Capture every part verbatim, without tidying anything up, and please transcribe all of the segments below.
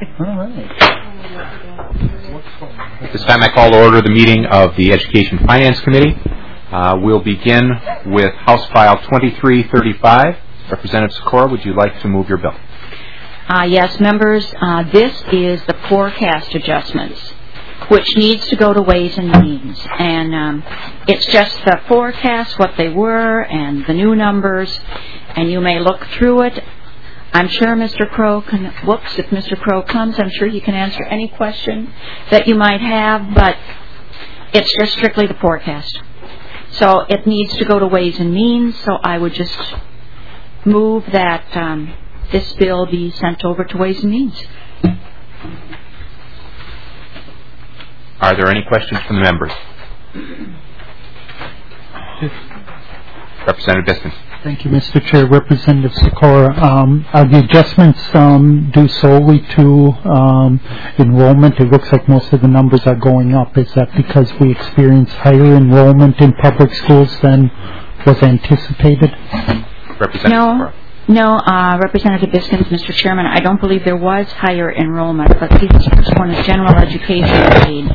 All right. This time I call to order the meeting of the Education Finance Committee. Uh, we'll begin with House File twenty-three thirty-five. Representative Sikora, would you like to move your bill? Uh, yes, members, uh, this is the forecast adjustments, which needs to go to Ways and Means. And um, it's just the forecast, what they were, and the new numbers, and you may look through it. I'm sure Mister Crow can, whoops, if Mister Crow comes, I'm sure he can answer any question that you might have, but it's just strictly the forecast. So it needs to go to Ways and Means, so I would just move that um, this bill be sent over to Ways and Means. Are there any questions from the members? Representative Biston. Thank you, Mister Chair. Representative Sikora, um, are the adjustments um, due solely to um, enrollment? It looks like most of the numbers are going up. Is that because we experience higher enrollment in public schools than was anticipated? Representative No, Sikora. no, uh, Representative Biskins, Mister Chairman, I don't believe there was higher enrollment, but this first one is general education aid.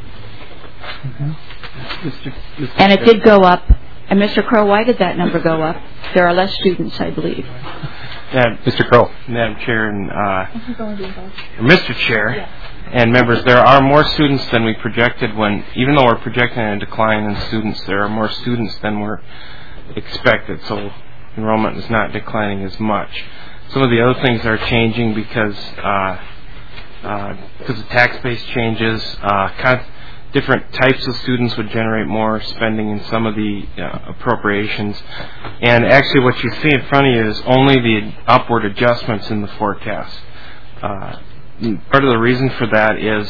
Mm-hmm. Mister Mister And it did go up. And Mister Crow, why did that number go up? There are less students, I believe. Yeah, Mister Crow. Madam Chair and uh, Mister Chair yeah. and members, there are more students than we projected when, even though we're projecting a decline in students, there are more students than were expected, so enrollment is not declining as much. Some of the other things are changing because uh, uh, because the tax base changes. Uh, con- different types of students would generate more spending in some of the uh, appropriations. And actually what you see in front of you is only the upward adjustments in the forecast. Uh, part of the reason for that is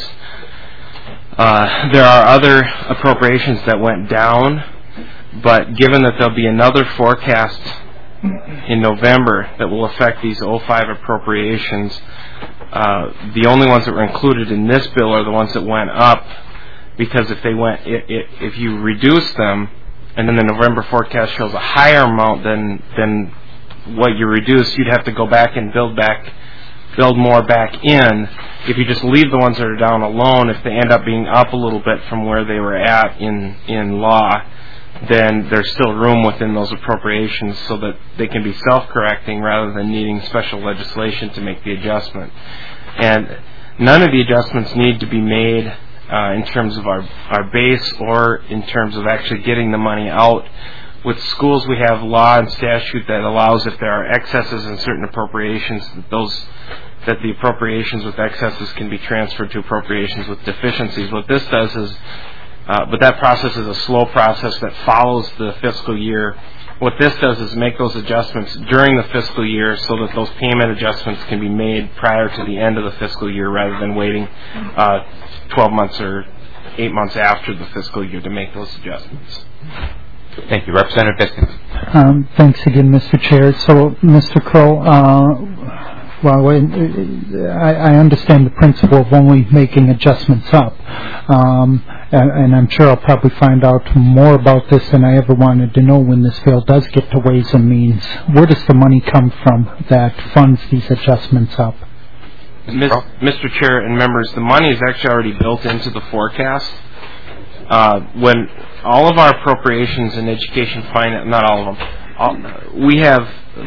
uh, there are other appropriations that went down, but given that there'll be another forecast in November that will affect these oh five appropriations, uh, the only ones that were included in this bill are the ones that went up. Because if they went, if you reduce them, and then the November forecast shows a higher amount than than what you reduce, you'd have to go back and build back, build more back in. If you just leave the ones that are down alone, if they end up being up a little bit from where they were at in in law, then there's still room within those appropriations so that they can be self-correcting rather than needing special legislation to make the adjustment. And none of the adjustments need to be made Uh, in terms of our, our base or in terms of actually getting the money out. With schools, we have law and statute that allows, if there are excesses in certain appropriations, that those that the appropriations with excesses can be transferred to appropriations with deficiencies. What this does is, uh, but that process is a slow process that follows the fiscal year. What this does is make those adjustments during the fiscal year so that those payment adjustments can be made prior to the end of the fiscal year rather than waiting uh, twelve months or eight months after the fiscal year to make those adjustments. Thank you. Representative Biskins. Um, thanks again, Mister Chair. So, Mister Crow, uh, well, I, I understand the principle of only making adjustments up. Um, and, and I'm sure I'll probably find out more about this than I ever wanted to know when this bill does get to Ways and Means. Where does the money come from that funds these adjustments up? Mister Chair and members, the money is actually already built into the forecast. Uh, when all of our appropriations in education finance, not all of them, all, we have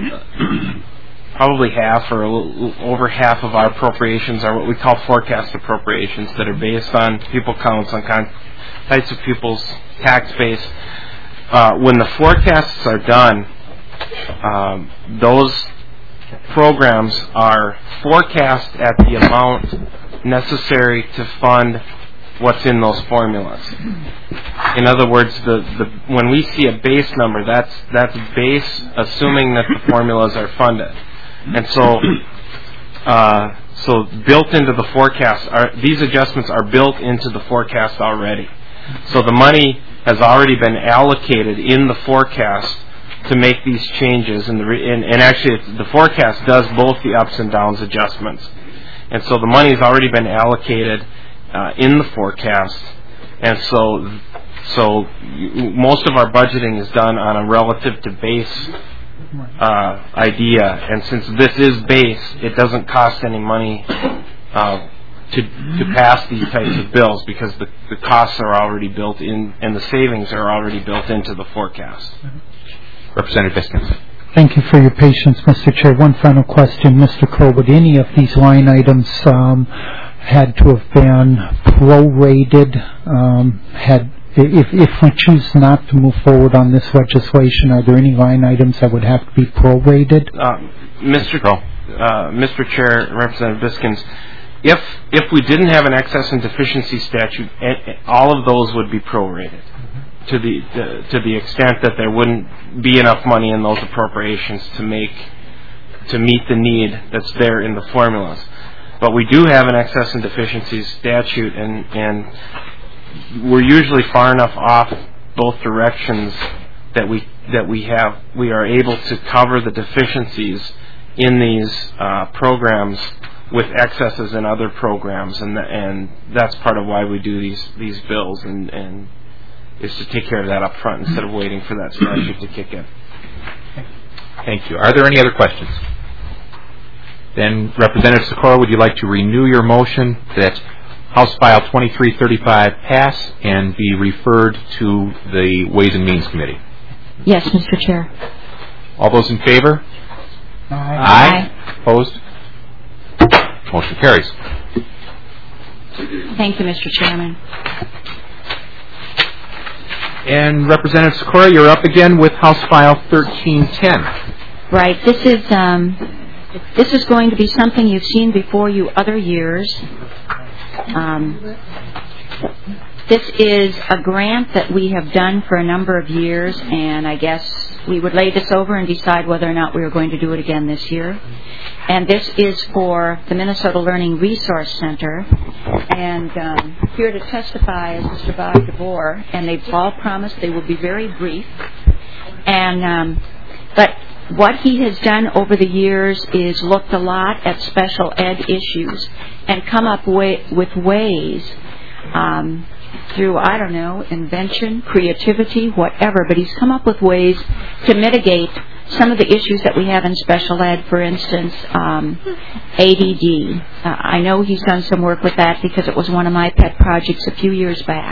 probably half or a little over half of our appropriations are what we call forecast appropriations that are based on pupil counts, on con- types of pupils, tax base. Uh, when the forecasts are done, um, those programs are forecast at the amount necessary to fund what's in those formulas. In other words, the, the when we see a base number, that's that's base assuming that the formulas are funded. And so uh, so built into the forecast are these adjustments are built into the forecast already. So the money has already been allocated in the forecast to make these changes, and, the re- and, and actually it's, the forecast does both the ups and downs adjustments. And so the money has already been allocated uh, in the forecast, and so so most of our budgeting is done on a relative to base uh, idea. And since this is base, it doesn't cost any money uh, to to pass these types of bills because the, the costs are already built in and the savings are already built into the forecast. Representative Biskins. Thank you for your patience, Mister Chair. One final question, Mister Crow. Would any of these line items um, had to have been prorated? Um, had if if we choose not to move forward on this legislation, are there any line items that would have to be prorated? Uh, Mister Crow, uh, Mister Chair, Representative Biskins, if if we didn't have an excess and deficiency statute, all of those would be prorated. To the, the to the extent that there wouldn't be enough money in those appropriations to make to meet the need that's there in the formulas, but we do have an excess and deficiencies statute, and and we're usually far enough off both directions that we that we have we are able to cover the deficiencies in these uh, programs with excesses in other programs, and and that's part of why we do these these bills and and. is to take care of that up front instead of waiting for that statute to kick in. Thank you. Are there any other questions? Then, Representative Sikora, would you like to renew your motion that House File twenty-three thirty-five pass and be referred to the Ways and Means Committee? Yes, Mister Chair. All those in favor? Aye. Aye. Opposed? Motion carries. Thank you, Mister Chairman. And Representative Sikora, you're up again with House File thirteen ten. Right. This is um, this is going to be something you've seen before you other years. Um, this is a grant that we have done for a number of years, and I guess we would lay this over and decide whether or not we were going to do it again this year. And this is for the Minnesota Learning Resource Center. And um, here to testify is Mister Bob DeBoer, and they've all promised they will be very brief. And um, but what he has done over the years is looked a lot at special ed issues and come up wa- with ways um, through, I don't know, invention, creativity, whatever, but he's come up with ways to mitigate some of the issues that we have in special ed, for instance, um, A D D. Uh, I know he's done some work with that because it was one of my pet projects a few years back.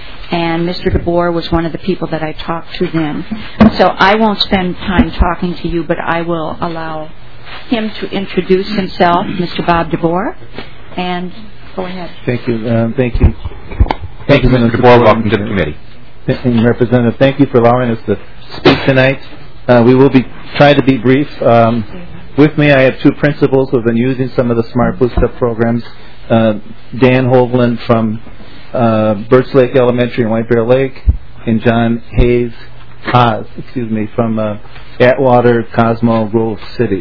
And Mister DeBoer was one of the people that I talked to then. So I won't spend time talking to you, but I will allow him to introduce himself, Mister Bob DeBoer. And go ahead. Thank you. Uh, thank you. Thank, thank you, Mister DeBoer. Welcome to the committee. And Representative, thank you for allowing us to speak tonight. Uh, we will be try to be brief. Um, with me, I have two principals who have been using some of the Smart Boost Up programs. Uh, Dan Hovland from uh, Birch Lake Elementary in White Bear Lake, and John Hayes Haas, excuse me, from uh, Atwater, Cosmo, Grove City.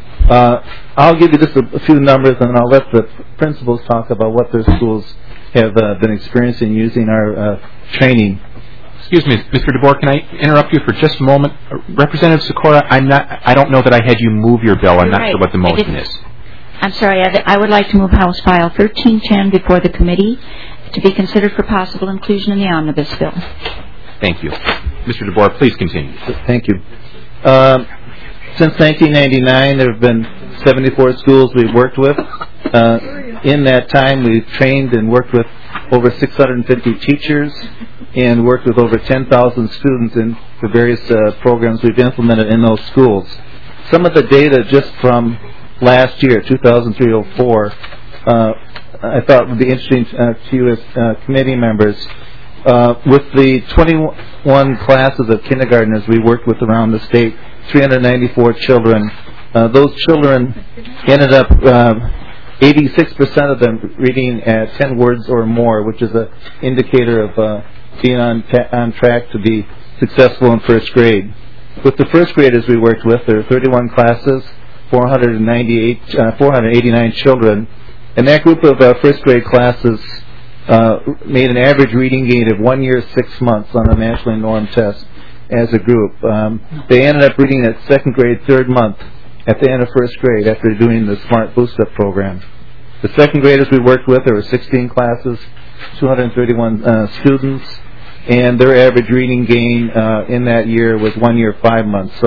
Uh, I'll give you just a, a few numbers, and I'll let the principals talk about what their schools have uh, been experiencing using our uh, training. Excuse me, Mister DeBoer, can I interrupt you for just a moment? Uh, Representative Sikora, I'm not, I don't know that I had you move your bill. I'm You're not right. sure what the motion is. I'm sorry. I, I would like to move House File thirteen ten before the committee to be considered for possible inclusion in the omnibus bill. Thank you. Mister DeBoer, please continue. Thank you. Um, since nineteen ninety-nine, there have been seventy-four schools we've worked with. Uh, in that time, we've trained and worked with over six hundred fifty teachers and worked with over ten thousand students in the various uh, programs we've implemented in those schools. Some of the data just from last year, two thousand three oh four, uh, I thought would be interesting uh, to you as uh, committee members. Uh, with the twenty-one classes of kindergartners we worked with around the state, three hundred ninety-four children, uh, those children ended up, uh, eighty-six percent of them reading at ten words or more, which is an indicator of uh, being on, ta- on track to be successful in first grade. With the first graders we worked with, there are thirty-one classes, four hundred ninety-eight, uh, four hundred eighty-nine children, and that group of uh, first grade classes uh, made an average reading gain of one year, six months on the nationally normed test as a group. Um, they ended up reading at second grade, third month at the end of first grade after doing the Smart Boost Up program. The second graders we worked with, there were sixteen classes, two hundred thirty-one uh, students, and their average reading gain uh, in that year was one year, five months. So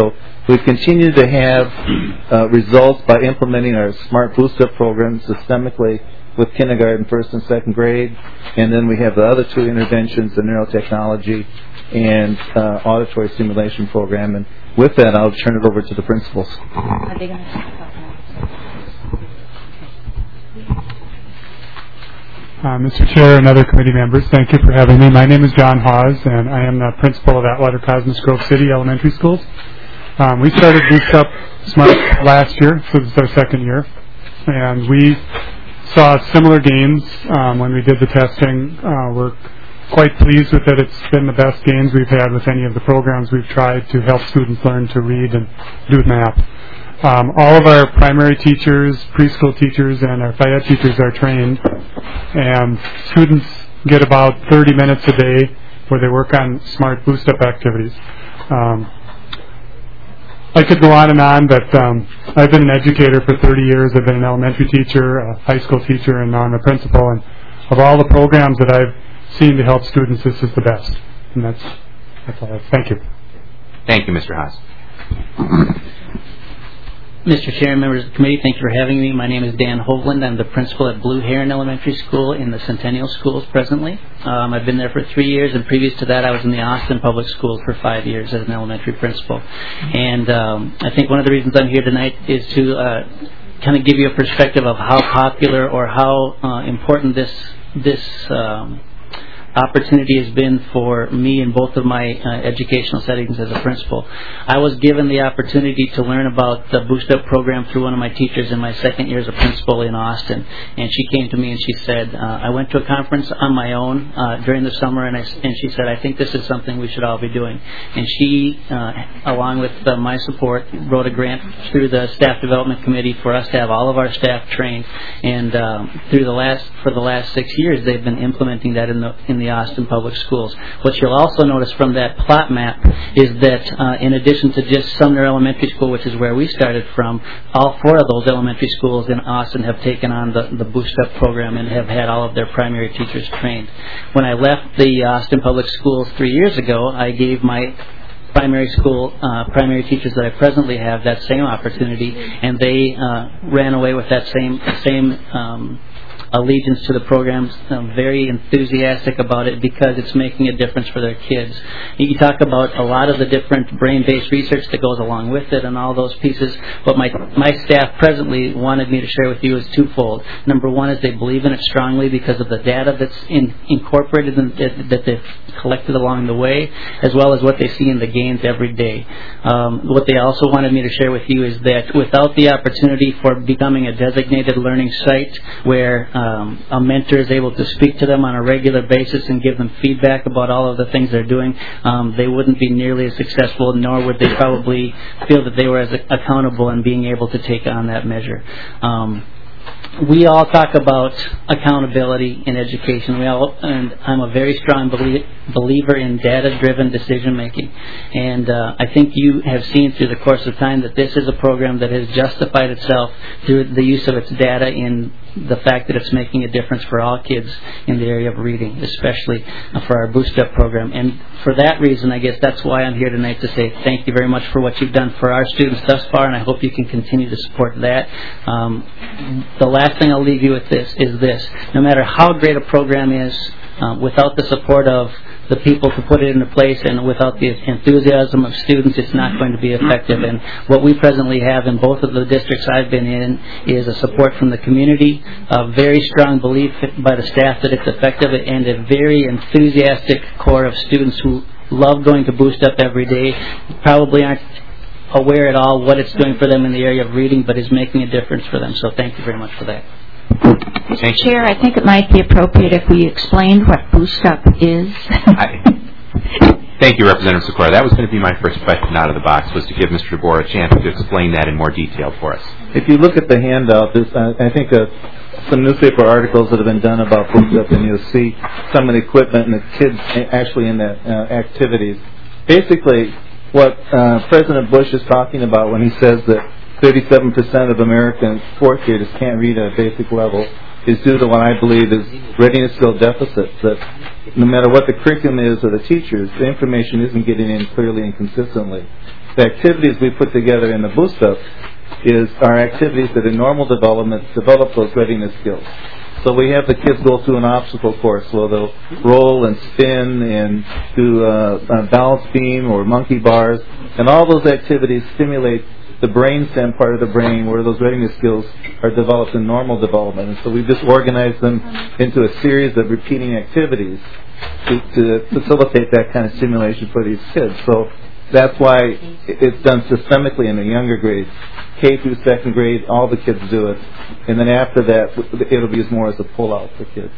We've continued to have uh, results by implementing our Smart Boost Up program systemically with kindergarten, first and second grade. And then we have the other two interventions, the neurotechnology and uh, auditory stimulation program. And with that, I'll turn it over to the principals. Are they going to talk about that? Uh, Mister Chair and other committee members, thank you for having me. My name is John Hawes, and I am the principal of Atwater Cosmos Grove City Elementary Schools. Um, we started Boost Up Smart last year, so this is our second year, and we saw similar gains um, when we did the testing. Uh, we're quite pleased with it. It's been the best gains we've had with any of the programs we've tried to help students learn to read and do math. Um, all of our primary teachers, preschool teachers, and our phys ed teachers are trained, and students get about thirty minutes a day where they work on Smart Boost Up activities. Um, I could go on and on, but um, I've been an educator for thirty years. I've been an elementary teacher, a high school teacher, and now I'm a principal. And of all the programs that I've seen to help students, this is the best. And that's, that's all I have. Thank you. Thank you, Mister Haas. Mister Chair and members of the committee, thank you for having me. My name is Dan Hovland. I'm the principal at Blue Heron Elementary School in the Centennial Schools presently. Um, I've been there for three years, and previous to that I was in the Austin Public Schools for five years as an elementary principal. And um, I think one of the reasons I'm here tonight is to uh, kind of give you a perspective of how popular or how uh, important this this um, opportunity has been for me in both of my uh, educational settings as a principal. I was given the opportunity to learn about the Boost Up program through one of my teachers in my second year as a principal in Austin. And she came to me and she said, uh, I went to a conference on my own uh, during the summer, and, I, and she said, I think this is something we should all be doing. And she, uh, along with uh, my support, wrote a grant through the Staff Development Committee for us to have all of our staff trained. And um, through the last, for the last six years, they've been implementing that in the in the Austin Public Schools. What you'll also notice from that plot map is that uh, in addition to just Sumner Elementary School, which is where we started from, all four of those elementary schools in Austin have taken on the, the Boost Up program and have had all of their primary teachers trained. When I left the Austin Public Schools three years ago, I gave my primary school uh, primary teachers that I presently have that same opportunity, and they uh, ran away with that same same um, allegiance to the programs, um, very enthusiastic about it because it's making a difference for their kids. You talk about a lot of the different brain-based research that goes along with it and all those pieces. What my my staff presently wanted me to share with you is twofold. Number one is they believe in it strongly because of the data that's in, incorporated in, that, that they've collected along the way, as well as what they see in the gains every day. Um, what they also wanted me to share with you is that without the opportunity for becoming a designated learning site where Um, a mentor is able to speak to them on a regular basis and give them feedback about all of the things they're doing, um, they wouldn't be nearly as successful, nor would they probably feel that they were as accountable in being able to take on that measure. Um, we all talk about accountability in education. We all, and I'm a very strong belie- believer in data-driven decision-making. And uh, I think you have seen through the course of time that this is a program that has justified itself through the use of its data in the fact that it's making a difference for all kids in the area of reading, especially for our Boost Up program. And for that reason, I guess that's why I'm here tonight to say thank you very much for what you've done for our students thus far, and I hope you can continue to support that. Um, the last thing I'll leave you with this is this. No matter how great a program is, uh, without the support of the people to put it into place and without the enthusiasm of students, it's not going to be effective. And what we presently have in both of the districts I've been in is a support from the community, a very strong belief by the staff that it's effective, and a very enthusiastic core of students who love going to Boost Up every day, probably aren't aware at all what it's doing for them in the area of reading, but is making a difference for them. So thank you very much for that. Mister Chair, I think it might be appropriate if we explained what Boost Up is. I, thank you, Representative Sikora. That was going to be my first question out of the box, was to give Mister DeBoer a chance to explain that in more detail for us. If you look at the handout, there's, uh, I think uh, some newspaper articles that have been done about Boost Up, and you'll see some of the equipment and the kids actually in that uh, activities. Basically, what uh, President Bush is talking about when he says that thirty-seven percent of American fourth graders can't read at a basic level. is due to what I believe is readiness skill deficits, that no matter what the curriculum is or the teachers, the information isn't getting in clearly and consistently. The activities we put together in the Boost Up is our activities that in normal development develop those readiness skills. So we have the kids go through an obstacle course where they'll roll and spin and do uh, a balance beam or monkey bars, and all those activities stimulate the brainstem part of the brain where those readiness skills are developed in normal development. And so we've just organized them into a series of repeating activities to, to facilitate that kind of stimulation for these kids. So that's why it's done systemically in the younger grades. K through second grade, all the kids do it. And then after that, it'll be used more as a pull-out for kids.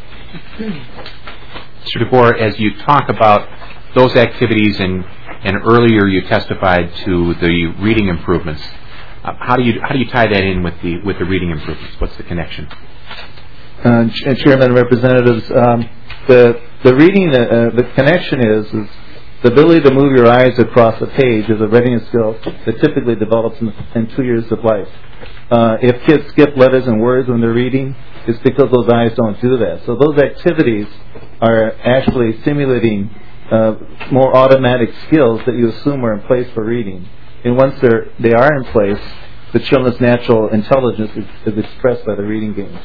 Mister DeBoer, as you talk about those activities, and, and earlier you testified to the reading improvements, uh, how do you how do you tie that in with the with the reading improvements? What's the connection? Uh, Chairman and Representatives, um, the the reading, uh, the connection is is the ability to move your eyes across a page is a readiness skill that typically develops in, in two years of life. Uh, if kids skip letters and words when they're reading, it's because those eyes don't do that. So those activities are actually stimulating uh, more automatic skills that you assume are in place for reading. And once they're, they are in place, the children's natural intelligence is, is expressed by the reading games.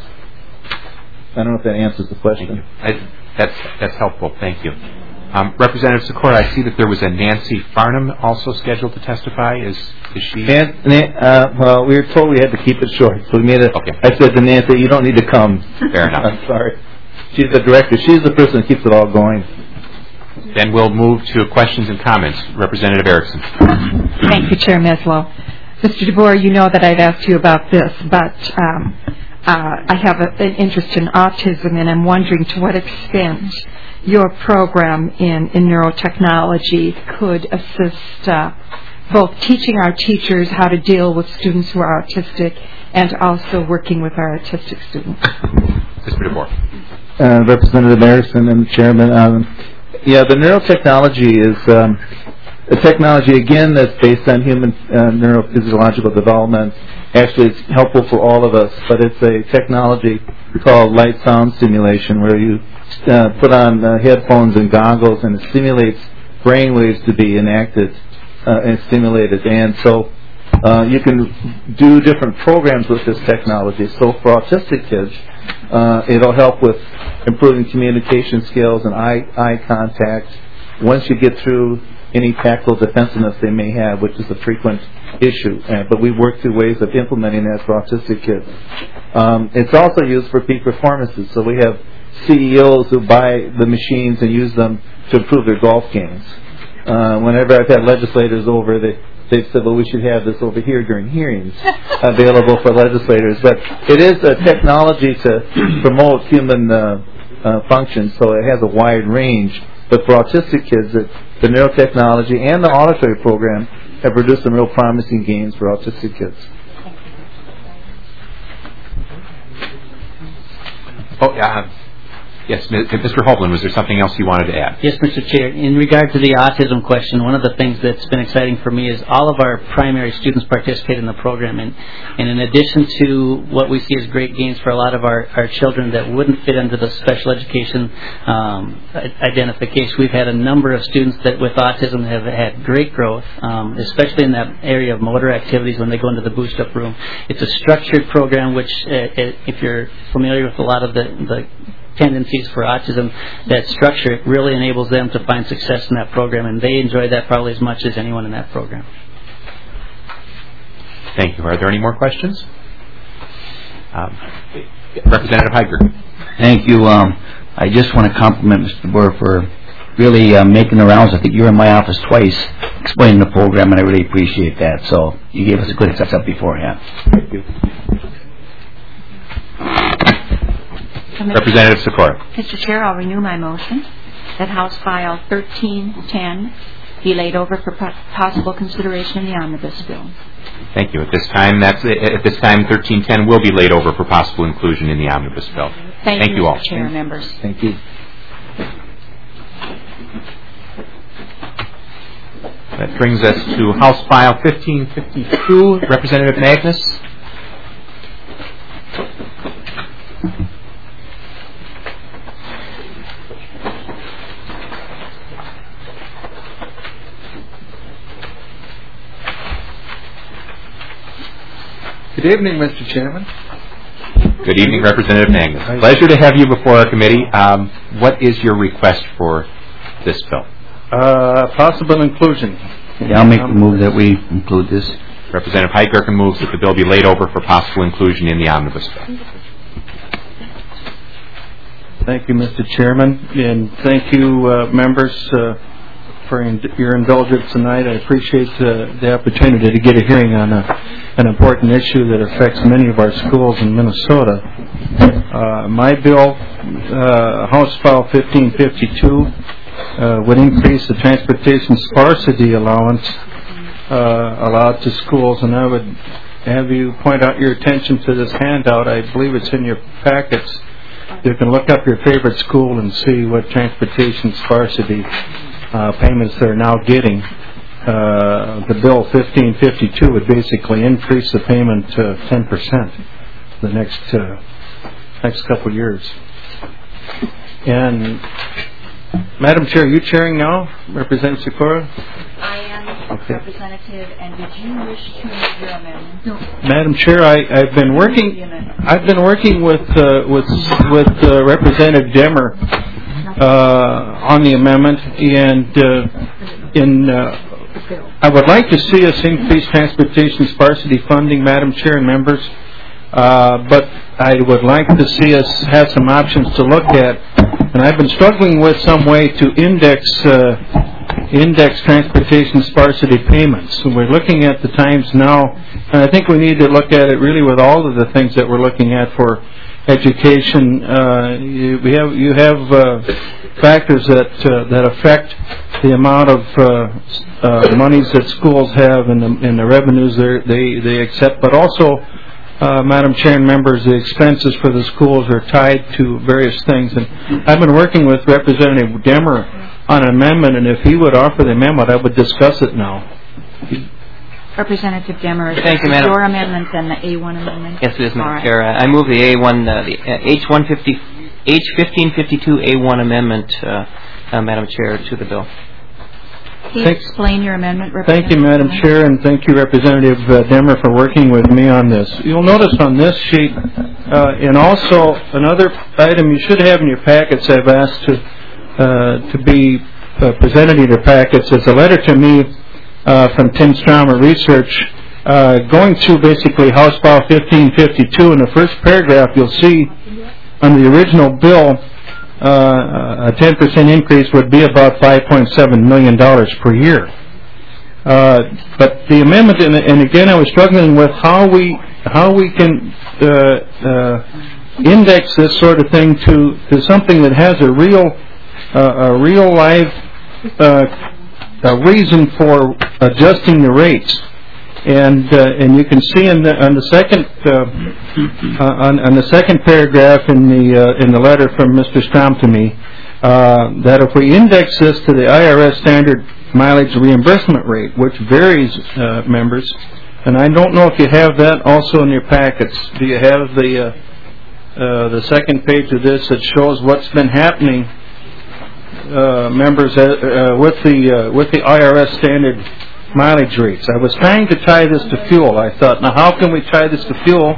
I don't know if that answers the question. I, that's, that's helpful. Thank you. Um, Representative Sikora, I see that there was a Nancy Farnham also scheduled to testify. Is is she? Nan, uh, well, we were told we had to keep it short, so we made it. Okay. I said to Nancy, "You don't need to come." Fair enough. I'm sorry. She's the director. She's the person that keeps it all going. Then we'll move to questions and comments. Representative Erickson. Thank you, Chair Meslow. Mister DeBoer, you know that I've asked you about this, but um, uh, I have a, an interest in autism, and I'm wondering to what extent your program in, in neurotechnology could assist uh, both teaching our teachers how to deal with students who are autistic and also working with our autistic students. Mister DeBoer. Uh, Representative Erickson and the Chairman. Um, yeah, the neurotechnology is um, a technology, again, that's based on human uh, neurophysiological development. Actually, it's helpful for all of us, but it's a technology called light sound stimulation, where you uh, put on uh, headphones and goggles, and it stimulates brain waves to be enacted uh, and stimulated. And so uh, you can do different programs with this technology. So for autistic kids, uh, it'll help with improving communication skills and eye, eye contact once you get through any tactile defensiveness they may have, which is a frequent issue. Uh, but we work through ways of implementing that for autistic kids. Um, it's also used for peak performances. So we have C E Os who buy the machines and use them to improve their golf games. Uh, whenever I've had legislators over, they, they've said, well, we should have this over here during hearings available for legislators. But it is a technology to promote human uh, uh, function, so it has a wide range. But for autistic kids, it, the neurotechnology and the auditory program have produced some real promising gains for autistic kids. Oh, uh, yes, Mister Hovland, was there something else you wanted to add? Yes, Mister Chair. In regard to the autism question, one of the things that's been exciting for me is all of our primary students participate in the program. And, and in addition to what we see as great gains for a lot of our, our children that wouldn't fit into the special education um, identification, we've had a number of students that with autism have had great growth, um, especially in that area of motor activities when they go into the boost-up room. It's a structured program which, uh, if you're familiar with a lot of the, the tendencies for autism, that structure really enables them to find success in that program, and they enjoy that probably as much as anyone in that program. Thank you. Are there any more questions? Um, Representative Heidger. Thank you. Um, I just want to compliment Mister Burr for really uh, making the rounds. I think you were in my office twice explaining the program, and I really appreciate that. So you gave us a good heads up beforehand. Thank you. Representative Sikora. Mister Chair, I'll renew my motion that House File thirteen ten be laid over for possible consideration in the omnibus bill. Thank you. At this time, that's at this time, thirteen ten will be laid over for possible inclusion in the omnibus bill. Thank, Thank you, you all. Mister Chair, members. Thank you. That brings us to House File fifteen fifty-two. Representative Magnus. Good evening, Mister Chairman. Good evening, Representative Magnus. Pleasure to have you before our committee. Um, what is your request for this bill? Uh, possible inclusion. Yeah, I'll make the move that we include this. Representative Heidgerken moves that the bill be laid over for possible inclusion in the omnibus bill. Thank you, Mister Chairman, and thank you, uh, members, uh, for in- your indulgence tonight. I appreciate uh, the opportunity to get a hearing on a, an important issue that affects many of our schools in Minnesota. Uh, my bill, uh, House File fifteen fifty-two, uh, would increase the transportation sparsity allowance uh, allowed to schools, and I would have you point out your attention to this handout. I believe it's in your packets. You can look up your favorite school and see what transportation sparsity uh, payments they're now getting. Uh, the bill fifteen fifty-two would basically increase the payment to ten percent the next uh, next couple of years. And Madam Chair, are you chairing now, Representative Sikora? I am, okay. Representative, and did you wish to make your amendment? No. Madam Chair, I, I've been working. I've been working with uh, with with uh, Representative Demmer uh, on the amendment, and uh, in uh, I would like to see us increase transportation sparsity funding, Madam Chair and members. Uh, but I would like to see us have some options to look at, and I've been struggling with some way to index uh, index transportation sparsity payments. So we're looking at the times now, and I think we need to look at it really with all of the things that we're looking at for education. Uh, you, we have you have uh, factors that uh, that affect the amount of uh, uh, monies that schools have and the, and the revenues they they accept, but also. Uh, Madam Chair and members, the expenses for the schools are tied to various things. And I've been working with Representative Demmer on an amendment, and if he would offer the amendment, I would discuss it now. Representative Demmer, is Thank you, this Madam. your amendment and the A one amendment? Yes, it is, Madam All Chair. right. I move the A one, uh, the uh, H one fifty, H fifteen fifty-two A one amendment, uh, uh, Madam Chair, to the bill. Please Thanks. explain your amendment, Thank you, Representative Madam Demmer. Chair, and thank you, Representative uh, Demmer, for working with me on this. You'll notice on this sheet, uh, and also another item you should have in your packets, I've asked to uh, to be uh, presented in your packets, is a letter to me uh, from Tim Straumer Research, uh, going through basically House File fifteen fifty-two. In the first paragraph, you'll see on the original bill, Uh, a ten percent increase would be about five point seven million dollars per year. Uh, but the amendment, and, and again, I was struggling with how we how we can uh, uh, index this sort of thing to, to something that has a real uh, a real live uh, a reason for adjusting the rates. And uh, and you can see in the on the second uh, uh, on, on the second paragraph in the uh, in the letter from Mister Strom to me uh, that if we index this to the I R S standard mileage reimbursement rate, which varies, uh, members, and I don't know if you have that also in your packets. Do you have the uh, uh, the second page of this that shows what's been happening, uh, members, uh, uh, with the uh, with the I R S standard mileage rates? I was trying to tie this to fuel. I thought, now how can we tie this to fuel?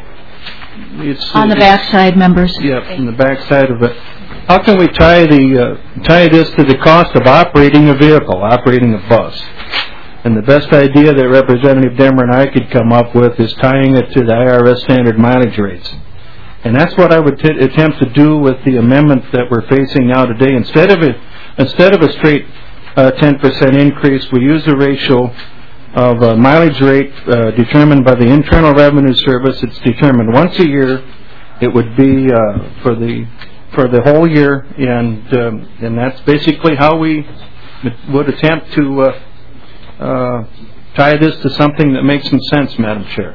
It's, On the back side, members. Yep, on the back side of it. How can we tie the uh, tie this to the cost of operating a vehicle, operating a bus? And the best idea that Representative Demmer and I could come up with is tying it to the I R S standard mileage rates. And that's what I would t- attempt to do with the amendment that we're facing now today. Instead of a, instead of a straight Uh, ten percent increase, we use the ratio of uh, mileage rate uh, determined by the Internal Revenue Service. It's determined once a year. It would be uh, for the for the whole year, and um, and that's basically how we would attempt to uh, uh, tie this to something that makes some sense, Madam Chair.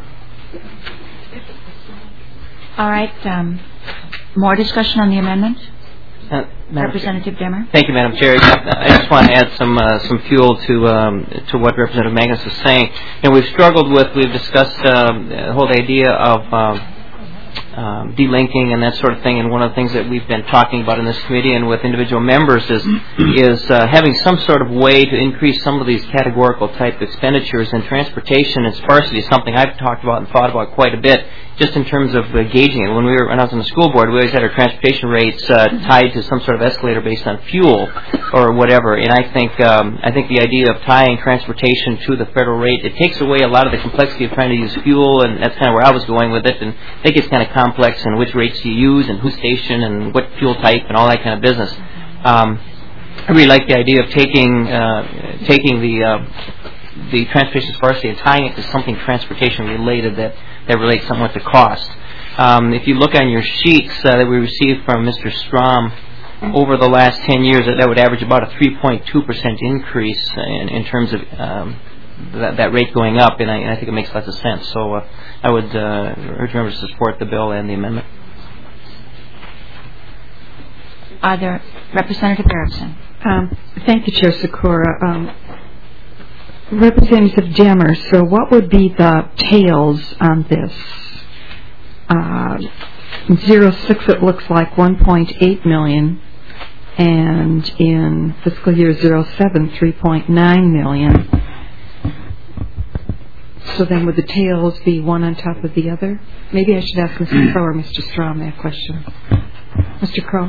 All right. Um, more discussion on the amendment? Uh, Representative Demmer. Thank you, Madam Chair. I just want to add some uh, some fuel to um, to what Representative Magnus is saying. And we've struggled with, we've discussed um, the whole idea of um, um, delinking and that sort of thing. And one of the things that we've been talking about in this committee and with individual members is is uh, having some sort of way to increase some of these categorical type expenditures. And transportation and sparsity is something I've talked about and thought about quite a bit, just in terms of uh, gauging it. When we were when I was on the school board, we always had our transportation rates uh, tied to some sort of escalator based on fuel or whatever. And I think um, I think the idea of tying transportation to the federal rate, it takes away a lot of the complexity of trying to use fuel, and that's kind of where I was going with it. And I think it's kind of complex and which rates you use and who station and what fuel type and all that kind of business. Um, I really like the idea of taking uh, taking the uh, the transportation sparsity and tying it to something transportation related that, that relates somewhat to cost. Um, if you look on your sheets uh, that we received from Mister Strom over the last ten years, that, that would average about a three point two percent increase in, in terms of um, that, that rate going up, and I, and I think it makes lots of sense. So uh, I would uh, urge members to support the bill and the amendment. Are there Representative Erickson? Um, thank you, Chair Sikora. Um, Representative Demmer, so what would be the tails on this? Uh, zero six, it looks like one point eight million, and in fiscal year zero seven, three point nine million. So then would the tails be one on top of the other? Maybe I should ask Mister Crow or Mister Strom that question. Mister Crow?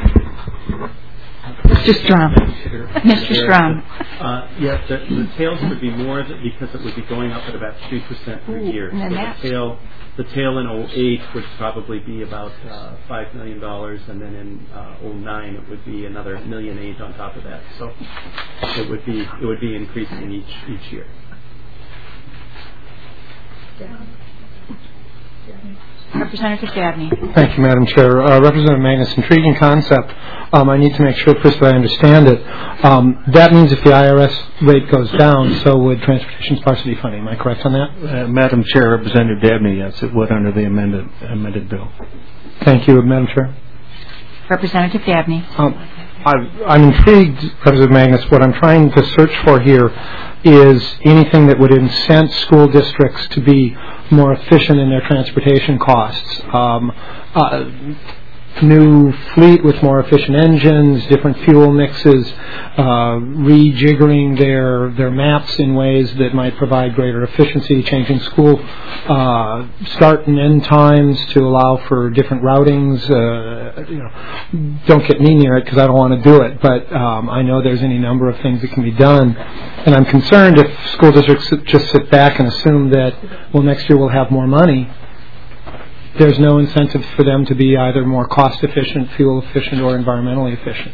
Mister Strom. Mister Strom. Uh, yes, the, the tails would be more because it would be going up at about three percent per year. And then so that's the tail, the tail in oh eight would probably be about uh, five million dollars, and then in uh, oh nine it would be another million eight on top of that. So it would be it would be increasing each each year. Representative Dabney. Thank you, Madam Chair. Uh, Representative Magnus, intriguing concept. Um, I need to make sure first that I understand it. Um, that means if the I R S rate goes down, so would transportation sparsity funding. Am I correct on that? Uh, Madam Chair, Representative Dabney, yes, it would under the amended amended bill. Thank you, Madam Chair. Representative Dabney. Um, I've, I'm intrigued, Representative Magnus. What I'm trying to search for here is anything that would incent school districts to be more efficient in their transportation costs. Um, uh, new fleet with more efficient engines, different fuel mixes, uh, rejiggering their their maps in ways that might provide greater efficiency, changing school uh, start and end times to allow for different routings. Uh, you know, don't get me near it because I don't want to do it, but um, I know there's any number of things that can be done. And I'm concerned if school districts just sit back and assume that, well, next year we'll have more money, there's no incentive for them to be either more cost efficient, fuel efficient, or environmentally efficient.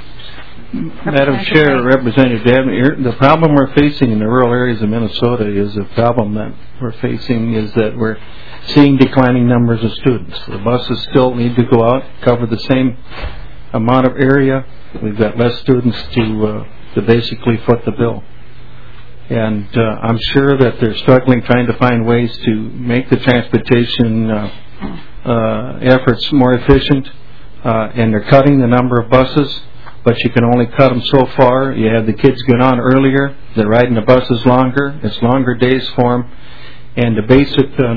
Madam Chair, Representative Dabney, the problem we're facing in the rural areas of Minnesota is a problem that we're facing is that we're seeing declining numbers of students. The buses still need to go out, cover the same amount of area. We've got less students to uh, to basically foot the bill. And uh, I'm sure that they're struggling trying to find ways to make the transportation uh, uh, efforts more efficient, uh, and they're cutting the number of buses, but you can only cut them so far. You have the kids get on earlier, they're riding the buses longer, it's longer days for them, and to base it on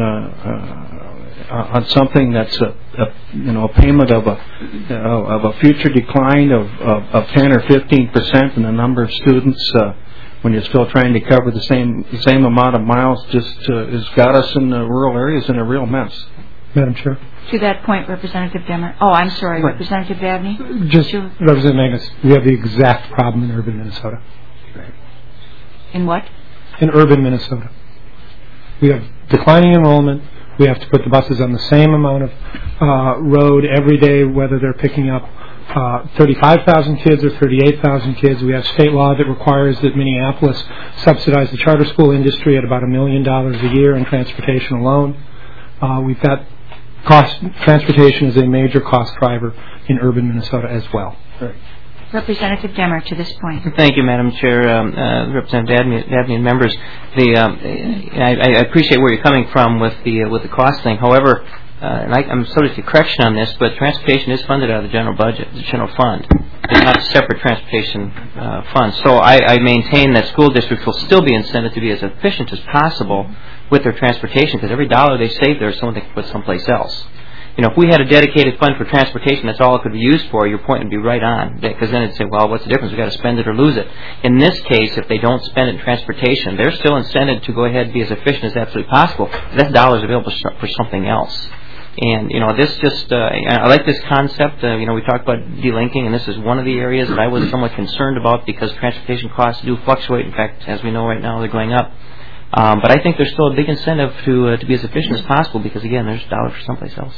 a, uh, on something that's a, a you know a payment of a you know, of a future decline of, of, of ten or fifteen percent in the number of students. Uh, when you're still trying to cover the same the same amount of miles, just uh, has got us in the rural areas in a real mess. Madam Chair. To that point, Representative Demmer. Oh, I'm sorry, right. Representative Dabney. Just, Representative Magnus, we have the exact problem in urban Minnesota. Right. In what? In urban Minnesota. We have declining enrollment. We have to put the buses on the same amount of uh, road every day, whether they're picking up Uh, thirty-five thousand kids or thirty-eight thousand kids. We have state law that requires that Minneapolis subsidize the charter school industry at about a million dollars a year in transportation alone. Uh, we've got cost. Transportation is a major cost driver in urban Minnesota as well. Right. Representative Demmer, to this point. Thank you, Madam Chair, um, uh, Representative Dabney, Dabney and members. The um, I, I appreciate where you're coming from with the uh, with the cost thing. However, Uh, and I, I'm subject to correction on this, but transportation is funded out of the general budget, the general fund. It's not a separate transportation uh, fund. So I, I maintain that school districts will still be incented to be as efficient as possible with their transportation, because every dollar they save there is someone they can put someplace else. you know, if we had a dedicated fund for transportation, that's all it could be used for, your point would be right on. Because then it'd say, well, what's the difference? We've got to spend it or lose it. In this case, if they don't spend it in transportation, they're still incented to go ahead and be as efficient as absolutely possible. That dollar is available for something else. And, you know, this just, uh, I like this concept. Uh, you know, we talked about delinking, and this is one of the areas that I was somewhat concerned about because transportation costs do fluctuate. In fact, as we know right now, they're going up. Um, but I think there's still a big incentive to uh, to be as efficient as possible because, again, there's dollars for someplace else.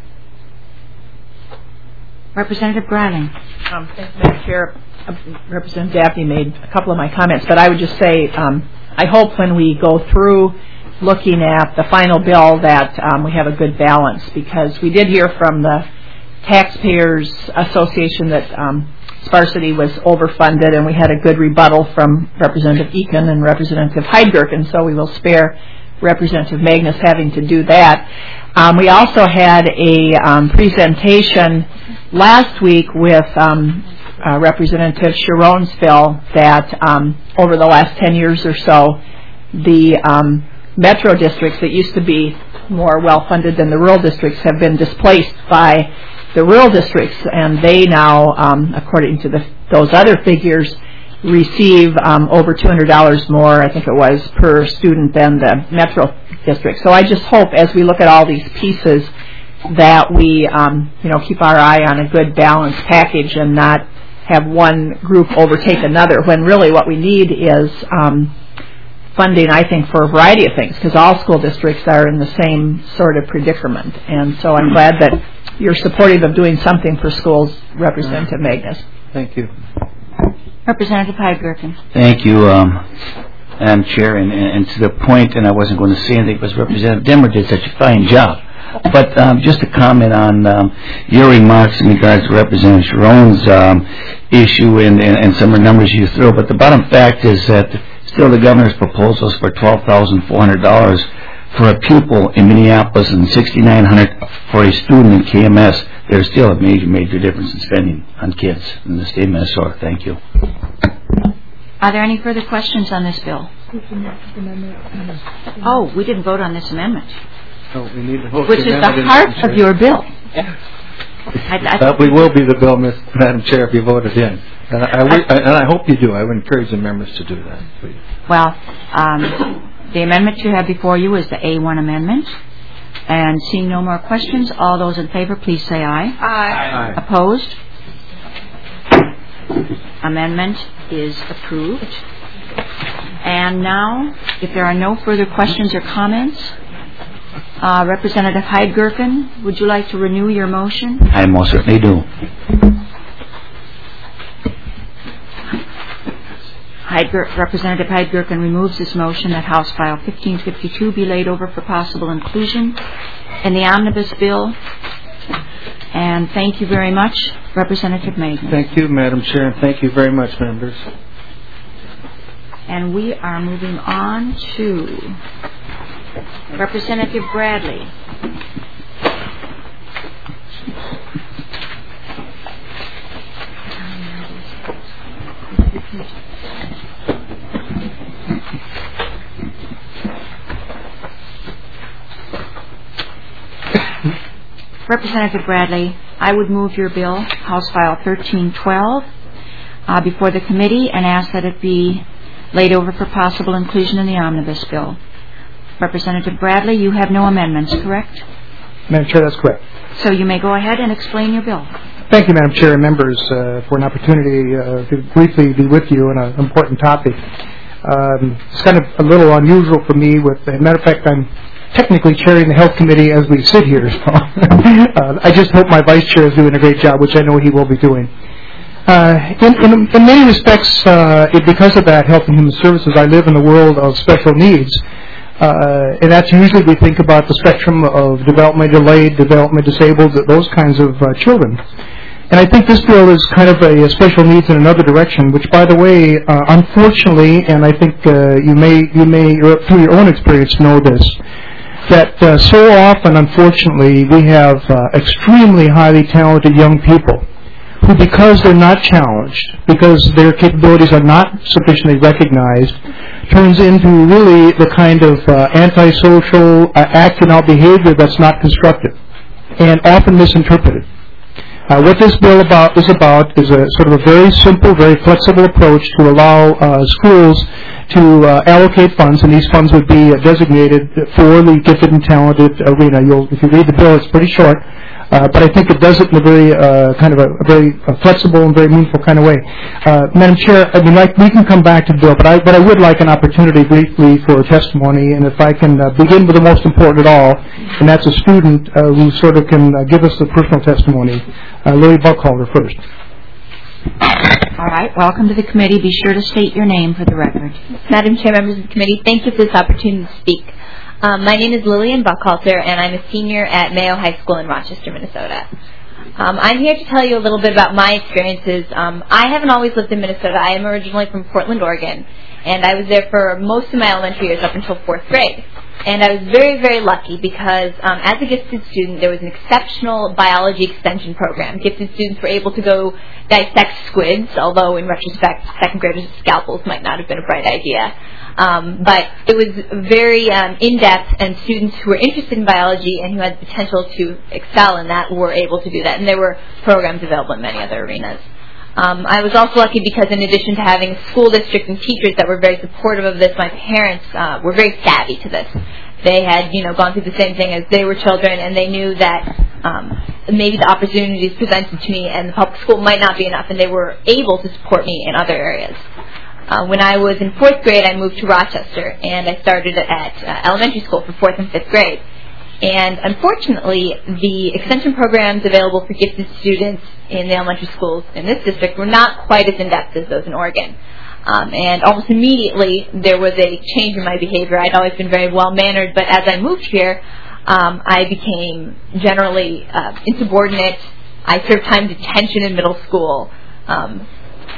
Representative Bradley. Um, thanks, Madam Chair. Uh, Representative Dabney made a couple of my comments, but I would just say um, I hope when we go through looking at the final bill that um, we have a good balance, because we did hear from the Taxpayers Association that um, Sparsity was overfunded, and we had a good rebuttal from Representative Eakin and Representative Heidgerken, so we will spare Representative Magnus having to do that. Um, we also had a um, presentation last week with um, uh, Representative Sharon's bill that um, over the last ten years or so, the um, metro districts that used to be more well-funded than the rural districts have been displaced by the rural districts, and they now, um, according to the, those other figures, receive um, over two hundred dollars more, I think it was, per student than the metro district. So I just hope, as we look at all these pieces, that we, um, you know, keep our eye on a good balanced package and not have one group overtake another, when really what we need is um, funding, I think, for a variety of things, because all school districts are in the same sort of predicament. And so I'm glad that you're supportive of doing something for schools, Representative Magnus. Thank you. Representative Heidgerken. Thank you, um, Madam Chair, and, and to the point, and I wasn't going to say anything, because Representative Demmer did such a fine job. But um, just to comment on um, your remarks in regards to Representative Sharon's um, issue and, and, and some of the numbers you throw, but the bottom fact is that still the governor's proposals for twelve thousand four hundred dollars for a pupil in Minneapolis and six thousand nine hundred dollars for a student in K M S. There's still a major, major difference in spending on kids in the state of Minnesota. Thank you. Are there any further questions on this bill? Oh, we didn't vote on this amendment. No, we need to vote. Which is the heart of your bill. Yeah. I, I uh, we will be the bill, Miz Madam Chair, if you vote it in. And I, I, I, and I hope you do. I would encourage the members to do that, please. Well, um, the amendment you have before you is the A one amendment. And seeing no more questions, all those in favor, please say aye. Aye. Aye. Opposed? Amendment is approved. And now, if there are no further questions or comments, uh, Representative Heidgerken, would you like to renew your motion? I most certainly do. Heidger, Representative Heidgerken removes his motion that House File fifteen fifty-two be laid over for possible inclusion in the omnibus bill. And thank you very much, Representative Magnus. Thank you, Madam Chair, and thank you very much, members. And we are moving on to Representative Bradley. Representative Bradley, I would move your bill, House File thirteen twelve, uh, before the committee and ask that it be laid over for possible inclusion in the omnibus bill. Representative Bradley, you have no amendments, correct? Madam Chair, that's correct. So you may go ahead and explain your bill. Thank you, Madam Chair and members, uh, for an opportunity uh, to briefly be with you on an important topic. Um, it's kind of a little unusual for me. With, as a matter of fact, I'm technically chairing the Health Committee as we sit here. So uh, I just hope my Vice Chair is doing a great job, which I know he will be doing. Uh, in, in, in many respects, uh, it, because of that, Health and Human Services, I live in the world of special needs. Uh, and that's usually we think about the spectrum of development delayed, development disabled, those kinds of uh, children. And I think this bill is kind of a, a special needs in another direction, which, by the way, uh, unfortunately, and I think uh, you may, you may, through your own experience, know this, that uh, so often, unfortunately, we have uh, extremely highly talented young people who, because they're not challenged, because their capabilities are not sufficiently recognized, turns into really the kind of uh, antisocial, uh, acting out behavior that's not constructive. and often misinterpreted. Uh, what this bill about is about is a sort of a very simple, very flexible approach to allow uh, schools to uh, allocate funds, and these funds would be uh, designated for the gifted and talented arena. You'll, if you read the bill, it's pretty short, uh, but I think it does it in a very uh, kind of a, a very uh, flexible and very meaningful kind of way. Uh, Madam Chair, I mean, like, we can come back to the bill, but I, but I would like an opportunity briefly for testimony, and if I can uh, begin with the most important at all, and that's a student uh, who sort of can uh, give us the personal testimony. Uh, Lily Buckhalter first. All right. Welcome to the committee. Be sure to state your name for the record. Madam Chair, members of the committee, thank you for this opportunity to speak. Um, my name is Lillian Buckhalter, and I'm a senior at Mayo High School in Rochester, Minnesota. Um, I'm here to tell you a little bit about my experiences. Um, I haven't always lived in Minnesota. I am originally from Portland, Oregon, and I was there for most of my elementary years up until fourth grade. And I was very, very lucky because um, as a gifted student, there was an exceptional biology extension program. Gifted students were able to go dissect squids, although in retrospect, second graders' scalpels might not have been a bright idea. Um, but it was very um, in-depth, and students who were interested in biology and who had the potential to excel in that were able to do that. And there were programs available in many other arenas. Um, I was also lucky because in addition to having a school district and teachers that were very supportive of this, my parents uh, were very savvy to this. They had, you know, gone through the same thing as they were children, and they knew that um, maybe the opportunities presented to me and the public school might not be enough, and they were able to support me in other areas. Uh, when I was in fourth grade, I moved to Rochester, and I started at uh, elementary school for fourth and fifth grade. And unfortunately, the extension programs available for gifted students in the elementary schools in this district were not quite as in-depth as those in Oregon. Um, and almost immediately, there was a change in my behavior. I'd always been very well-mannered, but as I moved here, um, I became generally uh, insubordinate. I served time detention in middle school. Um,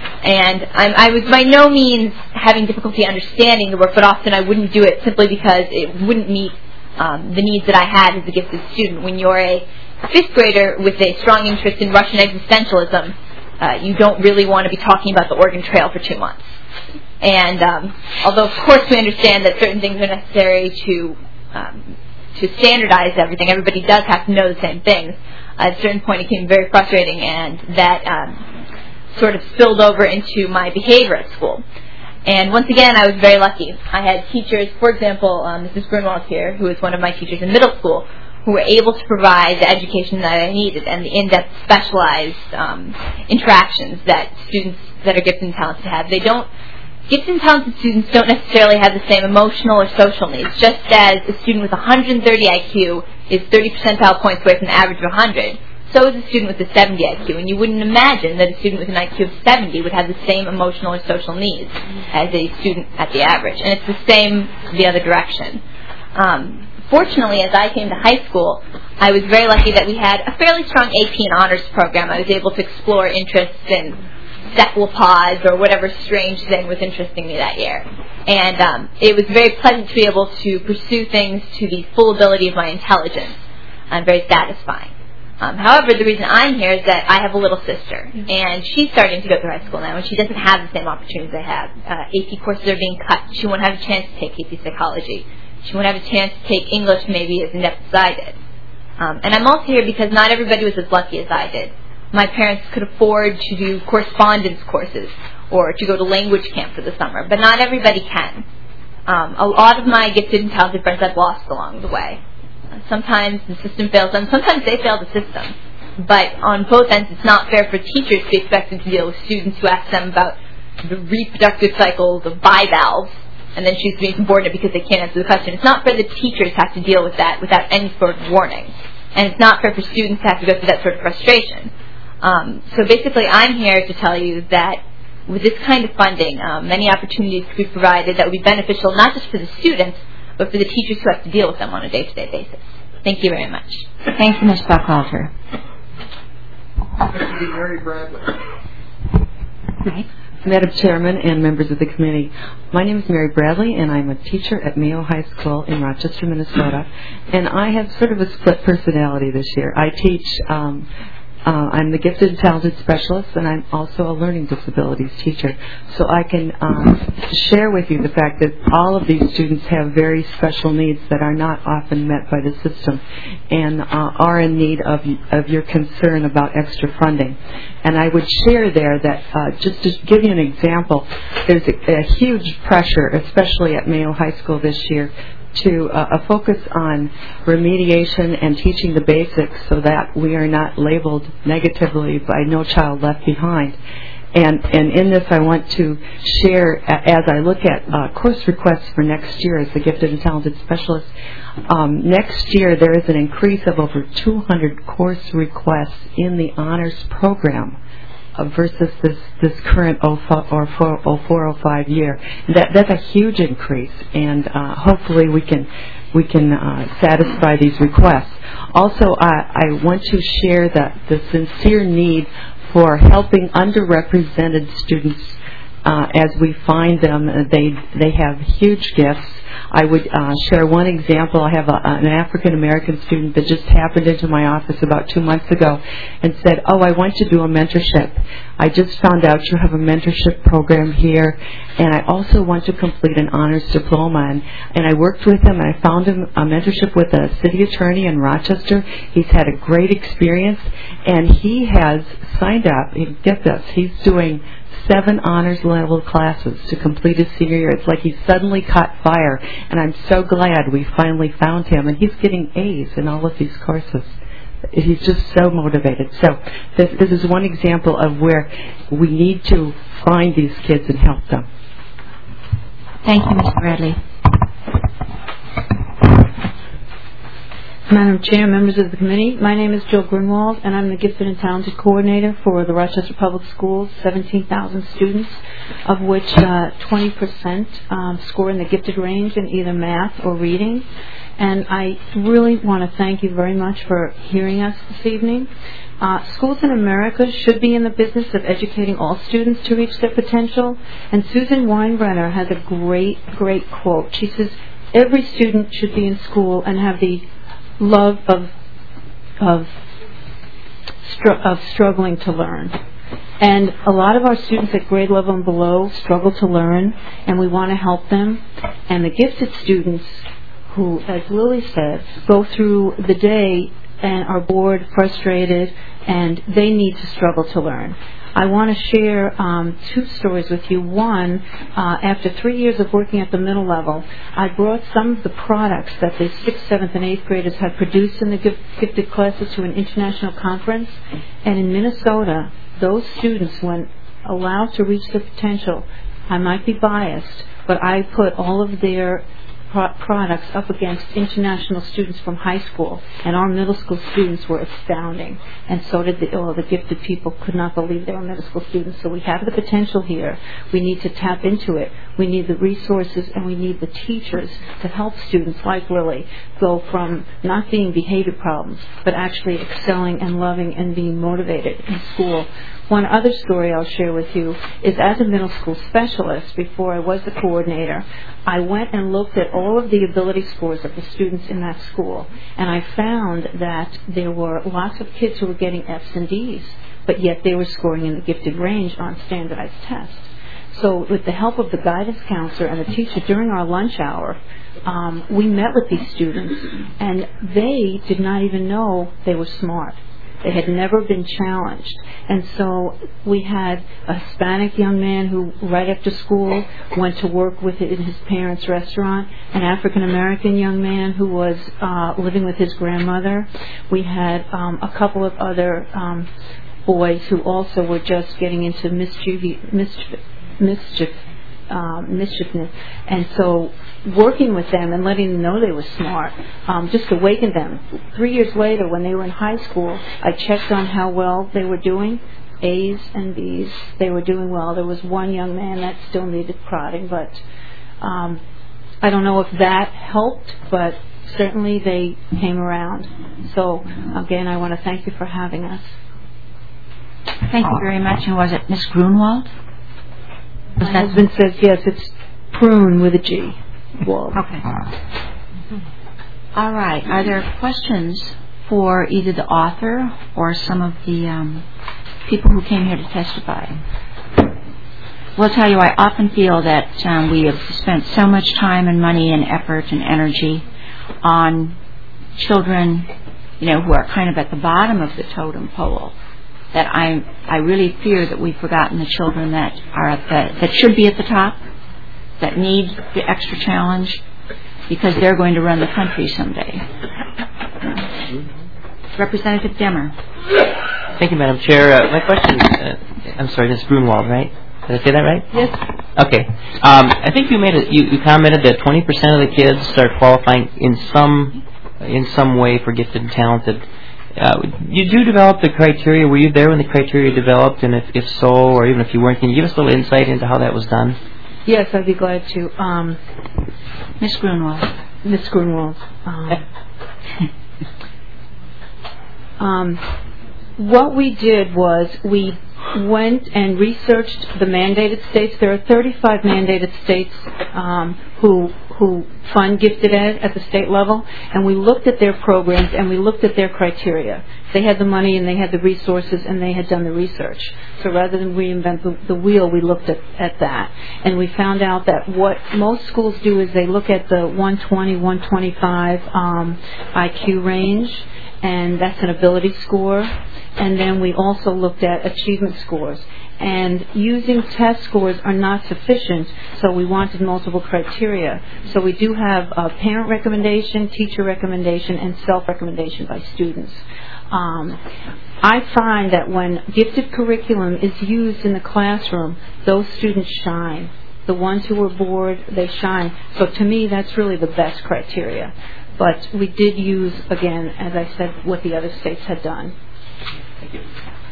and I'm, I was by no means having difficulty understanding the work, but often I wouldn't do it simply because it wouldn't meet Um, the needs that I had as a gifted student. When you're a fifth grader with a strong interest in Russian existentialism, uh, you don't really want to be talking about the Oregon Trail for two months. And um, although, of course, we understand that certain things are necessary to um, to standardize everything, everybody does have to know the same things. At a certain point, it became very frustrating, and that um, sort of spilled over into my behavior at school. And once again, I was very lucky. I had teachers, for example, um, Missus Grunwald here, who was one of my teachers in middle school, who were able to provide the education that I needed and the in-depth specialized um, interactions that students that are gifted and talented have. They don't, gifted and talented students don't necessarily have the same emotional or social needs. Just as a student with one hundred thirty I Q is thirty percentile points away from the average of one hundred, so is a student with a seventy I Q, and you wouldn't imagine that a student with an I Q of seventy would have the same emotional or social needs as a student at the average, and it's the same the other direction. Um, fortunately, as I came to high school, I was very lucky that we had a fairly strong A P and honors program. I was able to explore interests in cephalopods or whatever strange thing was interesting me that year. And um, it was very pleasant to be able to pursue things to the full ability of my intelligence, and very satisfying. Um, however, the reason I'm here is that I have a little sister, and she's starting to go through high school now, and she doesn't have the same opportunities I have. Uh, A P courses are being cut. She won't have a chance to take A P psychology. She won't have a chance to take English maybe as in-depth as I did. Um, and I'm also here because not everybody was as lucky as I did. My parents could afford to do correspondence courses or to go to language camp for the summer, but not everybody can. Um, a lot of my gifted and talented friends I've lost along the way. Sometimes the system fails them. Sometimes they fail the system. But on both ends, it's not fair for teachers to be expected to deal with students who ask them about the reproductive cycles of bivalves and then choose to be subordinate because they can't answer the question. It's not fair that teachers have to deal with that without any sort of warning. And it's not fair for students to have to go through that sort of frustration. Um, so basically, I'm here to tell you that with this kind of funding, um, many opportunities could be provided that would be beneficial not just for the students, but for the teachers who have to deal with them on a day-to-day basis. Thank you very much. Thank you, Miz Buckhalter. Mary Bradley. Right. Madam Chairman and members of the committee, my name is Mary Bradley, and I'm a teacher at Mayo High School in Rochester, Minnesota. And I have sort of a split personality this year. I teach um, Uh, I'm the gifted and talented specialist, and I'm also a learning disabilities teacher. So I can um, share with you the fact that all of these students have very special needs that are not often met by the system, and uh, are in need of of your concern about extra funding. And I would share there that uh, just to give you an example, there's a, a huge pressure, especially at Mayo High School this year, to uh, a focus on remediation and teaching the basics so that we are not labeled negatively by No Child Left Behind. And, and in this, I want to share, as I look at uh, course requests for next year as the gifted and talented specialist, um, next year there is an increase of over two hundred course requests in the honors program uh, versus this, this current oh four oh five year. That, that's a huge increase, and uh, hopefully we can we can uh, satisfy these requests. Also, I, I want to share that the sincere need for helping underrepresented students uh, as we find them. They they have huge gifts. I would uh, share one example. I have a, an African American student that just happened into my office about two months ago and said, "Oh, I want to do a mentorship. I just found out you have a mentorship program here, and I also want to complete an honors diploma." And, and I worked with him, and I found him a mentorship with a city attorney in Rochester. He's had a great experience, and he has signed up. Get this, he's doing seven honors level classes to complete his senior year. It's like he suddenly caught fire, and I'm so glad we finally found him, and he's getting A's in all of these courses. He's just so motivated. So this, this is one example of where we need to find these kids and help them. Thank you, Miz Bradley. Madam Chair, members of the committee, my name is Jill Grunwald, and I'm the Gifted and Talented Coordinator for the Rochester Public Schools, seventeen thousand students, of which uh, twenty percent um, score in the gifted range in either math or reading. And I really want to thank you very much for hearing us this evening. Uh, schools in America should be in the business of educating all students to reach their potential. And Susan Weinbrenner has a great, great quote. She says, every student should be in school and have the love of of, str- of struggling to learn. And a lot of our students at grade level and below struggle to learn, and we want to help them. And the gifted students who, as Lily said, go through the day and are bored, frustrated, and they need to struggle to learn. I want to share um, two stories with you. One, uh, after three years of working at the middle level, I brought some of the products that the sixth, seventh, and eighth graders had produced in the gifted classes to an international conference. And in Minnesota, those students, when allowed to reach their potential, I might be biased, but I put all of their pro- products up against international students from high school, and our middle school students were astounding, and so did the, oh, the gifted people could not believe they were middle school students. So we have the potential here. We need to tap into it. We need the resources, and we need the teachers to help students like Lily go from not being behavior problems, but actually excelling and loving and being motivated in school. One other story I'll share with you is, as a middle school specialist, before I was the coordinator, I went and looked at all of the ability scores of the students in that school, and I found that there were lots of kids who were getting F's and D's, but yet they were scoring in the gifted range on standardized tests. So with the help of the guidance counselor and the teacher during our lunch hour, um, we met with these students, and they did not even know they were smart. They had never been challenged. And so we had a Hispanic young man who, right after school, went to work with it in his parents' restaurant, an African-American young man who was uh, living with his grandmother. We had um, a couple of other um, boys who also were just getting into mischief, mischief, mischief Um, mischievousness, and so working with them and letting them know they were smart um, just awakened them. Three years later, when they were in high school, I checked on how well they were doing. A's and B's, they were doing well. There was one young man that still needed prodding, but um, I don't know if that helped, but certainly they came around. So again, I want to thank you for having us. Thank you very much. And was it Miss Grunwald? My husband says yes, it's prune with a G. Wald. Okay. All right. Are there questions for either the author or some of the um, people who came here to testify. Well, I'll tell you, I often feel that um, we have spent so much time and money and effort and energy on children, you know, who are kind of at the bottom of the totem pole, that I I really fear that we've forgotten the children that are at the, that should be at the top, that need the extra challenge, because they're going to run the country someday. Representative Demmer. Thank you, Madam Chair. Uh, my question, uh, I'm sorry, this is Grunwald, right? Did I say that right? Yes. Okay. Um, I think you made a, you, you commented that twenty percent of the kids are qualifying in some in some way for gifted and talented. Uh, did you develop the criteria? Were you there when the criteria developed? And if, if so, or even if you weren't, can you give us a little insight into how that was done? Yes, I'd be glad to. Um, Miz Grunwald. Miz Grunwald. Um, um, what we did was we went and researched the mandated states. There are thirty-five mandated states um, who who fund gifted ed at the state level, and we looked at their programs and we looked at their criteria. They had the money and they had the resources and they had done the research. So rather than reinvent the, the wheel, we looked at, at that. And we found out that what most schools do is they look at the one twenty, one twenty-five um, I Q range, and that's an ability score. And then we also looked at achievement scores. And using test scores are not sufficient, so we wanted multiple criteria. So we do have a parent recommendation, teacher recommendation, and self-recommendation by students. Um, I find that when gifted curriculum is used in the classroom, those students shine. The ones who are bored, they shine. So to me, that's really the best criteria. But we did use, again, as I said, what the other states had done. Thank you.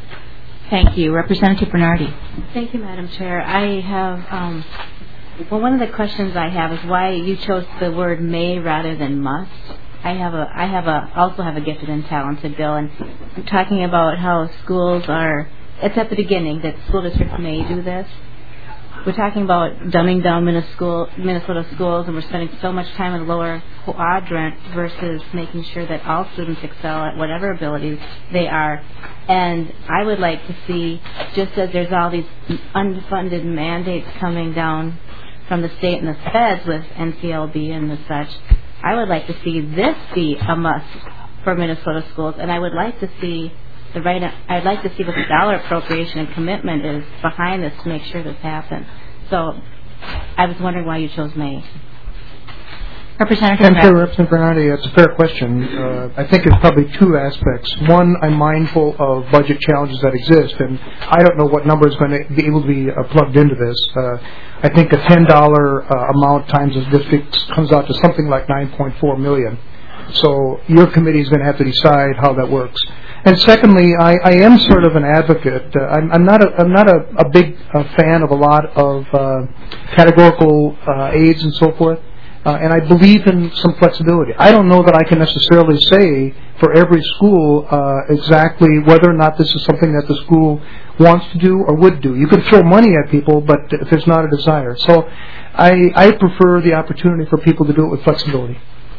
Thank you. Representative Bernardi. Thank you, Madam Chair. I have, um, well, one of the questions I have is why you chose the word may rather than must. I have a, I have a, also have a gifted and talented bill, and I'm talking about how schools are, it's at the beginning that school districts may do this. We're talking about dumbing down Minnesota, Minnesota schools, and we're spending so much time in the lower quadrant versus making sure that all students excel at whatever abilities they are. And I would like to see, just as there's all these unfunded mandates coming down from the state and the feds with N C L B and the such, I would like to see this be a must for Minnesota schools, and I would like to see the right. I'd like to see what the dollar appropriation and commitment is behind this to make sure this happens. So, I was wondering why you chose May. Representative. Madam Chair, Representative Bernardi, it's a fair question. Uh, I think it's probably two aspects. One, I'm mindful of budget challenges that exist, and I don't know what number is going to be able to be uh, plugged into this. Uh, I think a ten dollar uh, amount times the districts comes out to something like nine point four million dollars. So your committee is going to have to decide how that works. And secondly, I, I am sort of an advocate. Uh, I'm, I'm not a, I'm not a, a big uh, fan of a lot of uh, categorical uh, aids and so forth. Uh, and I believe in some flexibility. I don't know that I can necessarily say for every school uh, exactly whether or not this is something that the school wants to do or would do. You can throw money at people, but if there's not a desire. So I, I prefer the opportunity for people to do it with flexibility.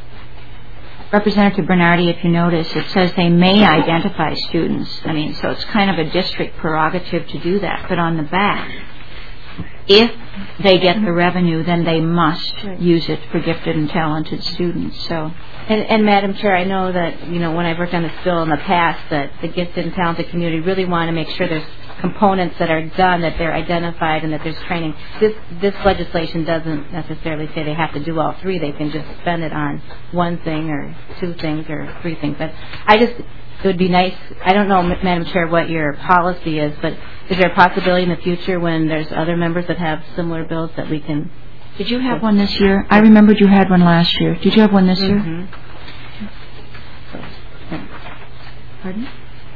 Representative Bernardi, if you notice, it says they may identify students. I mean, so it's kind of a district prerogative to do that. But on the back, if they get the revenue, then they must use it for gifted and talented students. So, and, and Madam Chair, I know that, you know, when I've worked on this bill in the past, that the gifted and talented community really want to make sure there's components that are done, that they're identified, and that there's training. This this legislation doesn't necessarily say they have to do all three. They can just spend it on one thing or two things or three things. But I just, it would be nice, I don't know, Madam Chair, what your policy is, but is there a possibility in the future when there's other members that have similar bills that we can... Did you have one this year? I remembered you had one last year. Did you have one this mm-hmm. year? Pardon?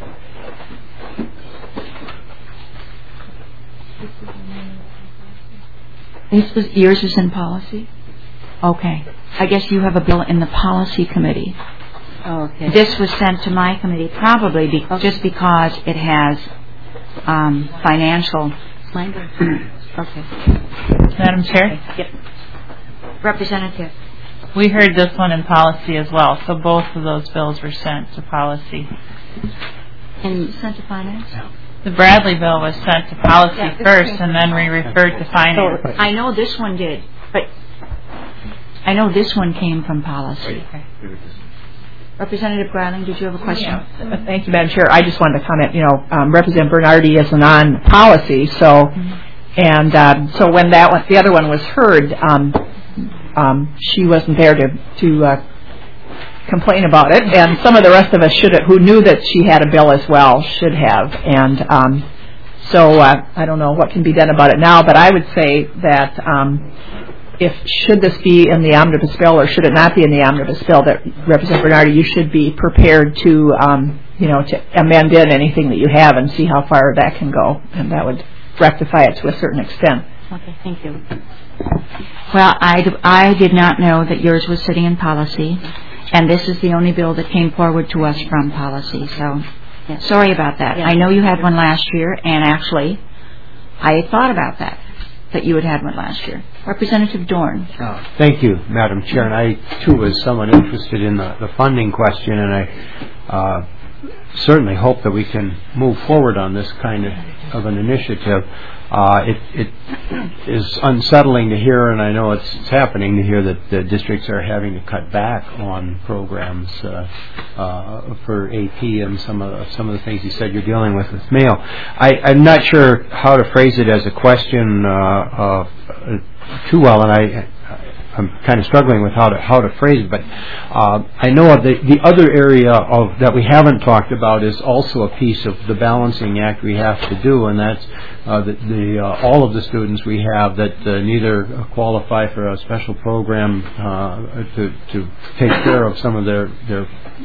This was, yours is in policy? Okay. I guess you have a bill in the policy committee. Oh, okay. This was sent to my committee probably be, okay. just because it has um, financial language. Okay. Madam Chair? Okay. Yep. Representative. We heard this one in policy as well, so both of those bills were sent to policy. And sent to finance? The Bradley bill was sent to policy Yeah, first, and then we referred to finance. So I know this one did, but I know this one came from policy. Representative Greiling, did you have a question? Yeah. Thank you, Madam Chair. I just wanted to comment. You know, um, Representative Bernardi isn't on policy, so mm-hmm. and um, so when that one, the other one was heard, um, um, she wasn't there to to uh, complain about it, and some of the rest of us should have, who knew that she had a bill as well, should have, and um, so uh, I don't know what can be done about it now, but I would say that. Um, If should this be in the omnibus bill or should it not be in the omnibus bill, that Representative Bernardi, you should be prepared to, um, you know, to amend in anything that you have and see how far that can go, and that would rectify it to a certain extent. Okay, thank you. Well, I, I did not know that yours was sitting in policy, and this is the only bill that came forward to us from policy. So, yes. Sorry about that. Yes. I know you had one last year, and actually, I thought about that. That you had had one last year. Representative Dorn. Uh, thank you, Madam Chair. And I, too, was somewhat interested in the, the funding question, and I uh, certainly hope that we can move forward on this kind of, of an initiative. Uh, it, it is unsettling to hear, and I know it's, it's happening to hear, that the districts are having to cut back on programs uh, uh, for A P and some of the, some of the things you said you're dealing with with Mayo. I, I'm not sure how to phrase it as a question uh, uh, too well, and I. I'm kind of struggling with how to how to phrase it, but uh, I know of the the other area of that we haven't talked about is also a piece of the balancing act we have to do, and that's uh, the, the uh, all of the students we have that uh, neither qualify for a special program uh, to to take care of some of their their.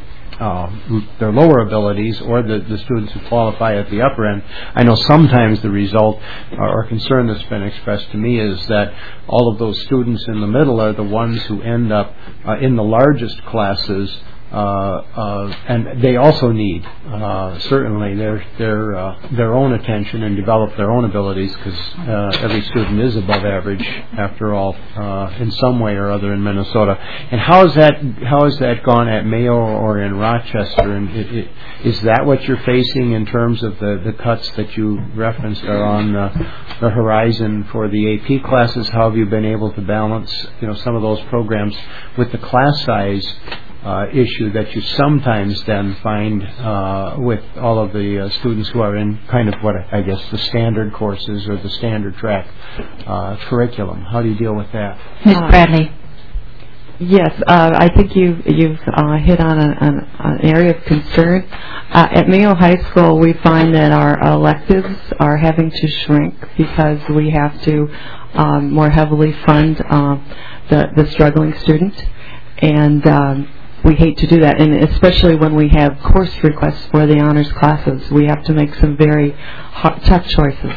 Uh, their lower abilities, or the, the students who qualify at the upper end. I know sometimes the result or concern that's been expressed to me is that all of those students in the middle are the ones who end up uh, in the largest classes, uh, uh, and they also need uh, certainly their their uh, their own attention and develop their own abilities, because uh, every student is above average after all uh, in some way or other in Minnesota. And how is that how has that gone at Mayo or in Rochester? And it, it, is that what you're facing in terms of the, the cuts that you referenced are on the, the horizon for the A P classes? How have you been able to balance, you know, some of those programs with the class size Uh, issue that you sometimes then find uh, with all of the uh, students who are in kind of what I guess the standard courses or the standard track uh, curriculum? How do you deal with that? Miz Bradley. Yes, uh, I think you, you've uh, hit on a, an, an area of concern. Uh, at Mayo High School, we find that our electives are having to shrink because we have to um, more heavily fund uh, the, the struggling student. And um, we hate to do that, and especially when we have course requests for the honors classes, we have to make some very hard, tough choices.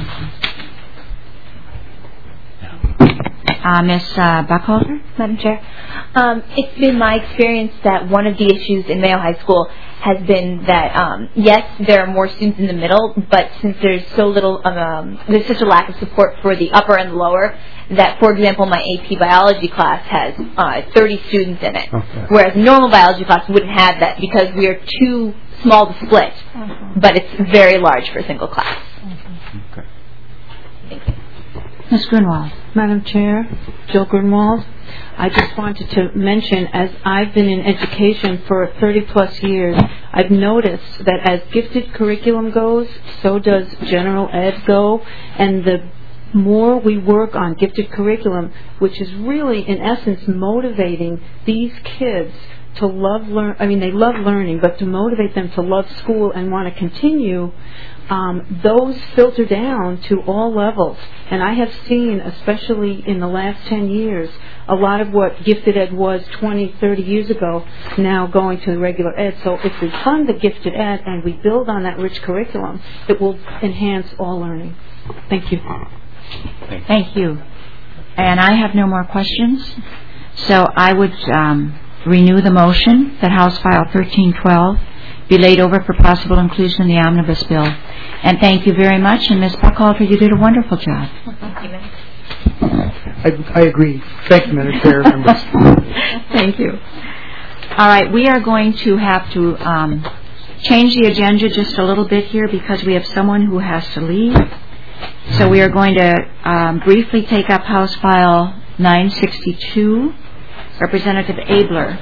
Uh, Miz Uh, Buckholder? Madam Chair, um, it's been my experience that one of the issues in Mayo High School has been that, um, yes, there are more students in the middle, but since there's so little, um, there's such a lack of support for the upper and lower, that, for example, my A P biology class has uh, thirty students in it, okay. Whereas normal biology class wouldn't have that because we are too small to split, mm-hmm. But it's very large for a single class. Mm-hmm. Okay. Thank you. Miz Grunwald. Madam Chair, Jill Grunwald. I just wanted to mention, as I've been in education for thirty plus years, I've noticed that as gifted curriculum goes, so does general ed go, and the more we work on gifted curriculum, which is really, in essence, motivating these kids to love learn. I mean, they love learning, but to motivate them to love school and want to continue, um, those filter down to all levels. And I have seen, especially in the last ten years, a lot of what gifted ed was twenty, thirty years ago now going to regular ed. So if we fund the gifted ed and we build on that rich curriculum, it will enhance all learning. Thank you. Thank you. Thank you. And I have no more questions. So I would um, renew the motion that House File thirteen twelve be laid over for possible inclusion in the omnibus bill. And thank you very much. And Miz Buckholder, you did a wonderful job. Thank you, I, I agree. Thank you, Madam Chair, members. Thank you. All right, we are going to have to um, change the agenda just a little bit here because we have someone who has to leave. So we are going to um, briefly take up House File nine sixty-two. Representative Abler.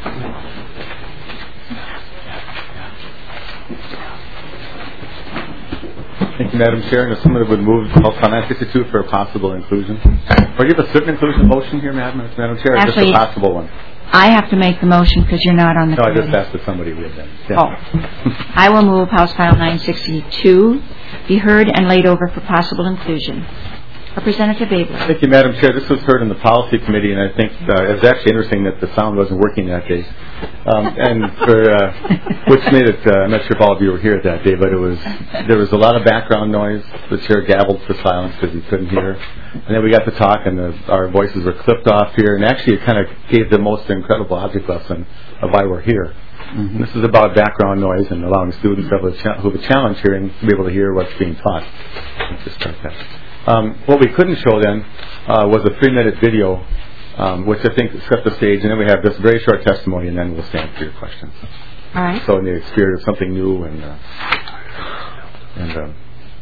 Thank you, Madam Chair. And if someone would move House File nine sixty-two for a possible inclusion. Or give a certain inclusion motion here, Madam, Madam Chair, or Actually, just a possible one? I have to make the motion because you're not on the No, committee. I just asked if somebody would then. Yeah. Oh. I will move House File nine sixty-two be heard and laid over for possible inclusion. Representative Abler. Thank you, Madam Chair. This was heard in the Policy Committee, and I think uh, it was actually interesting that the sound wasn't working that day. Um, and for uh, which made it, uh, I'm not sure if all of you were here that day, but it was there was a lot of background noise. The chair gabbled for silence because he couldn't hear. And then we got to talk, and the, our voices were clipped off here. And actually, it kind of gave the most incredible object lesson of why we're here. Mm-hmm. This is about background noise and allowing students who have a, cha- who have a challenge hearing to be able to hear what's being taught. Let's just start that. Um, what we couldn't show then uh, was a three-minute video, um, which I think set the stage, and then we have this very short testimony, and then we'll stand for your questions. All right. So in the spirit of something new and uh, and. Um,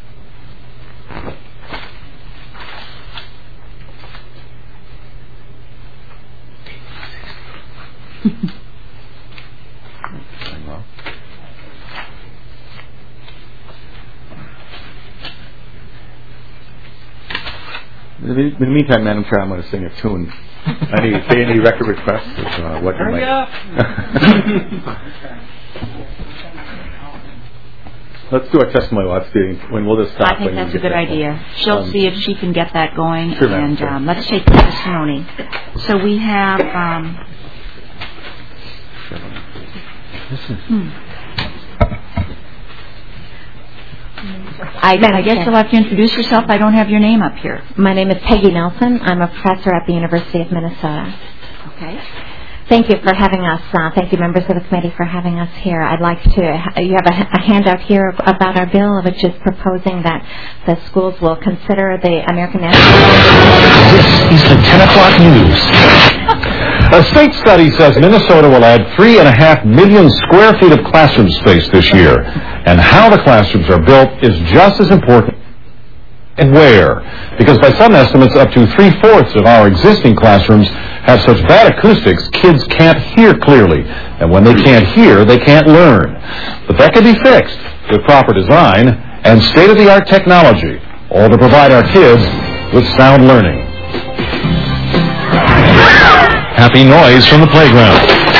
In the meantime, Madam Chair, I'm going to sing a tune. Any, say any record requests? Of, uh, what Hurry you up! Let's do our testimony while it's getting, when we'll just stop. I think that's a good idea. Going. She'll Um, see if she can get that going. Sure, ma'am, and sure. um, let's take the testimony. So we have... Um, hmm. I, I guess you'll have to introduce yourself. I don't have your name up here. My name is Peggy Nelson. I'm a professor at the University of Minnesota. Okay. Thank you for having us. Uh, thank you, members of the committee, for having us here. I'd like to, you have a, a handout here about our bill, which is proposing that the schools will consider the American National... This is the ten o'clock news. A state study says Minnesota will add three and a half million square feet of classroom space this year. And how the classrooms are built is just as important and where. Because by some estimates, up to three-fourths of our existing classrooms have such bad acoustics, kids can't hear clearly. And when they can't hear, they can't learn. But that can be fixed with proper design and state-of-the-art technology, all to provide our kids with sound learning. Happy noise from the playground.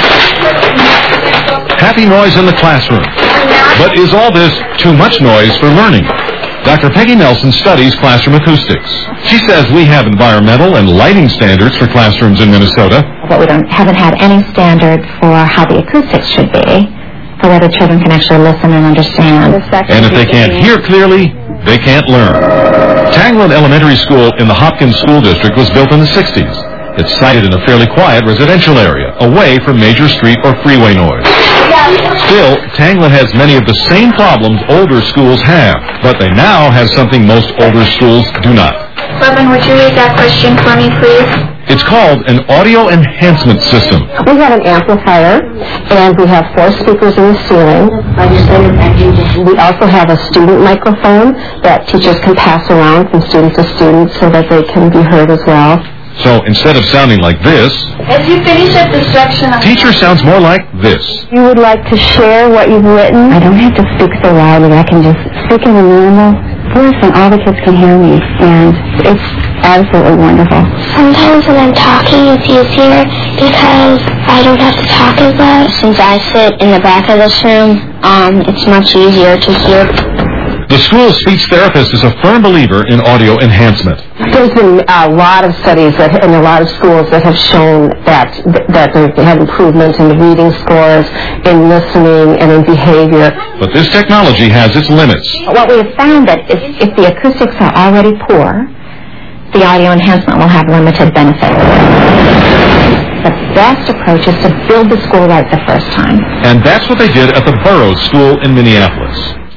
Happy noise in the classroom. But is all this too much noise for learning? Doctor Peggy Nelson studies classroom acoustics. She says we have environmental and lighting standards for classrooms in Minnesota. But we don't, haven't had any standard for how the acoustics should be, for whether children can actually listen and understand. And if they can't hear clearly, they can't learn. Tanglin Elementary School in the Hopkins School District was built in the sixties. It's sited in a fairly quiet residential area, away from major street or freeway noise. Still, Tanglin has many of the same problems older schools have, but they now have something most older schools do not. Robin, would you read that question for me, please? It's called an audio enhancement system. We have an amplifier, and we have four speakers in the ceiling. We also have a student microphone that teachers can pass around from student to student so that they can be heard as well. So instead of sounding like this, As you finish up the section... teacher sounds more like this. You would like to share what you've written? I don't have to speak so loudly. I can just speak in a normal voice and all the kids can hear me. And it's absolutely wonderful. Sometimes when I'm talking, it's easier because I don't have to talk as loud. Since I sit in the back of this room, um, it's much easier to hear. The school speech therapist is a firm believer in audio enhancement. There's been a lot of studies that, in a lot of schools that have shown that that they have improvement in the reading scores, in listening, and in behavior. But this technology has its limits. What we have found that if, if the acoustics are already poor, the audio enhancement will have limited benefit. The best approach is to build the school right the first time. And that's what they did at the Burroughs School in Minneapolis.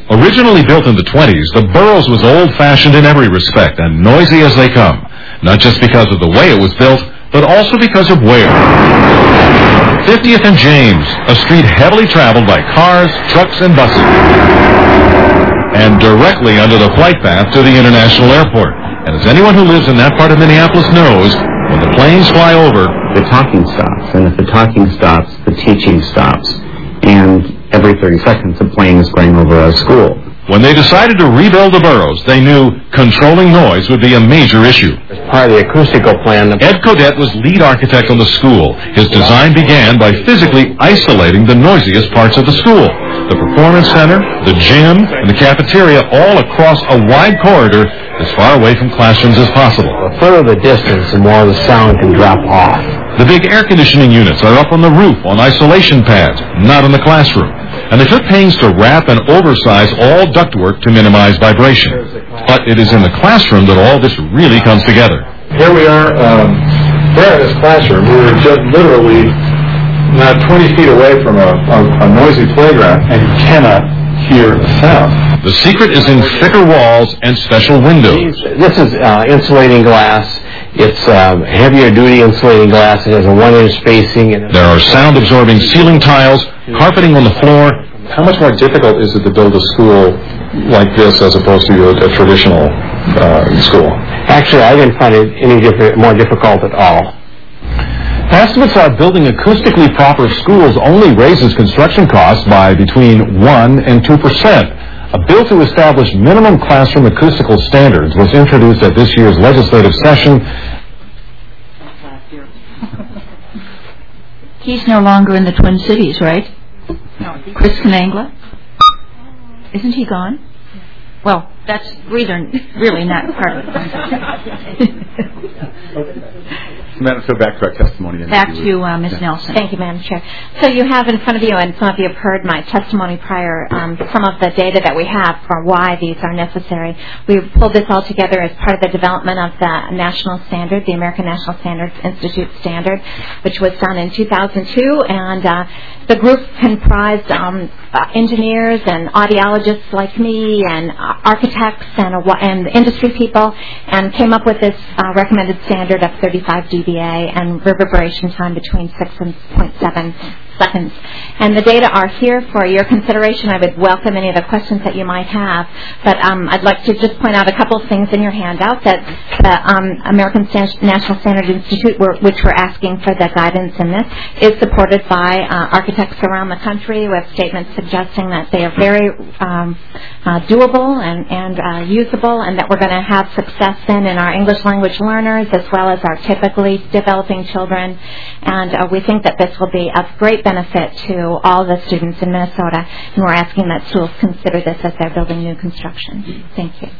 Originally built in the twenties, the Burroughs was old-fashioned in every respect and noisy as they come, not just because of the way it was built, but also because of where. fiftieth and James, a street heavily traveled by cars, trucks, and buses, and directly under the flight path to the International Airport. And as anyone who lives in that part of Minneapolis knows, when the planes fly over, the talking stops, and if the talking stops, the teaching stops, and every thirty seconds a plane is going over our school. When they decided to rebuild the Burroughs, they knew controlling noise would be a major issue. As part of the acoustical plan, Ed Codet was lead architect on the school. His design began by physically isolating the noisiest parts of the school. The performance center, the gym, and the cafeteria all across a wide corridor as far away from classrooms as possible. the further the distance, the more the sound can drop off. The big air conditioning units are up on the roof on isolation pads, not in the classroom. And they took pains to wrap and oversize all ductwork to minimize vibration. But it is in the classroom that all this really comes together. Here we are, um, we're in this classroom. We were just literally not twenty feet away from a, a, a noisy playground, and you cannot hear the sound. The secret is in thicker walls and special windows. This is uh, insulating glass. It's um, heavier duty insulating glass. It has a one inch spacing. And there are sound-absorbing ceiling tiles, carpeting on the floor. How much more difficult is it to build a school like this as opposed to a, a traditional uh, school? Actually, I didn't find it any different, more difficult at all. Estimates are building acoustically proper schools only raises construction costs by between one and two percent. A bill to establish minimum classroom acoustical standards was introduced at this year's legislative session. He's no longer in the Twin Cities, right? No. Chris Kanangla? Isn't he gone? Well, that's really, really not part of it. Madam, so back to our testimony. Back to uh, Miz Nelson. Thank you, Madam Chair. So you have in front of you, and some of you have heard my testimony prior, um, some of the data that we have for why these are necessary. We pulled this all together as part of the development of the national standard, the American National Standards Institute standard, which was done in two thousand two, and uh, the group comprised um, uh, engineers and audiologists like me and uh, architects and, uh, and industry people, and came up with this uh, recommended standard of thirty-five D B A and reverberation time between six and zero point seven seconds. And the data are here for your consideration. I would welcome any of the questions that you might have. But um, I'd like to just point out a couple of things in your handout that the um, American Stan- National Standards Institute, were, which we're asking for the guidance in this, is supported by uh, architects around the country with statements suggesting that they are very um, uh, doable and, and uh, usable, and that we're going to have success in in our English language learners as well as our typically developing children. And uh, we think that this will be of great benefit to all the students in Minnesota, and we're asking that schools consider this as they're building new construction. Thank you.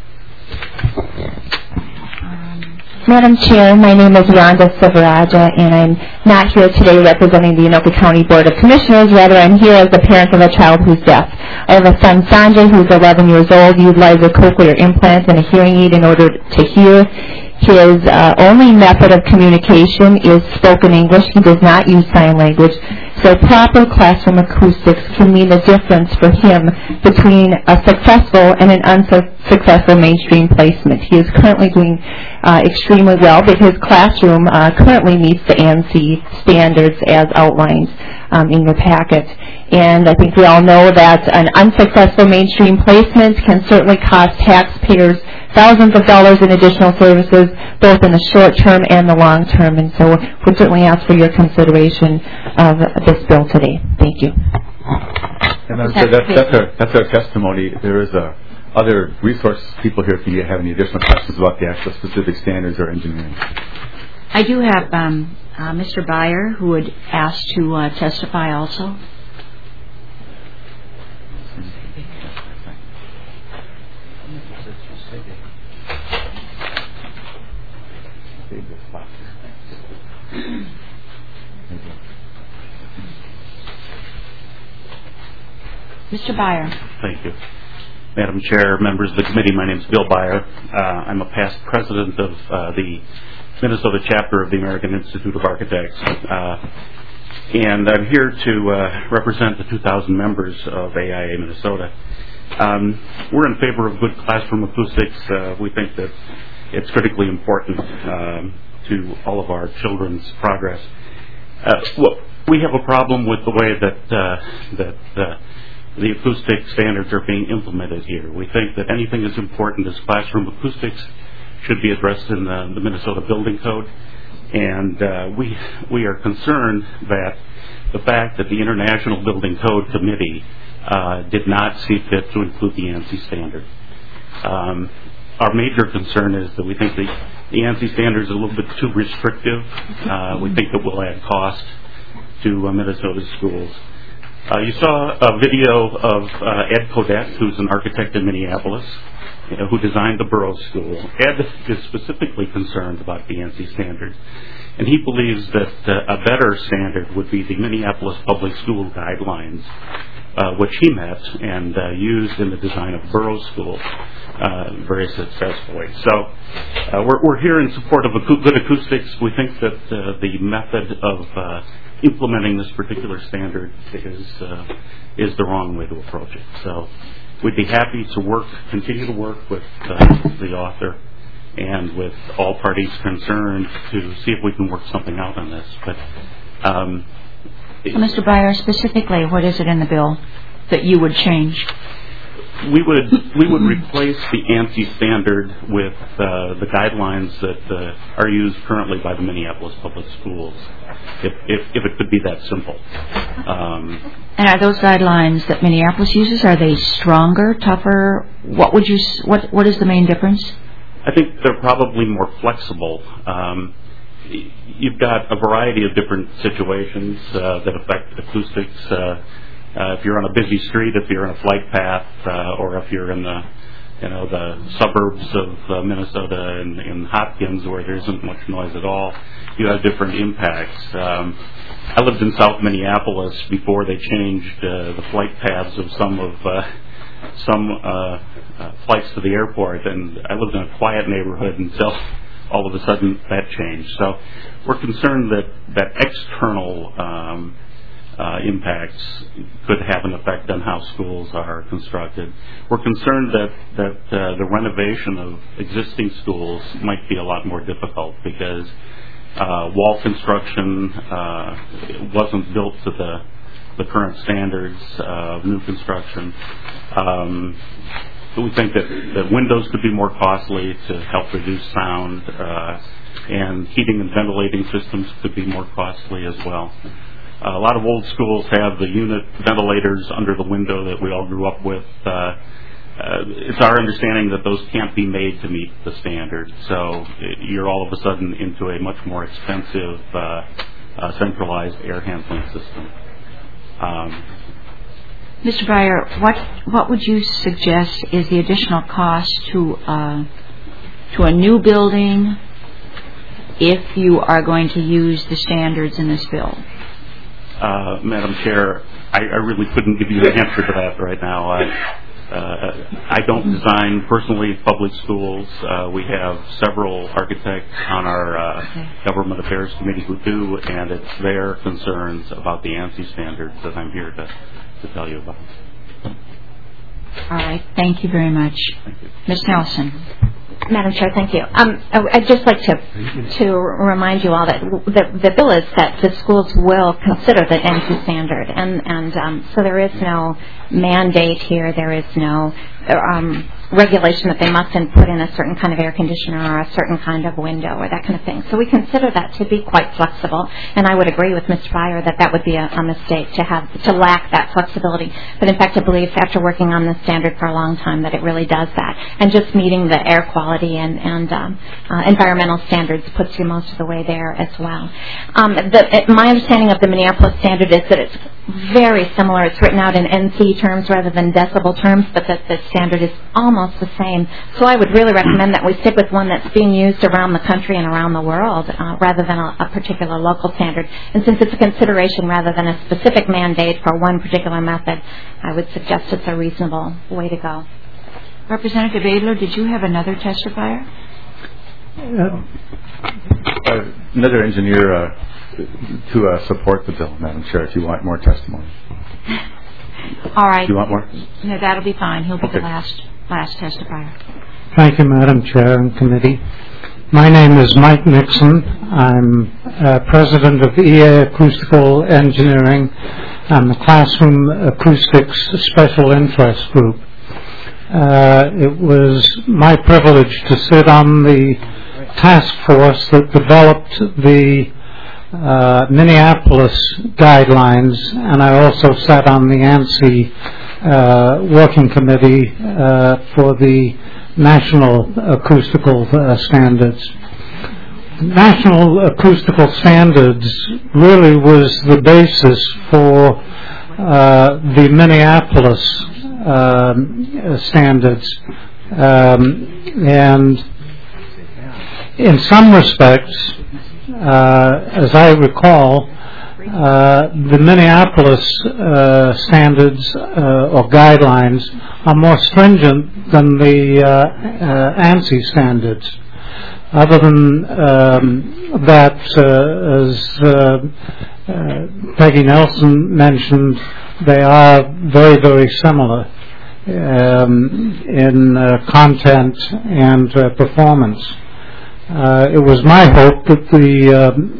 Um, Madam Chair, my name is Rhonda Sivaraja, and I'm not here today representing the Anoka County Board of Commissioners. Rather, I'm here as the parent of a child who's deaf. I have a son, Sanjay, who's eleven years old, utilizes a cochlear implant and a hearing aid in order to hear. His uh, only method of communication is spoken English. He does not use sign language. So proper classroom acoustics can mean the difference for him between a successful and an unsuccessful mainstream placement. He is currently doing uh, extremely well, but his classroom uh, currently meets the ANSI standards as outlined um, in your packet. And I think we all know that an unsuccessful mainstream placement can certainly cost taxpayers thousands of dollars in additional services, both in the short term and the long term. And so we certainly ask for your consideration of this bill today. Thank you. And that's, that's, that's, our, that's our testimony. There is a other resource people here if you have any additional questions about the actual specific standards or engineering. I do have um, uh, Mister Byer, who would ask to uh, testify also. Mister Byer. Thank you. Madam Chair, members of the committee, my name is Bill Byer. Uh, I'm a past president of uh, the Minnesota chapter of the American Institute of Architects. Uh, and I'm here to uh, represent the two thousand members of A I A Minnesota. Um, we're in favor of good classroom acoustics. Uh, we think that it's critically important um, to all of our children's progress. Uh, well, we have a problem with the way that uh, that uh, the acoustic standards are being implemented here. We think that anything as important as classroom acoustics should be addressed in the, the Minnesota Building Code, and uh, we we are concerned that the fact that the International Building Code Committee uh, did not see fit to include the ANSI standard. Um, our major concern is that we think the, the ANSI standard is a little bit too restrictive. Uh, we think it will add cost to uh, Minnesota schools. Uh, you saw a video of uh, Ed Kodek, who's an architect in Minneapolis, you know, who designed the Burroughs School. Ed is specifically concerned about the ANSI standards, and he believes that uh, a better standard would be the Minneapolis Public School Guidelines, uh, which he met and uh, used in the design of Burroughs School uh, very successfully. So uh, we're, we're here in support of acou- good acoustics. We think that uh, the method of uh, implementing this particular standard is uh, is the wrong way to approach it. So we'd be happy to work, continue to work with uh, the author and with all parties concerned to see if we can work something out on this. But um, so Mister Byer, specifically, what is it in the bill that you would change? We would we would replace the ANSI standard with uh, the guidelines that uh, are used currently by the Minneapolis Public Schools, if if, if it could be that simple. Um, and are those guidelines that Minneapolis uses, are they stronger, tougher? What would you what what is the main difference? I think they're probably more flexible. Um, you've got a variety of different situations uh, that affect acoustics. Uh, Uh, if you're on a busy street, if you're in a flight path, uh, or if you're in the, you know, the suburbs of uh, Minnesota and in Hopkins where there isn't much noise at all, you have different impacts. Um, I lived in South Minneapolis before they changed uh, the flight paths of some of uh, some uh, uh, flights to the airport, and I lived in a quiet neighborhood until all of a sudden that changed. So we're concerned that that external um, Uh, impacts could have an effect on how schools are constructed. We're concerned that that uh, the renovation of existing schools might be a lot more difficult because uh, wall construction uh, wasn't built to the the current standards of new construction. Um, we think that, that windows could be more costly to help reduce sound, uh, and heating and ventilating systems could be more costly as well. Uh, a lot of old schools have the unit ventilators under the window that we all grew up with. Uh, uh, it's our understanding that those can't be made to meet the standard. So you're all of a sudden into a much more expensive uh, uh, centralized air handling system. Um, Mister Byer, what what would you suggest is the additional cost to uh, to a new building if you are going to use the standards in this bill? Uh, Madam Chair, I, I really couldn't give you an answer to that right now. I, uh, I don't design personally public schools. Uh, we have several architects on our uh, Government Affairs Committee who do, and it's their concerns about the ANSI standards that I'm here to, to tell you about. All right. Thank you very much. Thank you. Miz Nelson. Madam Chair, thank you. Um, I'd just like to to remind you all that the, the bill is that the schools will consider the ANSI standard, and and um, so there is no mandate here. There is no um, regulation that they must put in a certain kind of air conditioner or a certain kind of window or that kind of thing. So we consider that to be quite flexible, and I would agree with Mister Byer that that would be a, a mistake to have to lack that flexibility. But in fact, I believe after working on this standard for a long time that it really does that, and just meeting the air quality and and um, uh, environmental standards puts you most of the way there as well. Um, the, my understanding of the Minneapolis standard is that it's very similar. It's written out in N C terms rather than decibel terms, but that the standard is almost the same. So I would really recommend that we stick with one that's being used around the country and around the world uh, rather than a, a particular local standard. And since it's a consideration rather than a specific mandate for one particular method, I would suggest it's a reasonable way to go. Representative Adler, did you have another testifier? Uh, another engineer uh, to uh, support the bill, Madam Chair, if you want more testimony. All right. Do you want more? No, that'll be fine. He'll be Okay. the last last testifier. Thank you, Madam Chair and Committee. My name is Mike Nixon. I'm uh, president of E A Acoustical Engineering and the Classroom Acoustics Special Interest Group. Uh, it was my privilege to sit on the task force that developed the uh, Minneapolis guidelines, and I also sat on the ANSI uh, working committee uh, for the National Acoustical uh, Standards. National Acoustical Standards really was the basis for uh, the Minneapolis um, standards, um, and in some respects, uh, as I recall, uh, the Minneapolis uh, standards uh, or guidelines are more stringent than the uh, uh, ANSI standards. Other than um, that, uh, as uh, uh, Peggy Nelson mentioned, they are very, very similar um, in uh, content and uh, performance. Uh, it was my hope that the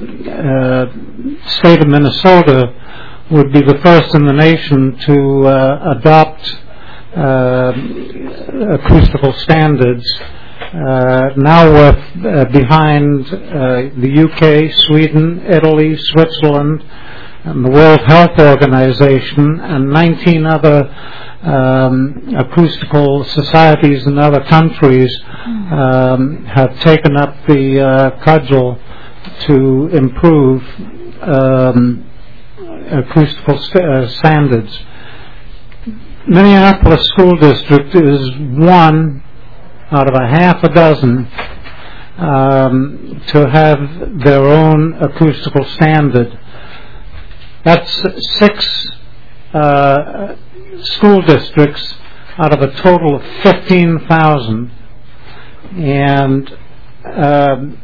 uh, uh, state of Minnesota would be the first in the nation to uh, adopt uh, acoustical standards. Uh, now we're uh, behind uh, the U K, Sweden, Italy, Switzerland, and the World Health Organization, and nineteen other um, acoustical societies in other countries um, have taken up the uh, cudgel to improve um, acoustical st- uh, standards. Minneapolis School District is one out of a half a dozen um, to have their own acoustical standard. That's six uh, school districts out of a total of fifteen thousand, and um,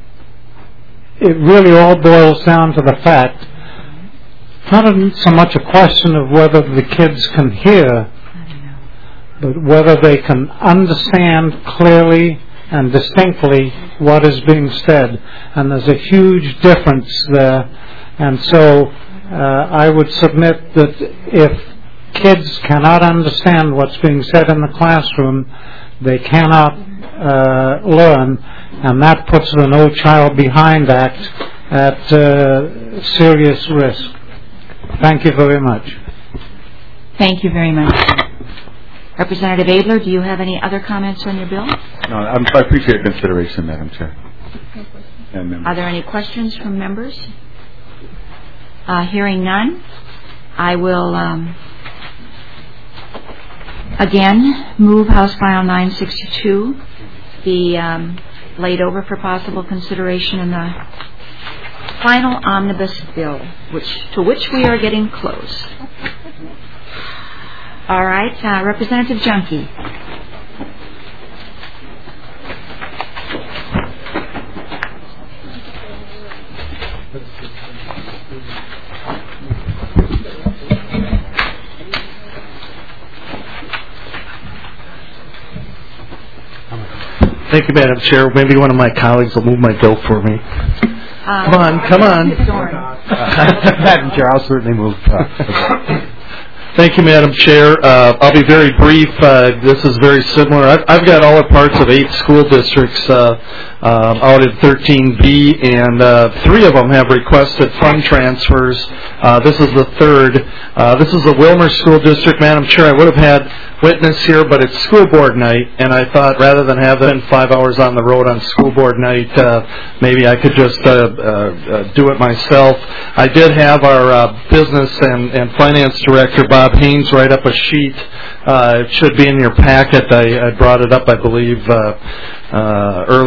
it really all boils down to the fact, not so much a question of whether the kids can hear, but whether they can understand clearly and distinctly what is being said. And there's a huge difference there. And so uh, I would submit that if kids cannot understand what's being said in the classroom, they cannot uh, learn, and that puts the No Child Behind Act at uh, serious risk. Thank you very much. Thank you very much. Representative Abler, do you have any other comments on your bill? No, I'm, I appreciate consideration, Madam Chair. And Are there any questions from members? Uh, hearing none, I will um, again move House File nine sixty-two be um, laid over for possible consideration in the final omnibus bill, which to which we are getting close. All right, uh, Representative Junkie. Thank you, Madam Chair. Maybe one of my colleagues will move my bill for me. Um, come on, come on. Madam Chair, I'll certainly move. Uh, Thank you, Madam Chair. Uh, I'll be very brief. Uh, this is very similar. I've, I've got all the parts of eight school districts uh, uh, out in thirteen B, and uh, three of them have requested fund transfers. Uh, this is the third. Uh, this is the Wilmer School District. Madam Chair, I would have had witness here, but it's school board night, and I thought rather than have them five hours on the road on school board night, uh, maybe I could just uh, uh, uh, do it myself. I did have our uh, business and, and finance director, Bob Haynes, write up a sheet. Uh, it should be in your packet. I, I brought it up, I believe, uh, uh, earlier today.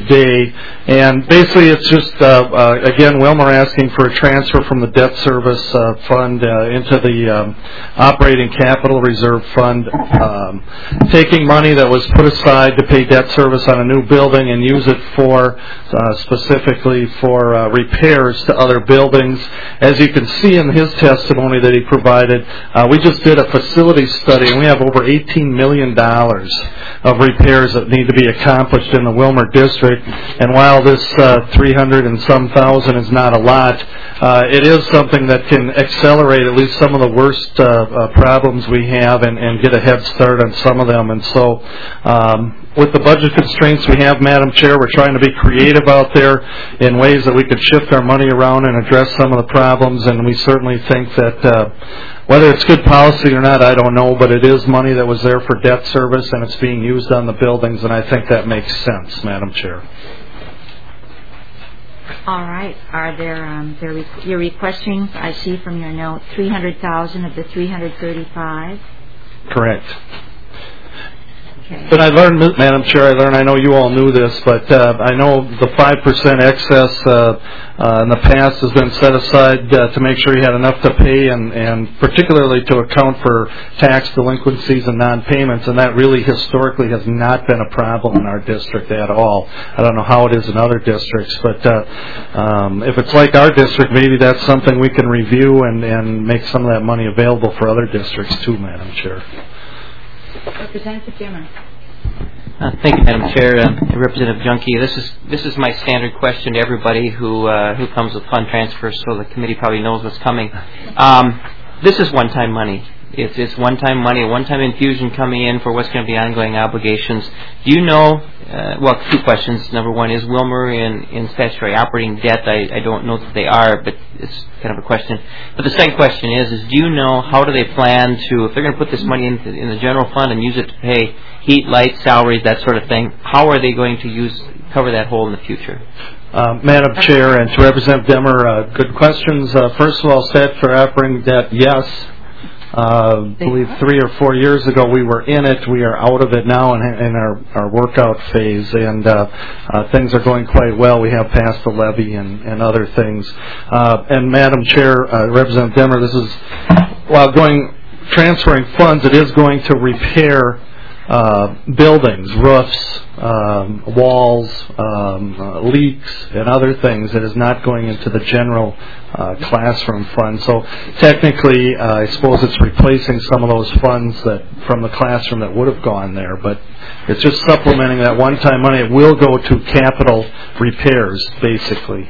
today. And basically it's just, uh, uh, again, Wilmer asking for a transfer from the debt service uh, fund uh, into the um, operating capital reserve fund, um, taking money that was put aside to pay debt service on a new building and use it for uh, specifically for uh, repairs to other buildings. As you can see in his testimony that he provided, uh, we just did a facility study and we have over eighteen million dollars of repairs that need to be accomplished in the Wilmer district. And while this uh, three hundred and some thousand is not a lot, uh, it is something that can accelerate at least some of the worst uh, uh, problems we have and, and get a head start on some of them. And so um, with the budget constraints we have, Madam Chair, we're trying to be creative out there in ways that we could shift our money around and address some of the problems. And we certainly think that uh, whether it's good policy or not, I don't know, but it is money that was there for debt service and it's being used on the buildings, and I think that makes sense, Madam Chair. All right. Are there, um, there re- you're requesting, I see from your note, three hundred thousand of the three hundred thirty-five? Correct. Okay. But I learned, Madam Chair, I learned, I know you all knew this, but uh, I know the five percent excess uh, uh, in the past has been set aside uh, to make sure you had enough to pay and, and particularly to account for tax delinquencies and non-payments, and that really historically has not been a problem in our district at all. I don't know how it is in other districts, but uh, um, if it's like our district, maybe that's something we can review and, and make some of that money available for other districts too, Madam Chair. Representative Dimmer. Uh, thank you, Madam Chair. Uh, Representative Junkie, this is this is my standard question to everybody who uh, who comes with fund transfers, so the committee probably knows what's coming. Um, this is one-time money. It's, it's one-time money, a one-time infusion coming in for what's going to be ongoing obligations. Do you know, uh, well, two questions. Number one, is Wilmer in, in statutory operating debt? I, I don't know that they are, but it's kind of a question. But the second question is, is do you know how do they plan to, if they're going to put this money into, in the general fund and use it to pay heat, light, salaries, that sort of thing, how are they going to use cover that hole in the future? Uh, Madam Chair, and to Representative Demmer, uh, good questions. Uh, first of all, statutory operating debt, yes. Uh, I believe three or four years ago we were in it. We are out of it now in, in our, our workout phase, and uh, uh, things are going quite well. We have passed the levy and, and other things. Uh, and Madam Chair, uh, Representative Demmer, this is, while going transferring funds, it is going to repair uh, buildings, roofs, um, walls, um, uh, leaks, and other things. It is not going into the general uh, classroom fund. So technically, uh, I suppose it's replacing some of those funds that from the classroom that would have gone there. But it's just supplementing that one-time money. It will go to capital repairs, basically.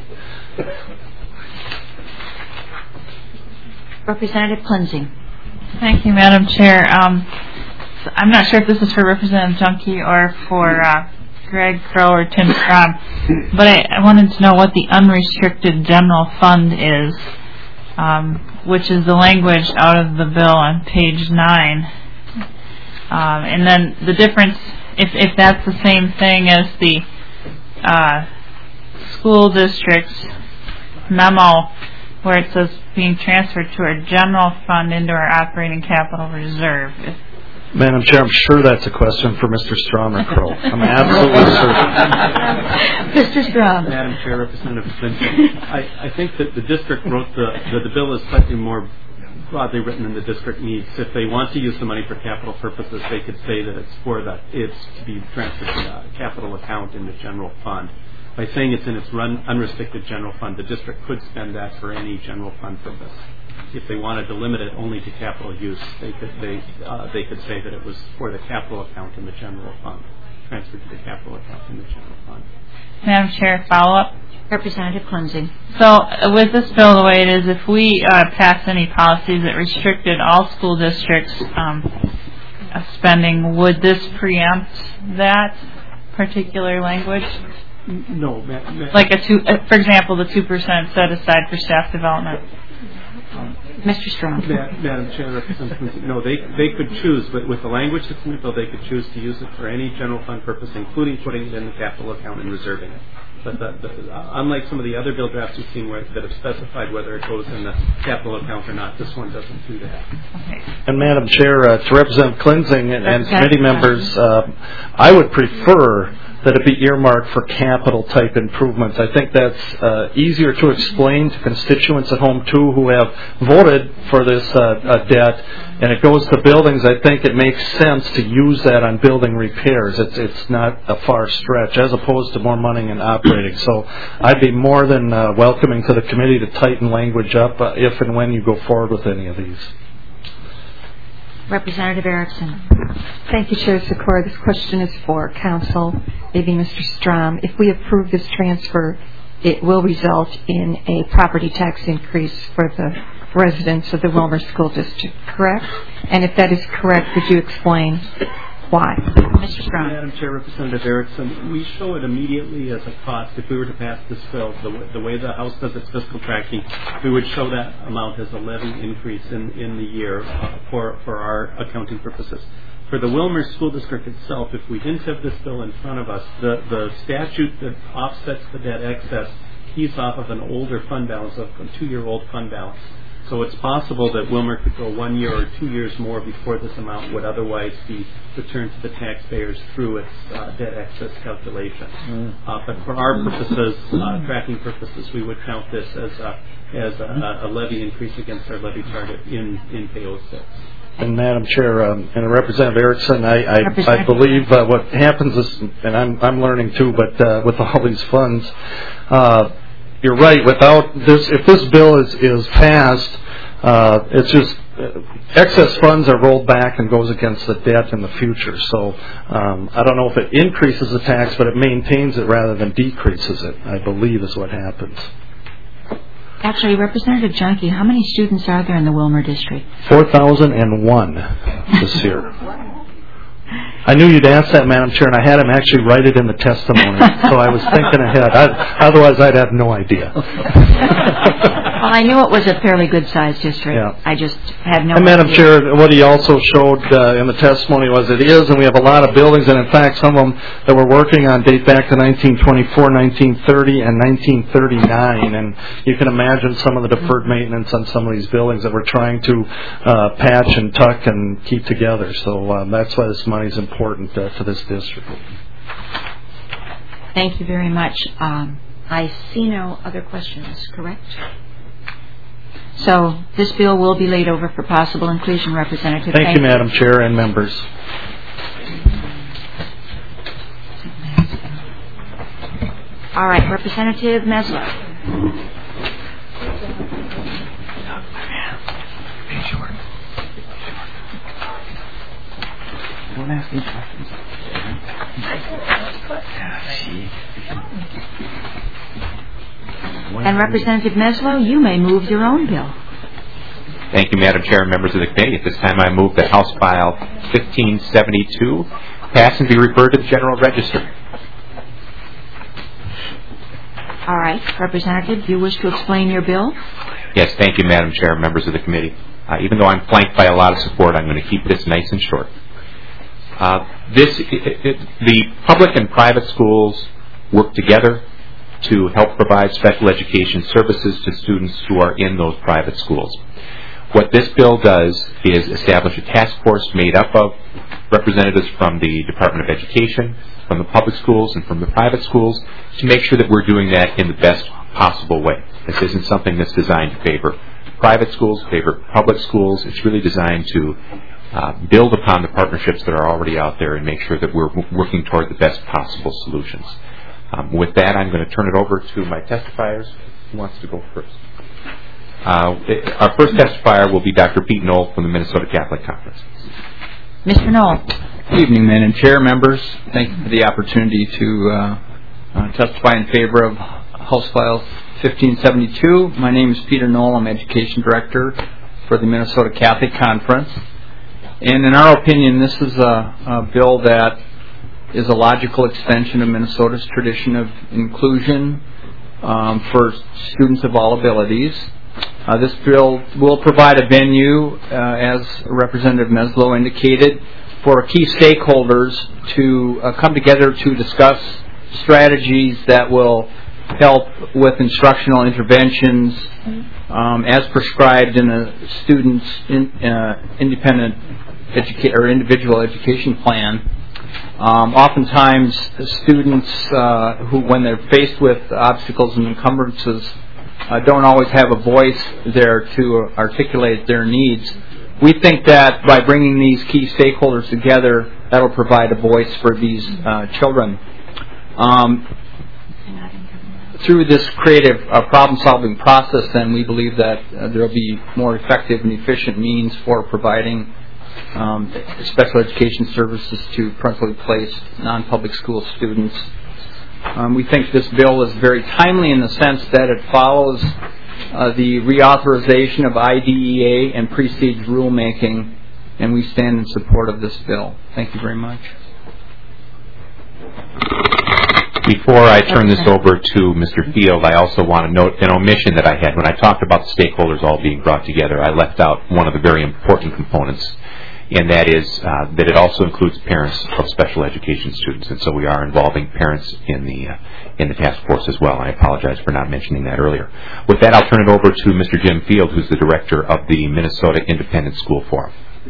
Representative Klinzing. Thank you, Madam Chair. Um, I'm not sure if this is for Representative Junkie or for uh, Greg Crow or Tim Strom, but I, I wanted to know what the unrestricted general fund is, um, which is the language out of the bill on page nine. Um, and then the difference, if, if that's the same thing as the uh, school district's memo where it says being transferred to our general fund into our operating capital reserve. If Madam Chair, I'm sure that's a question for Mister Strom or Crow. I'm absolutely certain. Mister Strom. Madam Chair, Representative Clinton, I, I think that the district wrote the, the, the bill is slightly more broadly written than the district needs. If they want to use the money for capital purposes, they could say that it's for that it's to be transferred to a capital account in the general fund. By saying it's in its run, unrestricted general fund, the district could spend that for any general fund purpose. If they wanted to limit it only to capital use, they could they uh, they could say that it was for the capital account in the general fund, transferred to the capital account in the general fund. Madam Chair, follow up. Representative Klinzing. So uh, with this bill, the way it is, if we uh, pass any policies that restricted all school districts' um, uh, spending, would this preempt that particular language? No, ma- ma- like a two, uh, for example, the two percent set aside for staff development. Mister Strong. Ma- Madam Chair, Representative, no, they they could choose, but with the language that's in the bill, they could choose to use it for any general fund purpose, including putting it in the capital account and reserving it. But the, the, unlike some of the other bill drafts we've seen where, that have specified whether it goes in the capital account or not, this one doesn't do that. Okay. And Madam Chair, uh, to Representative Klinzing and, and committee members, uh, I would prefer that it be earmarked for capital-type improvements. I think that's uh, easier to explain to constituents at home, too, who have voted for this uh, uh, debt, and it goes to buildings. I think it makes sense to use that on building repairs. It's, it's not a far stretch, as opposed to more money in operating. So I'd be more than uh, welcoming to the committee to tighten language up uh, if and when you go forward with any of these. Representative Erickson. Thank you, Chair Sikora. This question is for Council, maybe Mister Strom. If we approve this transfer, it will result in a property tax increase for the residents of the Wilmer School District, correct? And if that is correct, would you explain why? Mister Strom. Madam Chair, Representative Erickson, we show it immediately as a cost. If we were to pass this bill, the, w- the way the House does its fiscal tracking, we would show that amount as a levy increase in, in the year uh, for, for our accounting purposes. For the Wilmer School District itself, if we didn't have this bill in front of us, the, the statute that offsets the debt excess keys off of an older fund balance, of a two-year-old fund balance. So it's possible that Wilmer could go one year or two years more before this amount would otherwise be returned to the taxpayers through its uh, debt excess calculation. Mm. Uh, but for our purposes, uh, tracking purposes, we would count this as a, as a, a levy increase against our levy target in, in P O six. And Madam Chair, um, and Representative Erickson, I, I, I believe uh, what happens is, and I'm, I'm learning too, but uh, with all these funds, uh, you're right. Without this, if this bill is is passed, uh, it's just uh, excess funds are rolled back and goes against the debt in the future. So um, I don't know if it increases the tax, but it maintains it rather than decreases it, I believe is what happens. Actually, Representative Junkie, how many students are there in the Wilmer district? four thousand one this year. I knew you'd ask that, Madam Chair, and I had him actually write it in the testimony, so I was thinking ahead. I'd, otherwise, I'd have no idea. Well, I knew it was a fairly good-sized district. Yeah. I just had no and idea. Madam Chair, what he also showed uh, in the testimony was it is, and we have a lot of buildings, and in fact, some of them that we're working on date back to nineteen twenty-four, nineteen thirty, and nineteen thirty-nine, and you can imagine some of the deferred maintenance on some of these buildings that we're trying to uh, patch and tuck and keep together. So um, that's why this money is important uh, to this district. Thank you very much. Um, I see no other questions, correct? So this bill will be laid over for possible inclusion, Representative. Thank, Thank you, Madam Chair and members. All right, Representative Meslow. Don't ask me questions. And Representative Meslow, you may move your own bill. Thank you, Madam Chair and members of the committee. At this time, I move that House File fifteen seventy-two pass and be referred to the General Register. All right, Representative, do you wish to explain your bill? Yes, thank you, Madam Chair and members of the committee. Uh, even though I'm flanked by a lot of support, I'm going to keep this nice and short. Uh, this, it, it, the public and private schools work together to help provide special education services to students who are in those private schools. What this bill does is establish a task force made up of representatives from the Department of Education, from the public schools, and from the private schools to make sure that we're doing that in the best possible way. This isn't something that's designed to favor private schools, favor public schools. It's really designed to uh, build upon the partnerships that are already out there and make sure that we're working toward the best possible solutions. Um, with that, I'm going to turn it over to my testifiers. Who wants to go first? Uh, it, our first testifier will be Doctor Pete Knoll from the Minnesota Catholic Conference. Mister Knoll. Good evening, Madam Chair, members. Thank you for the opportunity to uh, uh, testify in favor of House File fifteen seventy-two. My name is Peter Knoll. I'm Education Director for the Minnesota Catholic Conference. And in our opinion, this is a, a bill that is a logical extension of Minnesota's tradition of inclusion um, for students of all abilities. Uh, this bill will provide a venue, uh, as Representative Meslow indicated, for key stakeholders to uh, come together to discuss strategies that will help with instructional interventions um, as prescribed in a student's in, uh, independent educa- or individual education plan. Um, oftentimes, students uh, who, when they're faced with obstacles and encumbrances, uh, don't always have a voice there to articulate their needs. We think that by bringing these key stakeholders together, that will provide a voice for these uh, children. Um, through this creative uh, problem-solving process, then, we believe that uh, there will be more effective and efficient means for providing Um, special education services to parental placed non-public school students. Um, we think this bill is very timely in the sense that it follows uh, the reauthorization of I D E A and precedes rulemaking, and we stand in support of this bill. Thank you very much. Before I turn this over to Mister Field, I also want to note an omission that I had. When I talked about the stakeholders all being brought together, I left out one of the very important components, and that is uh, that it also includes parents of special education students, and so we are involving parents in the uh, in the task force as well. I apologize for not mentioning that earlier. With that, I'll turn it over to Mister Jim Field, who's the director of the Minnesota Independent School Forum.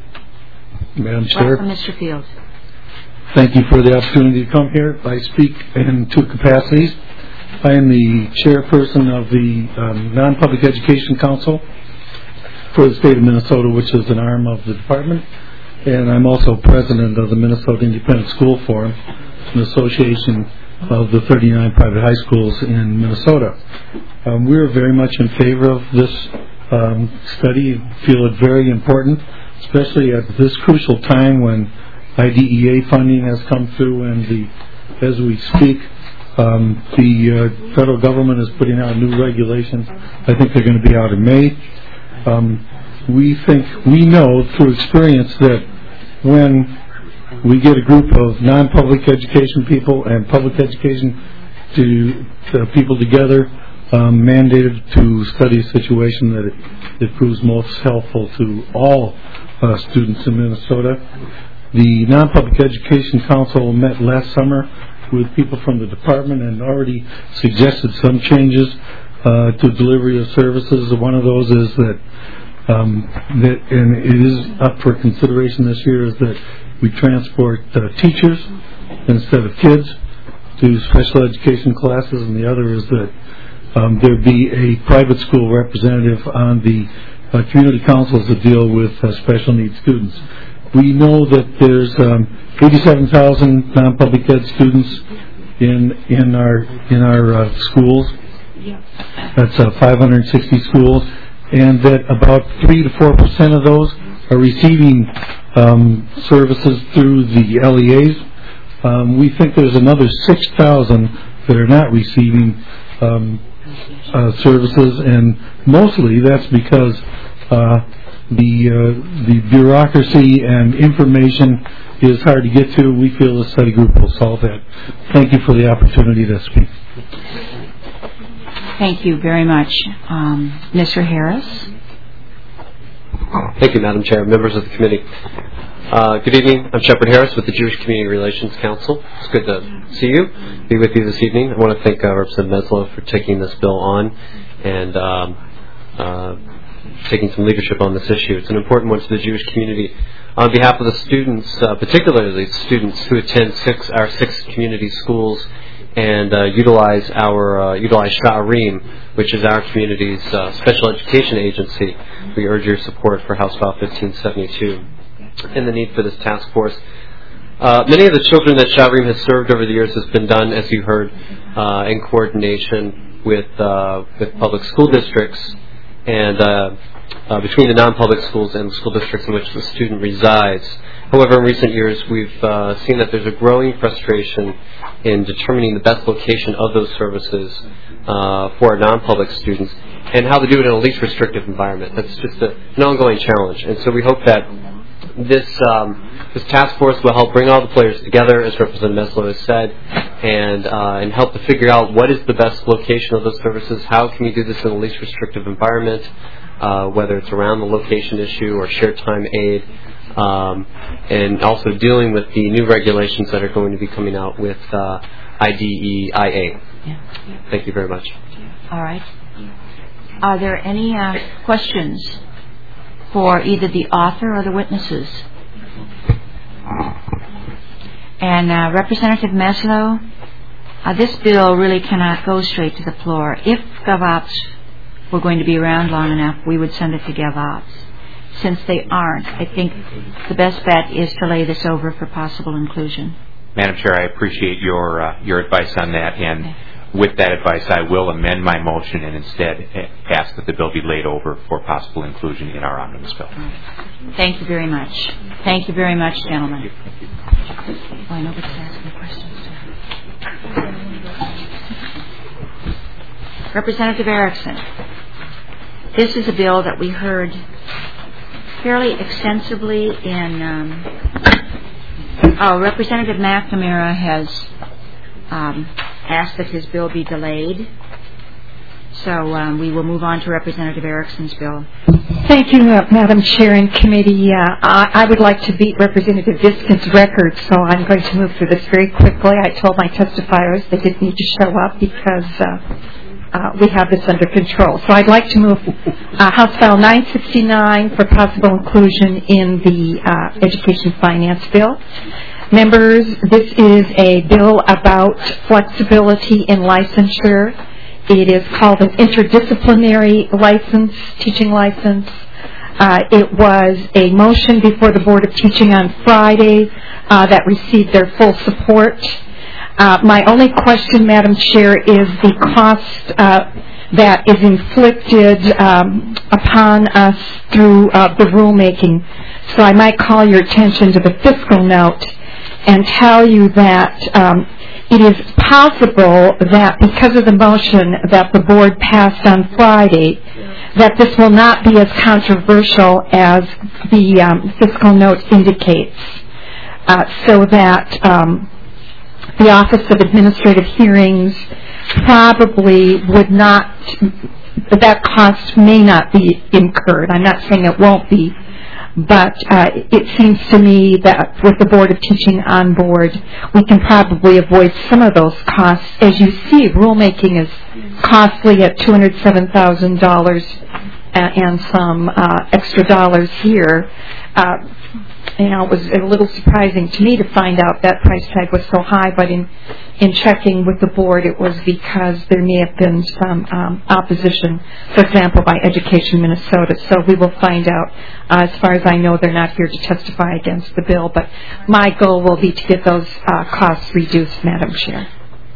Madam Chair. Welcome, Mister Field. Thank you for the opportunity to come here. I speak in two capacities. I am the chairperson of the um, Non-Public Education Council for the state of Minnesota, which is an arm of the department. And I'm also president of the Minnesota Independent School Forum, an association of the thirty-nine private high schools in Minnesota. Um, we're very much in favor of this um, study, feel it very important, especially at this crucial time when I D E A funding has come through, and the, as we speak, um, the uh, federal government is putting out new regulations. I think they're going to be out in May. Um, we think, we know through experience that when we get a group of non-public education people and public education to, to people together, um, mandated to study a situation, that it, it proves most helpful to all uh, students in Minnesota. The Non-Public Education Council met last summer with people from the department and already suggested some changes uh, to delivery of services. One of those is that, um, that, and it is up for consideration this year, is that we transport uh, teachers instead of kids to special education classes, and the other is that um, there be a private school representative on the uh, community councils that deal with uh, special needs students. We know that there's um, eighty-seven thousand non-public ed students in in our in our uh, schools. That's uh, five hundred sixty schools, and that about three to four percent of those are receiving um, services through the L E As. Um, we think there's another six thousand that are not receiving um, uh, services, and mostly that's because uh, the uh, the bureaucracy and information is hard to get to. We feel the study group will solve that. Thank you for the opportunity to speak. Thank you very much. Um, Mister Harris. Thank you, Madam Chair, members of the committee. Uh, good evening. I'm Shepard Harris with the Jewish Community Relations Council. It's good to see you, be with you this evening. I want to thank uh, Representative Meslow for taking this bill on and um, uh, taking some leadership on this issue. It's an important one to the Jewish community. On behalf of the students, uh, particularly the students who attend six our six community schools and uh, utilize our uh, utilize Sha'arim, which is our community's uh, special education agency, we urge your support for House File fifteen seventy-two and the need for this task force. Uh, many of the children that Sha'arim has served over the years has been done, as you heard, uh, in coordination with uh, with public school districts and uh, uh, between the non-public schools and the school districts in which the student resides. However, in recent years, we've uh, seen that there's a growing frustration in determining the best location of those services uh, for our non-public students and how to do it in a least restrictive environment. That's just a, an ongoing challenge. And so we hope that this um, this task force will help bring all the players together, as Representative Meslow has said, and uh, and help to figure out what is the best location of those services, how can we do this in a least restrictive environment, uh, whether it's around the location issue or shared time aid, um, and also dealing with the new regulations that are going to be coming out with uh, I D E I A. Thank you very much. All right. Are there any uh, questions for either the author or the witnesses? And uh, Representative Meslow, uh, this bill really cannot go straight to the floor. If GovOps were going to be around long enough, we would send it to GovOps. Since they aren't, I think the best bet is to lay this over for possible inclusion. Madam Chair, I appreciate your uh, your advice on that, and okay. With that advice, I will amend my motion and instead ask that the bill be laid over for possible inclusion in our omnibus bill. Thank you very much. Thank you very much, gentlemen. Oh, I know what's asking questions. Representative Erickson, this is a bill that we heard fairly extensively in. Um, oh, Representative McNamara has um, asked that his bill be delayed. So um, we will move on to Representative Erickson's bill. Thank you, uh, Madam Chair and Committee. Uh, I, I would like to beat Representative Viskin's record, so I'm going to move through this very quickly. I told my testifiers they didn't need to show up because uh, uh, we have this under control. So I'd like to move uh, House File nine sixty-nine for possible inclusion in the uh, Education Finance Bill. Members, this is a bill about flexibility in licensure. It is called an interdisciplinary license, teaching license. Uh, it was a motion before the Board of Teaching on Friday uh, that received their full support. Uh, my only question, Madam Chair, is the cost uh, that is inflicted um, upon us through uh, the rulemaking. So I might call your attention to the fiscal note and tell you that um, it is possible that because of the motion that the board passed on Friday, that this will not be as controversial as the um, fiscal note indicates, uh, so that um, the Office of Administrative Hearings probably would not, that cost may not be incurred. I'm not saying it won't be. But uh, it seems to me that with the Board of Teaching on board, we can probably avoid some of those costs. As you see, rulemaking is costly at two hundred seven thousand dollars and some uh, extra dollars here. Uh, you know, it was a little surprising to me to find out that price tag was so high, but in, in checking with the board, it was because there may have been some um, opposition, for example, by Education Minnesota. So we will find out. Uh, as far as I know, they're not here to testify against the bill, but my goal will be to get those uh, costs reduced, Madam Chair.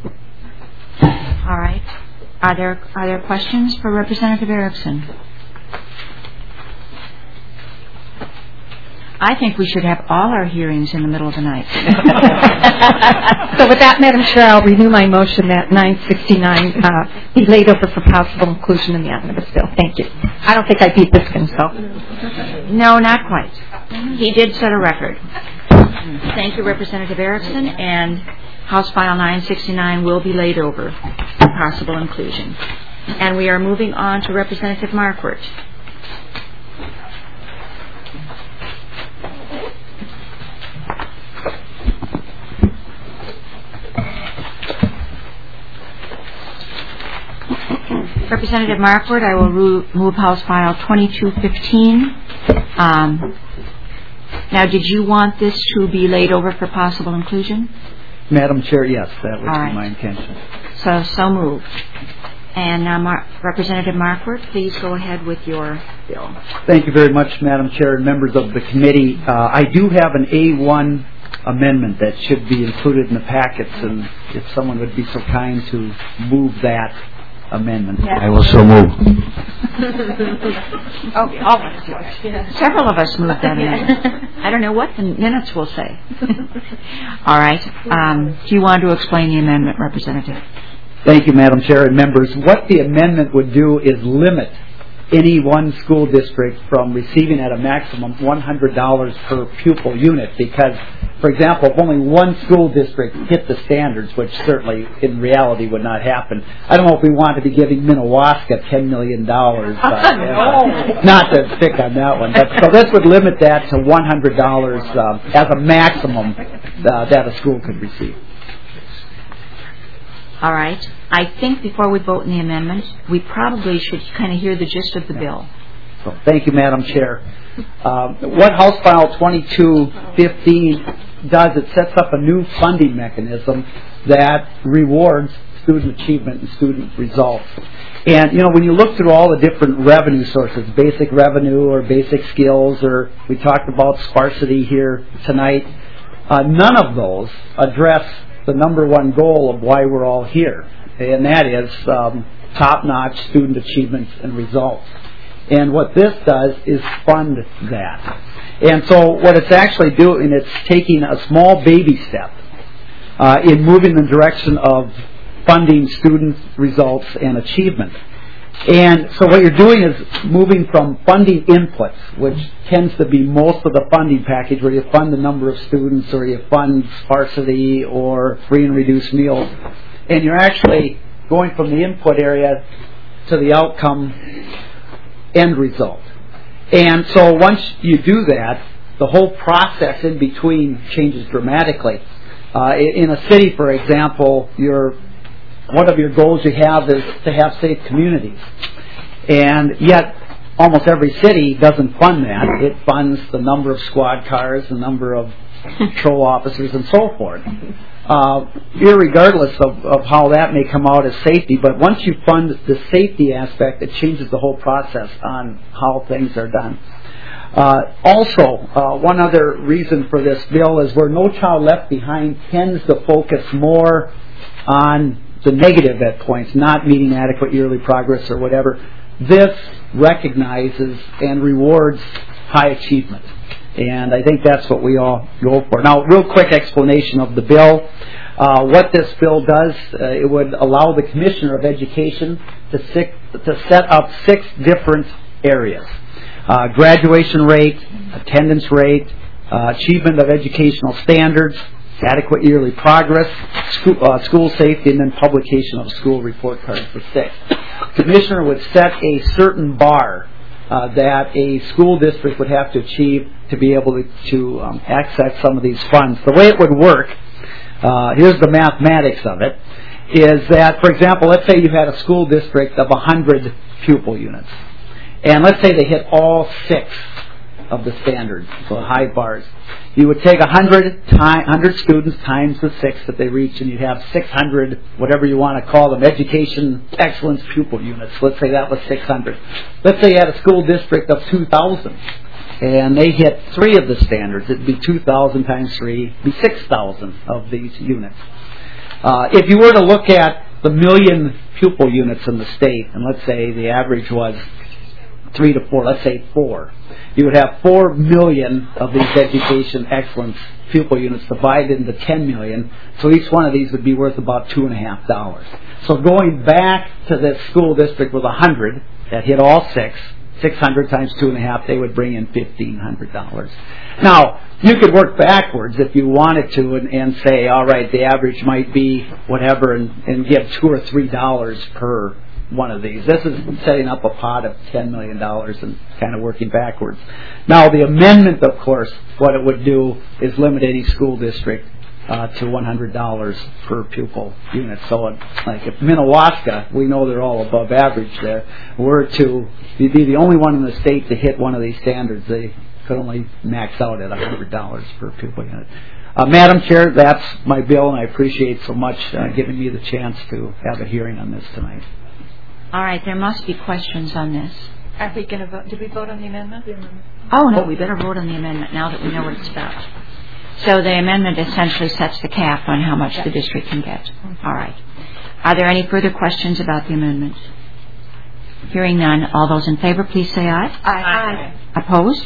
All right. Are there are there questions for Representative Erickson? I think we should have all our hearings in the middle of the night. So with that, Madam Chair, I'll renew my motion that nine sixty-nine uh, be laid over for possible inclusion in the omnibus bill. Thank you. I don't think I beat Biskin, so. No, not quite. He did set a record. Thank you, Representative Erickson, and House File nine sixty-nine will be laid over for possible inclusion. And we are moving on to Representative Marquardt. Representative Marquardt, I will ru- move House File twenty-two fifteen. Um, now, did you want this to be laid over for possible inclusion? Madam Chair, yes, that would All be right. my intention. So, so moved. And uh, Mar- Representative Marquardt, please go ahead with your bill. Thank you very much, Madam Chair and members of the committee. Uh, I do have an A one amendment that should be included in the packets, and if someone would be so kind to move that amendment. Yes. I will so move. Okay, all of us do it. Several of us moved that amendment. I don't know what the minutes will say. All right. Um, do you want to explain the amendment, Representative? Thank you, Madam Chair and members. What the amendment would do is limit any one school district from receiving at a maximum one hundred dollars per pupil unit, because, for example, if only one school district hit the standards, which certainly in reality would not happen, I don't know if we want to be giving Minnewaska ten million dollars. Uh, no. Not to pick on that one. But, so this would limit that to one hundred dollars uh, as a maximum uh, that a school could receive. All right. I think before we vote on the amendment, we probably should kind of hear the gist of the bill. So, thank you, Madam Chair. Uh, what House File twenty-two fifteen does, it sets up a new funding mechanism that rewards student achievement and student results. And, you know, when you look through all the different revenue sources, basic revenue or basic skills, or we talked about sparsity here tonight, uh, none of those address the number one goal of why we're all here, and that is um, top-notch student achievements and results. And what this does is fund that. And so what it's actually doing, it's taking a small baby step uh, in moving in the direction of funding student results and achievement. And so what you're doing is moving from funding inputs, which tends to be most of the funding package, where you fund the number of students or you fund sparsity or free and reduced meals, and you're actually going from the input area to the outcome end result. And so once you do that, the whole process in between changes dramatically. Uh, in a city, for example, your one of your goals you have is to have safe communities. And yet, almost every city doesn't fund that. It funds the number of squad cars, the number of patrol officers, and so forth. Uh, irregardless of, of how that may come out as safety, but once you fund the safety aspect, it changes the whole process on how things are done. Uh, also, uh, one other reason for this bill is where No Child Left Behind tends to focus more on the negative at points, not meeting adequate yearly progress or whatever. This recognizes and rewards high achievement. And I think that's what we all go for. Now, real quick explanation of the bill. Uh, what this bill does, uh, it would allow the Commissioner of Education to, six, to set up six different areas. Uh, graduation rate, attendance rate, uh, achievement of educational standards, adequate yearly progress, school, uh, school safety, and then publication of school report cards for six. The Commissioner would set a certain bar uh, that a school district would have to achieve to be able to, to um, access some of these funds. The way it would work, uh, here's the mathematics of it, is that, for example, let's say you had a school district of one hundred pupil units. And let's say they hit all six of the standards, so high bars. You would take one hundred, time, one hundred students times the six that they reach, and you'd have six hundred, whatever you want to call them, education excellence pupil units. Let's say that was six hundred. Let's say you had a school district of two thousand, and they hit three of the standards. It'd be two thousand times three, it'd be six thousand of these units. Uh, if you were to look at the million pupil units in the state, and let's say the average was three to four, let's say four, you would have four million of these education excellence pupil units divided into ten million, so each one of these would be worth about two and a half dollars. So going back to this school district with a hundred that hit all six, six hundred times two and a half, they would bring in fifteen hundred dollars. Now, you could work backwards if you wanted to and, and say, all right, the average might be whatever, and, and give two or three dollars per one of these. This is setting up a pot of ten million dollars and kind of working backwards. Now, the amendment, of course, what it would do is limit any school district uh, to one hundred dollars per pupil unit. So, like if Minnewaska, we know they're all above average there, were to be the only one in the state to hit one of these standards, they could only max out at one hundred dollars per pupil unit. Uh, Madam Chair, that's my bill, and I appreciate so much uh, giving me the chance to have a hearing on this tonight. All right, there must be questions on this. Are we going to vote? Did we vote on the amendment? Oh, no, we better vote on the amendment now that we know what it's about. So the amendment essentially sets the cap on how much the district can get. All right. Are there any further questions about the amendment? Hearing none, all those in favor, please say aye. Aye. Aye. Opposed?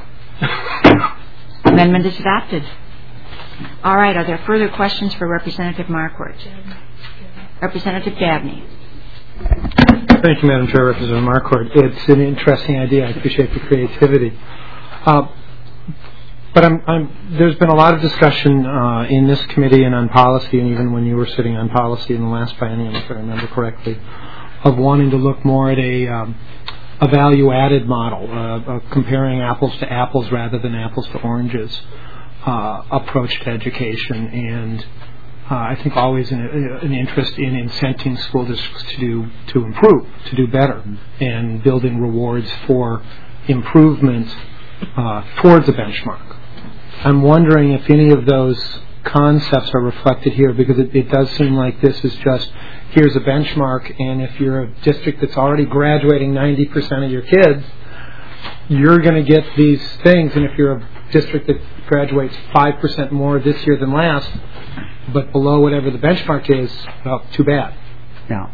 Amendment is adopted. All right, are there further questions for Representative Marquardt? Representative Dabney. Thank you, Madam Chair, Representative Marquardt. It's an interesting idea. I appreciate the creativity. Uh, but I'm, I'm, there's been a lot of discussion uh, in this committee and on policy, and even when you were sitting on policy in the last biennium, if I remember correctly, of wanting to look more at a, um, a value-added model, uh, of comparing apples to apples rather than apples to oranges uh, approach to education. And uh, I think, always an, an interest in incenting school districts to do to improve, to do better, and building rewards for improvement uh, towards a benchmark. I'm wondering if any of those concepts are reflected here, because it, it does seem like this is just, here's a benchmark, and if you're a district that's already graduating ninety percent of your kids, you're going to get these things, and if you're a district that graduates five percent more this year than last, but below whatever the benchmark is, well, too bad. Yeah.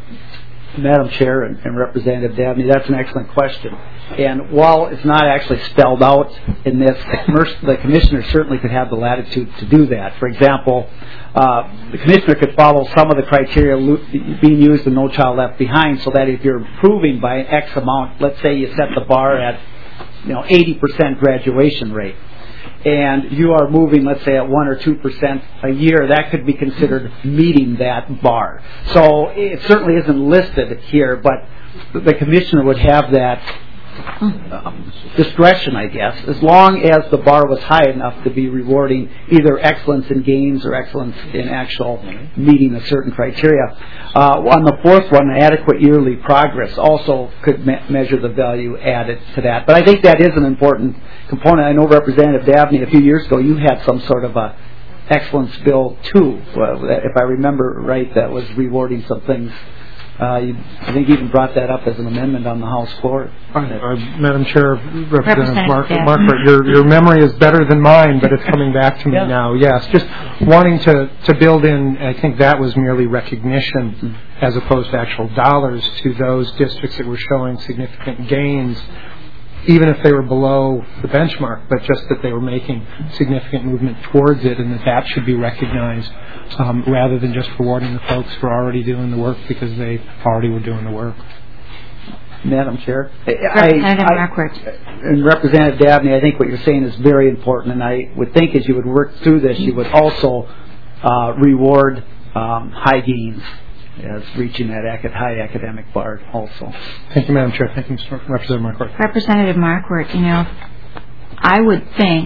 Madam Chair and, and Representative Dabney, that's an excellent question. And while it's not actually spelled out in this, the, commer- the commissioner certainly could have the latitude to do that. For example, uh, the commissioner could follow some of the criteria lo- being used in No Child Left Behind, so that if you're improving by an X amount, let's say you set the bar at, you know, eighty percent graduation rate, and you are moving, let's say, at one or two percent a year, that could be considered meeting that bar. So it certainly isn't listed here, but the commissioner would have that um, discretion, I guess, as long as the bar was high enough to be rewarding either excellence in gains or excellence in actual meeting a certain criteria. Uh, on the fourth one, adequate yearly progress also could me- measure the value added to that. But I think that is an important component. I know Representative Dabney, a few years ago, you had some sort of a excellence bill too, uh, if I remember right, that was rewarding some things. Uh, you, I think you even brought that up as an amendment on the House floor. Uh, uh, Madam Chair, Representative, Representative Mark, yeah. Markford, your, your memory is better than mine, but it's coming back to me yeah. now. Yes, just wanting to, to build in, I think that was merely recognition mm-hmm. as opposed to actual dollars to those districts that were showing significant gains, even if they were below the benchmark, but just that they were making significant movement towards it, and that that should be recognized um, rather than just rewarding the folks for already doing the work because they already were doing the work. Madam Chair, Representative I, Marquardt. And Representative Dabney, I think what you're saying is very important, and I would think as you would work through this, you would also uh, reward um, high gains as reaching that ac- high academic bar also. Thank you, Madam Chair. Thank you, Mister Representative Marquardt. Representative Marquardt, you know, I would think,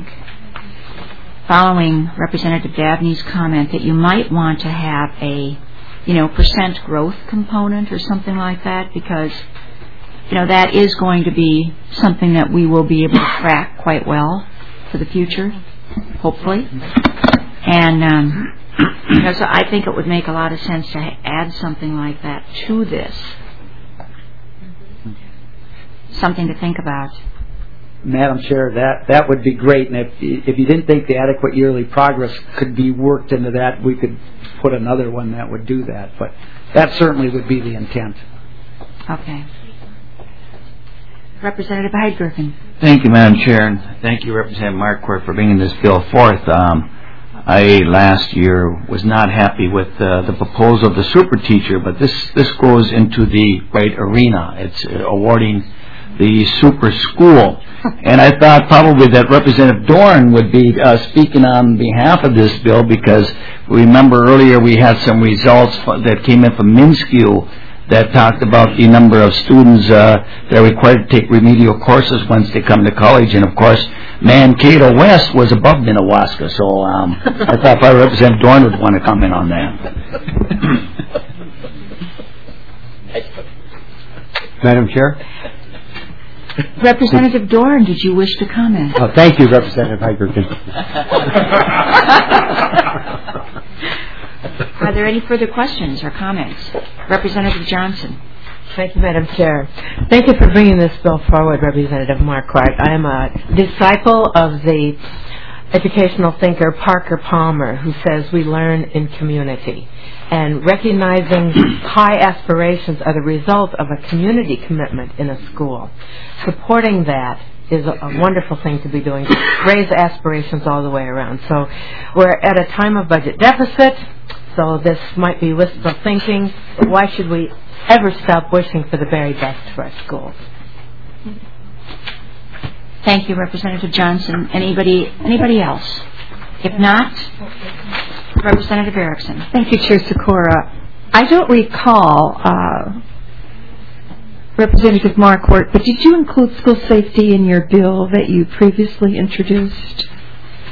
following Representative Dabney's comment, that you might want to have a, you know, percent growth component or something like that, because, you know, that is going to be something that we will be able to track quite well for the future, hopefully. And, um, you know, so I think it would make a lot of sense to add something like that to this. Something to think about. Madam Chair, that, that would be great. And if, if you didn't think the adequate yearly progress could be worked into that, we could put another one that would do that. But that certainly would be the intent. Okay. Representative Heidgergen. Thank you, Madam Chair, and thank you, Representative Marquardt, for bringing this bill forth. Um, I last year was not happy with uh, the proposal of the super teacher, but this this goes into the right arena. It's uh, awarding the super school, and I thought probably that Representative Dorn would be uh, speaking on behalf of this bill, because remember earlier we had some results that came in from Minskew that talked about the number of students uh, that are required to take remedial courses once they come to college. And, of course, Mankato West was above Minnewaska. So um, I thought probably Representative Dorn would want to comment on that. Madam Chair? Representative Dorn, did you wish to comment? Oh, thank you, Representative Heidgergen. Are there any further questions or comments? Representative Johnson. Thank you, Madam Chair. Thank you for bringing this bill forward, Representative Marquardt. I am a disciple of the educational thinker Parker Palmer, who says we learn in community. And recognizing high aspirations are the result of a community commitment in a school. Supporting that is a, a wonderful thing to be doing, to raise aspirations all the way around. So we're at a time of budget deficit, so this might be wistful thinking, but why should we ever stop wishing for the very best for our schools? Thank you, Representative Johnson. Anybody anybody else? If not, Representative Erickson. Thank you, Chair Sikora. I don't recall, uh, Representative Marquardt, but did you include school safety in your bill that you previously introduced?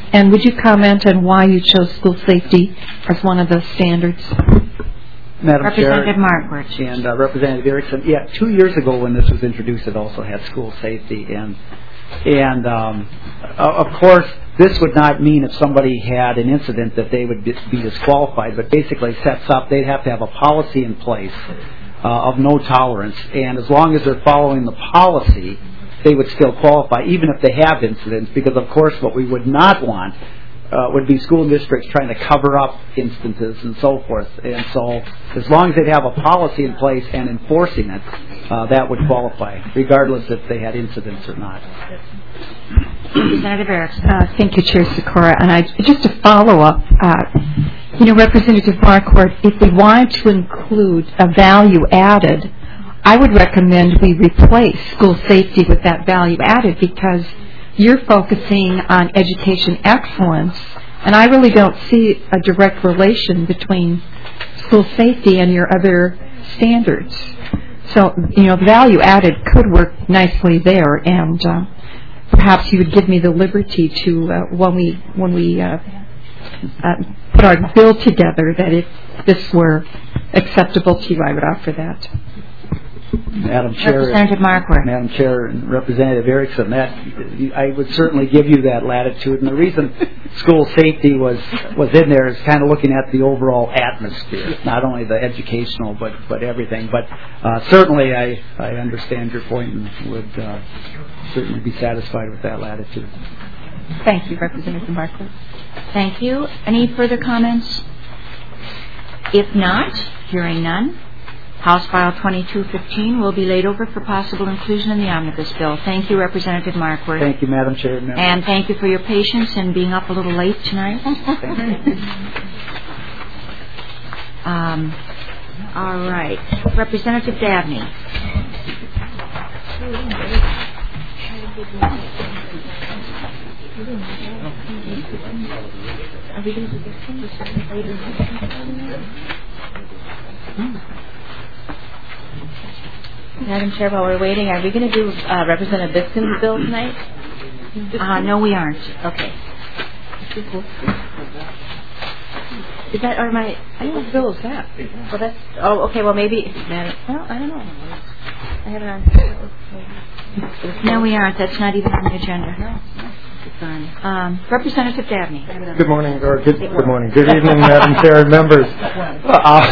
And would you comment on why you chose school safety as one of those standards? Madam Representative Chair Markwart. and uh, Representative Erickson, yeah, two years ago when this was introduced, it also had school safety, and and um, of course this would not mean if somebody had an incident that they would be disqualified, but basically sets up they'd have to have a policy in place uh, of no tolerance, and as long as they're following the policy, they would still qualify, even if they have incidents, because of course what we would not want uh, would be school districts trying to cover up instances and so forth. And so as long as they'd have a policy in place and enforcing it, uh, that would qualify, regardless if they had incidents or not. Representative Erickson. Uh, thank you, Chair Sikora. And I, just to follow up, uh, you know, Representative Markwart, if we wanted to include a value added, I would recommend we replace school safety with that value added, because you're focusing on education excellence, and I really don't see a direct relation between school safety and your other standards. So, you know, value added could work nicely there, and uh, perhaps you would give me the liberty to, uh, when we when we uh, uh, put our bill together, that if this were acceptable to you, I would offer that. Madam Chair, Representative Markwart. Madam Chair and Representative Erickson, that I would certainly give you that latitude. And the reason school safety was was in there is kind of looking at the overall atmosphere, not only the educational, but but everything. But uh, certainly, I I understand your point and would uh, certainly be satisfied with that latitude. Thank you, Representative Markwart. Thank you. Any further comments? If not, hearing none, House File twenty-two fifteen will be laid over for possible inclusion in the omnibus bill. Thank you, Representative Markwart. Thank you, Madam Chair. Members. And thank you for your patience in being up a little late tonight. um, all right. Representative Dabney. Are we going to do this one later? Madam Chair, while we're waiting, are we going to do uh, Representative Biskin's bill tonight? Uh, no, we aren't. Okay. Is that, or my, I don't know what bill is that? Well, that's, oh, okay, well, maybe, well, I don't know. I have it on. No, we aren't. That's not even on the agenda. No. Um, Representative Dabney. Good morning, or good, good morning. Good evening, Madam Chair and members. Uh,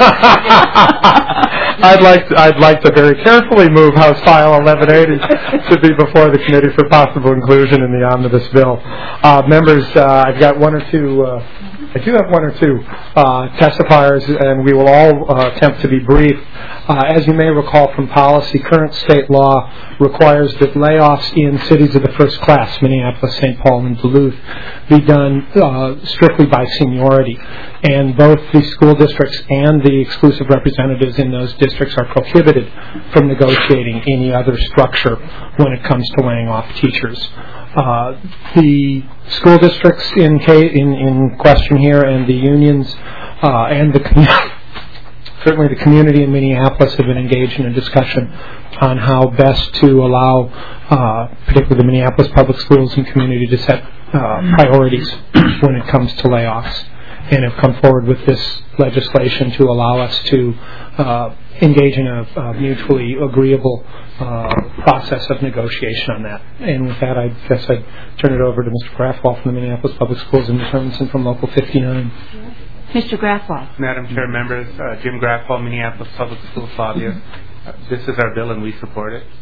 I'd like to, I'd like to very carefully move House File eleven eighty to be before the committee for possible inclusion in the omnibus bill. Uh, members, uh, I've got one or two. Uh, I do have one or two uh, testifiers, and we will all uh, attempt to be brief. Uh, as you may recall from policy, current state law requires that layoffs in cities of the first class, Minneapolis, Saint Paul, and Duluth, be done uh, strictly by seniority. And both the school districts and the exclusive representatives in those districts are prohibited from negotiating any other structure when it comes to laying off teachers. Uh, the school districts in, in, in question here and the unions uh, and the com- certainly the community in Minneapolis have been engaged in a discussion on how best to allow, uh, particularly the Minneapolis public schools and community, to set uh, priorities when it comes to layoffs, and have come forward with this legislation to allow us to uh, engage in a, a mutually agreeable uh, process of negotiation on that. And with that, I guess I'd turn it over to Mister Graffwall from the Minneapolis Public Schools and Mister Hermanson from Local fifty-nine. Mister Graffwall. Madam Chair, members, uh, Jim Graffwall, Minneapolis Public Schools, Fabia. Uh, this is our bill and we support it.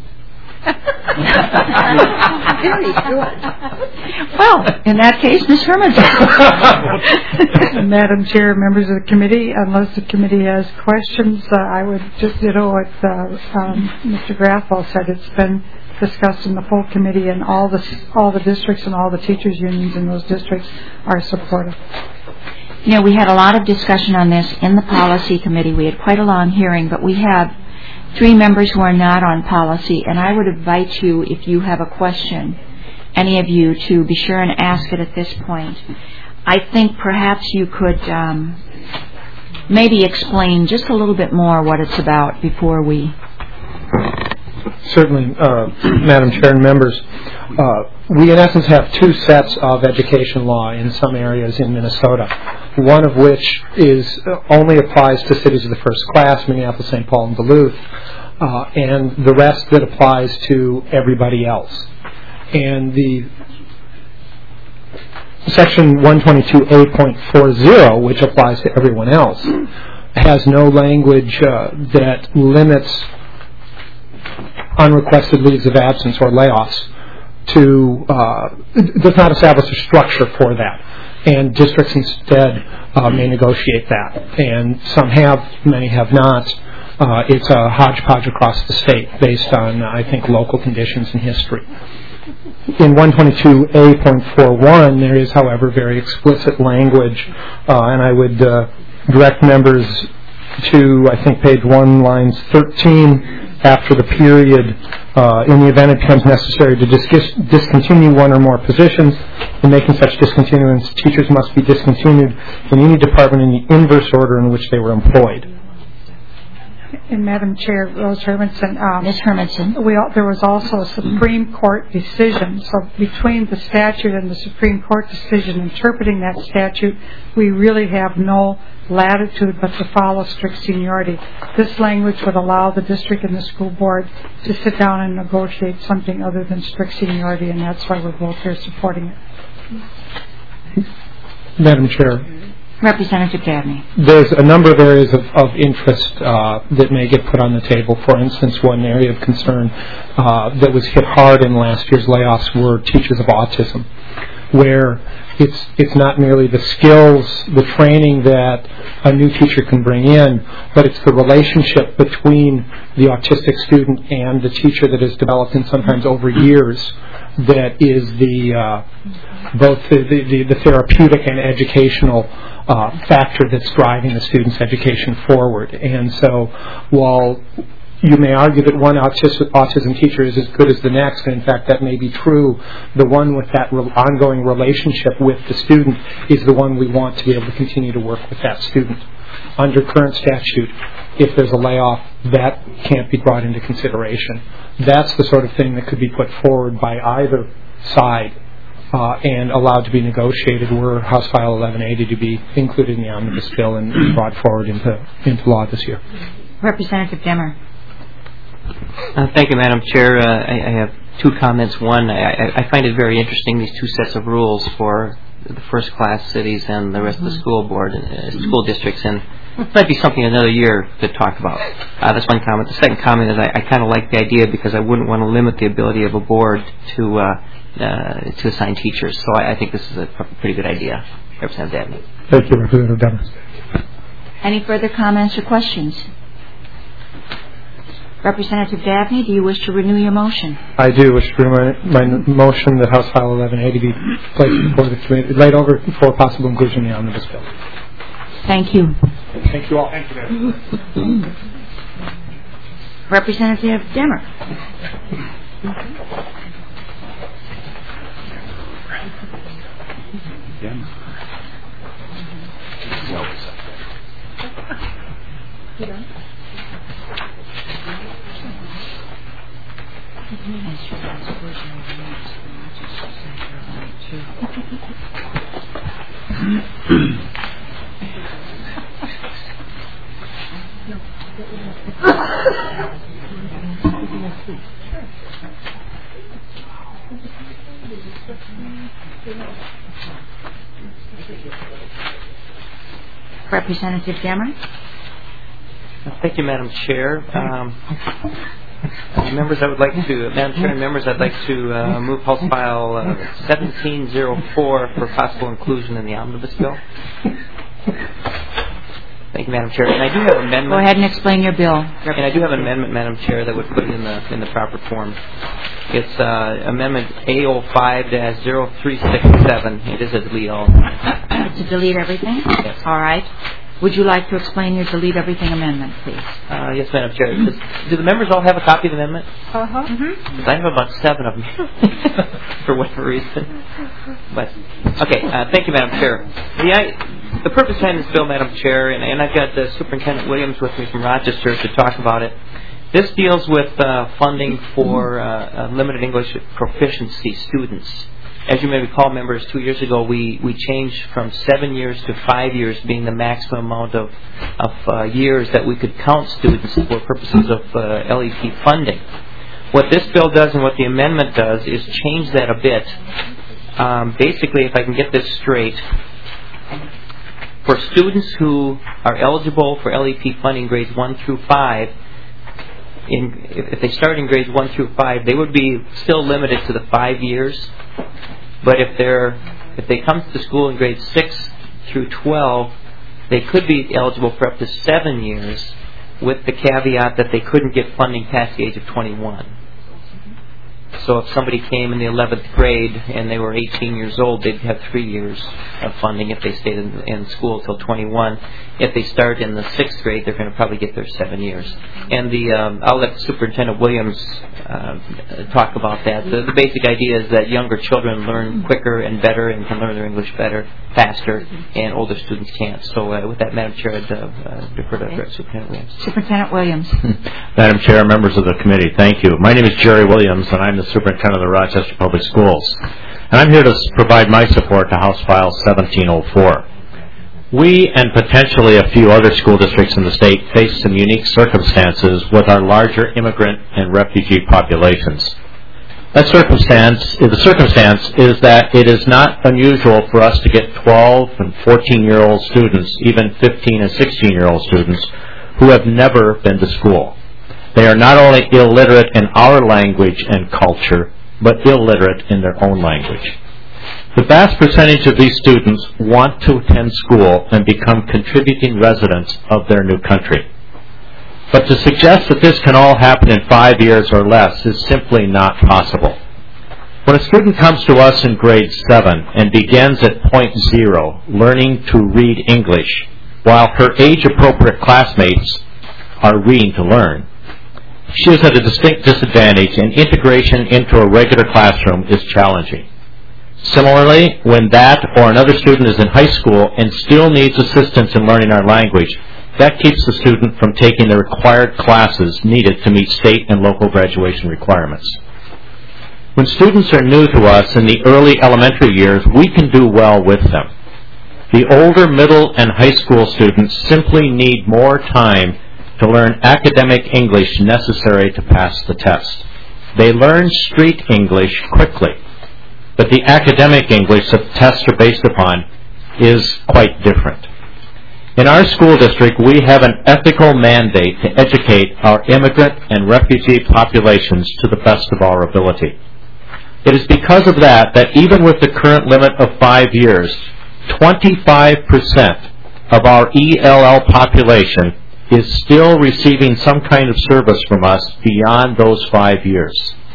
Very good. Well, in that case, Miz Hermanson. Madam Chair, members of the committee, unless the committee has questions, uh, I would just ditto what uh, um, Mister Graffwall said. It's been discussed in the full committee, and all the all the districts and all the teachers unions in those districts are supportive. You know, we had a lot of discussion on this in the policy committee. We had quite a long hearing, but we have three members who are not on policy, and I would invite you, if you have a question, any of you, to be sure and ask it at this point. I think perhaps you could um, maybe explain just a little bit more what it's about before we Certainly, uh, Madam Chair and members. Uh, we, in essence, have two sets of education law in some areas in Minnesota, one of which is uh, only applies to cities of the first class, Minneapolis, Saint Paul, and Duluth, uh, and the rest that applies to everybody else. And the Section one twenty-two A point forty, which applies to everyone else, has no language uh, that limits unrequested leaves of absence or layoffs to, uh, does not establish a structure for that. And districts instead uh, may negotiate that. And some have, many have not. Uh, it's a hodgepodge across the state based on, I think, local conditions and history. In one twenty-two A point forty-one, there is, however, very explicit language, uh, and I would uh, direct members to, I think, page one, lines thirteen, after the period, uh, in the event it becomes necessary to dis- discontinue one or more positions. In making such discontinuance, teachers must be discontinued in any department in the inverse order in which they were employed. And Madam Chair, Rose Hermanson. Um, Miz Hermanson. We, there was also a Supreme Court decision. So between the statute and the Supreme Court decision interpreting that statute, we really have no latitude but to follow strict seniority. This language would allow the district and the school board to sit down and negotiate something other than strict seniority, and that's why we're both here supporting it. Madam Chair. Representative Dabney. There's a number of areas of, of interest uh, that may get put on the table. For instance, one area of concern uh, that was hit hard in last year's layoffs were teachers of autism, where it's it's not merely the skills, the training that a new teacher can bring in, but it's the relationship between the autistic student and the teacher that is developed in sometimes over years that is the uh, both the, the, the therapeutic and educational Uh, factor that's driving the student's education forward. And so while you may argue that one autis- autism teacher is as good as the next, and in fact that may be true, the one with that re- ongoing relationship with the student is the one we want to be able to continue to work with that student. Under current statute, if there's a layoff, that can't be brought into consideration. That's the sort of thing that could be put forward by either side Uh, and allowed to be negotiated were House File eleven eighty to be included in the omnibus bill and brought forward into into law this year. Representative Demmer. Uh, thank you, Madam Chair. Uh, I, I have two comments. One, I, I find it very interesting, these two sets of rules for the first-class cities and the rest of the school board and uh, school districts, and it might be something another year to talk about. Uh, that's one comment. The second comment is I, I kind of like the idea because I wouldn't want to limit the ability of a board to uh, Uh, to assign teachers. So I, I think this is a pretty good idea. Representative Dabney. Thank you, Representative Dabney. Any further comments or questions? Representative Dabney, do you wish to renew your motion? I do wish to renew my, my motion that House File eleven eighty be placed before the committee, laid over for possible inclusion in the omnibus bill. Thank you. Thank you all. Thank you, Representative Demmer. Yeah. Representative Demmer. Thank you, Madam Chair. Um, members, I would like to, Madam Chair and members, I'd like to uh, move House File uh, seventeen oh four for possible inclusion in the omnibus bill. Thank you, Madam Chair. And I do have an amendment. Go ahead and explain your bill. And I do have an amendment, Madam Chair, that would put it in the in the proper form. It's uh, Amendment A oh five dash oh three six seven. It is a delete all. To delete everything? Yes. All right. Would you like to explain your delete everything amendment, please? Uh, yes, Madam Chair. Does, do the members all have a copy of the amendment? Uh-huh. Mm-hmm. Because I have about seven of them, for whatever reason. But okay, uh, thank you, Madam Chair. The, I, the purpose behind this bill, Madam Chair, and, and I've got uh, Superintendent Williams with me from Rochester to talk about it, This deals with uh, funding for uh, uh, limited English proficiency students. As you may recall, members, two years ago we, we changed from seven years to five years being the maximum amount of, of uh, years that we could count students for purposes of uh, L E P funding. What this bill does and what the amendment does is change that a bit. Um, basically, if I can get this straight, for students who are eligible for L E P funding grades one through five, in, if they start in grades one through five, they would be still limited to the five years. But if they're if they come to school in grades six through twelve, they could be eligible for up to seven years, with the caveat that they couldn't get funding past the age of twenty-one. So if somebody came in the eleventh grade and they were eighteen years old, they'd have three years of funding if they stayed in, in school till twenty-one. If they start in the sixth grade, they're going to probably get their seven years. And the um, I'll let Superintendent Williams uh, talk about that. The, the basic idea is that younger children learn quicker and better and can learn their English better, faster, and older students can't. So uh, with that, Madam Chair, I'd uh, uh, defer to okay. Superintendent Williams. Superintendent Williams. Madam Chair, members of the committee, thank you. My name is Jerry Williams, and I'm the Superintendent of the Rochester Public Schools. And I'm here to provide my support to House File seventeen oh four. We and potentially a few other school districts in the state face some unique circumstances with our larger immigrant and refugee populations. That circumstance, the circumstance is that it is not unusual for us to get twelve and fourteen-year-old students, even fifteen and sixteen-year-old students, who have never been to school. They are not only illiterate in our language and culture, but illiterate in their own language. The vast percentage of these students want to attend school and become contributing residents of their new country. But to suggest that this can all happen in five years or less is simply not possible. When a student comes to us in grade seven and begins at point zero learning to read English, while her age-appropriate classmates are reading to learn, she is at a distinct disadvantage, and integration into a regular classroom is challenging. Similarly, when that or another student is in high school and still needs assistance in learning our language, that keeps the student from taking the required classes needed to meet state and local graduation requirements. When students are new to us in the early elementary years, we can do well with them. The older middle and high school students simply need more time to learn academic English necessary to pass the test. They learn street English quickly, but the academic English that the tests are based upon is quite different. In our school district, we have an ethical mandate to educate our immigrant and refugee populations to the best of our ability. It is because of that that even with the current limit of five years, twenty-five percent of our E L L population is still receiving some kind of service from us beyond those five years.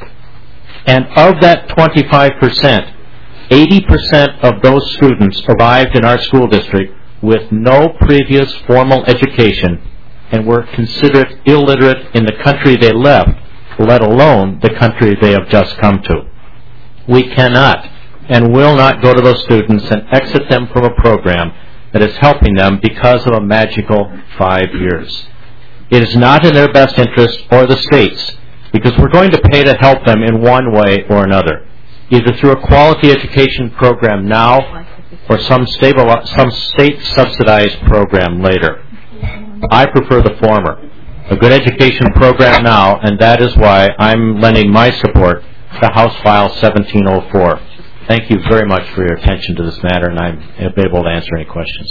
And of that twenty-five percent, eighty percent of those students arrived in our school district with no previous formal education and were considered illiterate in the country they left, let alone the country they have just come to. We cannot and will not go to those students and exit them from a program that is helping them because of a magical five years. It is not in their best interest or the state's, because we're going to pay to help them in one way or another, either through a quality education program now or some, stable, some state-subsidized program later. I prefer the former, a good education program now, and that is why I'm lending my support to House File seventeen oh four. Thank you very much for your attention to this matter, and I'm able to answer any questions.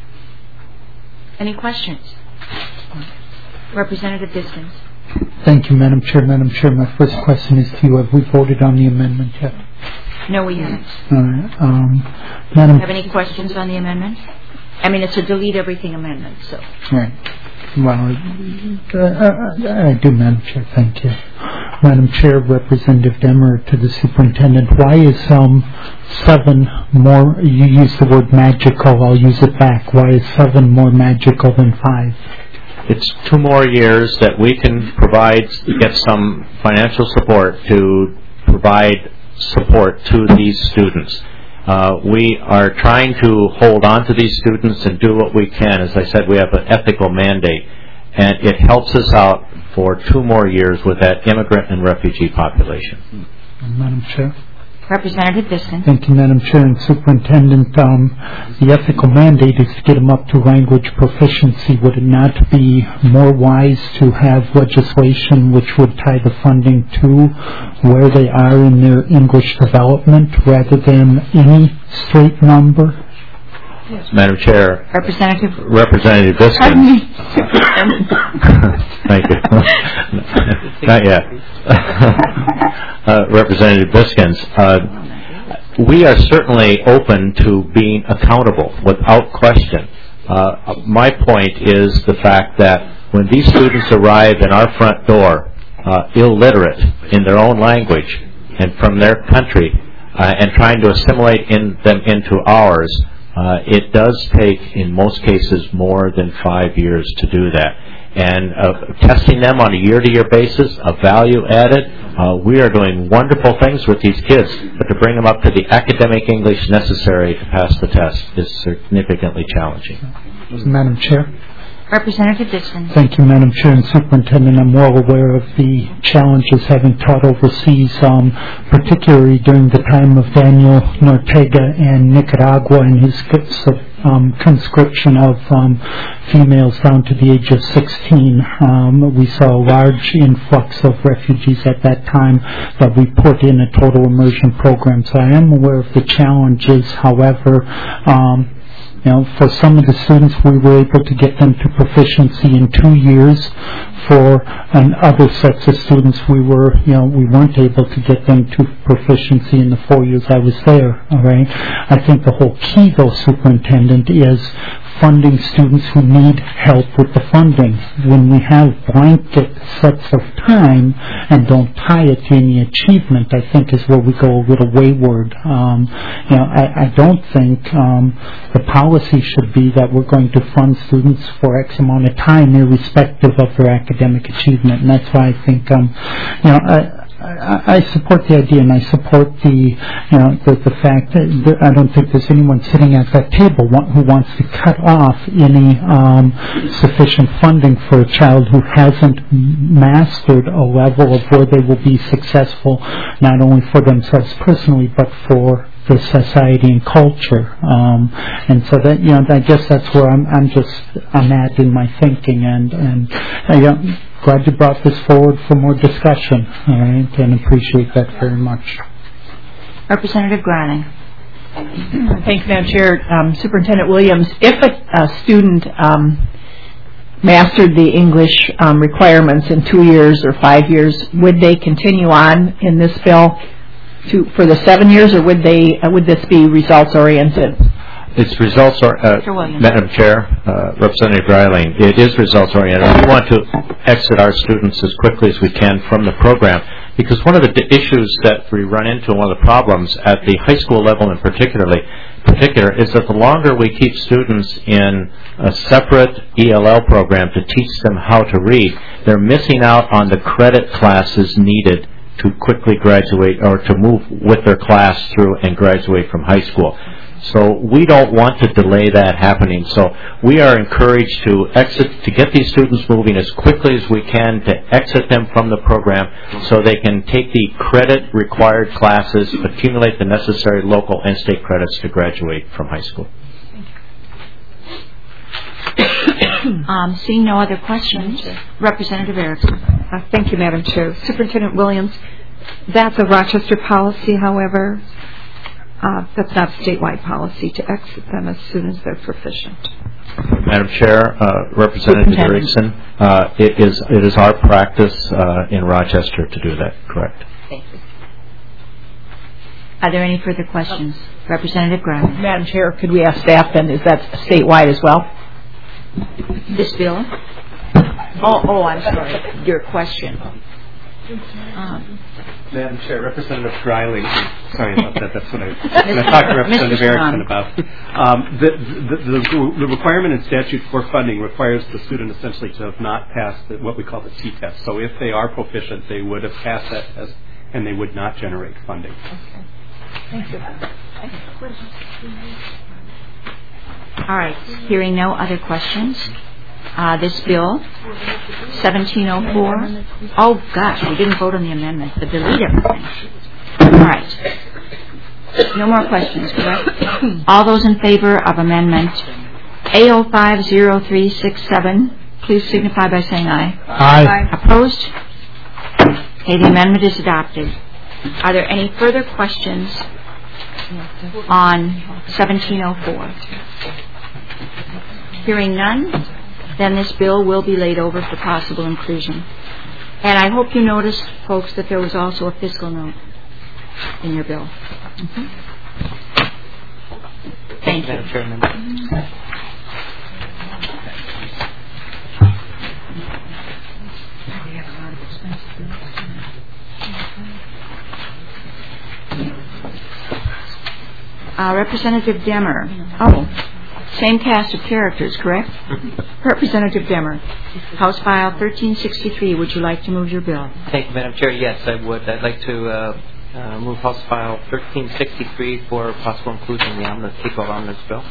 Any questions? Representative Distance. Thank you, Madam Chair. Madam Chair, my first question is to you. Have we voted on the amendment yet? No, we haven't. All right. Um, Madam. Have any questions on the amendment? I mean, it's a delete everything amendment, so. Right. Well, uh, I, I do, Madam Chair. Thank you. Madam Chair, Representative Demmer, to the Superintendent, why is um, seven more, you use the word magical, I'll use it back, why is seven more magical than five? It's two more years that we can provide, get some financial support to provide support to these students. Uh, we are trying to hold on to these students and do what we can. As I said, we have an ethical mandate. and it helps us out for two more years with that immigrant and refugee population. Madam Chair. Representative Biskin. Thank you, Madam Chair and Superintendent. Um, the ethical mandate is to get them up to language proficiency. Would it not be more wise to have legislation which would tie the funding to where they are in their English development rather than any straight number? Yes. Madam Chair. Representative. Representative Biskin. Pardon me. Thank you. Not yet. uh, Representative Biskins, uh, we are certainly open to being accountable without question. Uh, my point is the fact that when these students arrive in our front door, uh, illiterate in their own language and from their country, uh, and trying to assimilate in them into ours, Uh, it does take, in most cases, more than five years to do that. And uh, testing them on a year-to-year basis, a value added, uh, we are doing wonderful things with these kids, but to bring them up to the academic English necessary to pass the test is significantly challenging. Madam Chair. Representative Dixon. Thank you, Madam Chair and Superintendent. I'm well aware of the challenges having taught overseas, um, particularly during the time of Daniel Ortega in Nicaragua and his um, conscription of um, females down to the age of sixteen. Um, we saw a large influx of refugees at that time that we put in a total immersion program. So I am aware of the challenges. However, um, You know, for some of the students, we were able to get them to proficiency in two years. For and other sets of students, we were, you know, we weren't able to get them to proficiency in the four years I was there. All right. I think the whole key, though, Superintendent, is funding students who need help with the funding. When we have blanket sets of time and don't tie it to any achievement, I think is where we go a little wayward. Um, you know, I, I don't think um, the policy should be that we're going to fund students for X amount of time, irrespective of their academic achievement. And that's why I think, um, you know, I, I, I support the idea, and I support the, you know, the, the fact that I don't think there's anyone sitting at that table who wants to cut off any um, sufficient funding for a child who hasn't mastered a level of where they will be successful, not only for themselves personally, but for the society and culture. Um, and so that, you know, I guess that's where I'm, I'm just, I'm at in my thinking, and, and, uh, you know, glad you brought this forward for more discussion, all right, and appreciate that very much. Representative Granning. Thank you, Madam Chair. Um, Superintendent Williams, if a, a student um, mastered the English um, requirements in two years or five years, would they continue on in this bill to, for the seven years, or would they uh, would this be results oriented? It's results, or, uh, Madam Chair, uh, Representative Greiling, it is results oriented. We want to exit our students as quickly as we can from the program, because one of the d- issues that we run into, one of the problems at the high school level in particularly, particular, is that the longer we keep students in a separate E L L program to teach them how to read, they're missing out on the credit classes needed to quickly graduate or to move with their class through and graduate from high school. So we don't want to delay that happening. So we are encouraged to exit, to get these students moving as quickly as we can, to exit them from the program so they can take the credit required classes, accumulate the necessary local and state credits to graduate from high school. Um, seeing no other questions, Representative Erickson. Uh, thank you, Madam Chair. Superintendent Williams, that's a Rochester policy, however. Uh, that's not a statewide policy to exit them as soon as they're proficient. Madam Chair, uh, Representative Erickson, uh, it is it is our practice uh, in Rochester to do that. Correct. Thank you. Are there any further questions, Representative Graham? Madam Chair, could we ask staff then? Is that statewide as well? This bill? Oh, oh, I'm sorry. Your question. Um, Madam Chair, Representative Greiling, sorry about that, that's what I, when I talked to Representative Erickson about. Um, the, the, the, the requirement in statute for funding requires the student essentially to have not passed the, what we call the T-test. So if they are proficient, they would have passed that test, and they would not generate funding. Okay. Thank you. All right. Hearing no other questions, uh, this bill, seventeen oh four. Oh, gosh, we didn't vote on the amendment, but delete everything. All right. No more questions, correct? All those in favor of amendment A oh five oh three six seven, please signify by saying aye. Aye. Aye. Opposed? Okay, the amendment is adopted. Are there any further questions on seventeen oh four? Hearing none, then this bill will be laid over for possible inclusion. And I hope you noticed, folks, that there was also a fiscal note in your bill. Mm-hmm. Thank you. Madam Chairman. Uh, Representative Demmer. Oh, same cast of characters, correct? Representative Demmer. House File thirteen sixty-three. Would you like to move your bill? Thank you, Madam Chair. Yes, I would. I'd like to uh, uh, move House File thirteen sixty-three for possible inclusion in the omnibus, K twelve omnibus bill.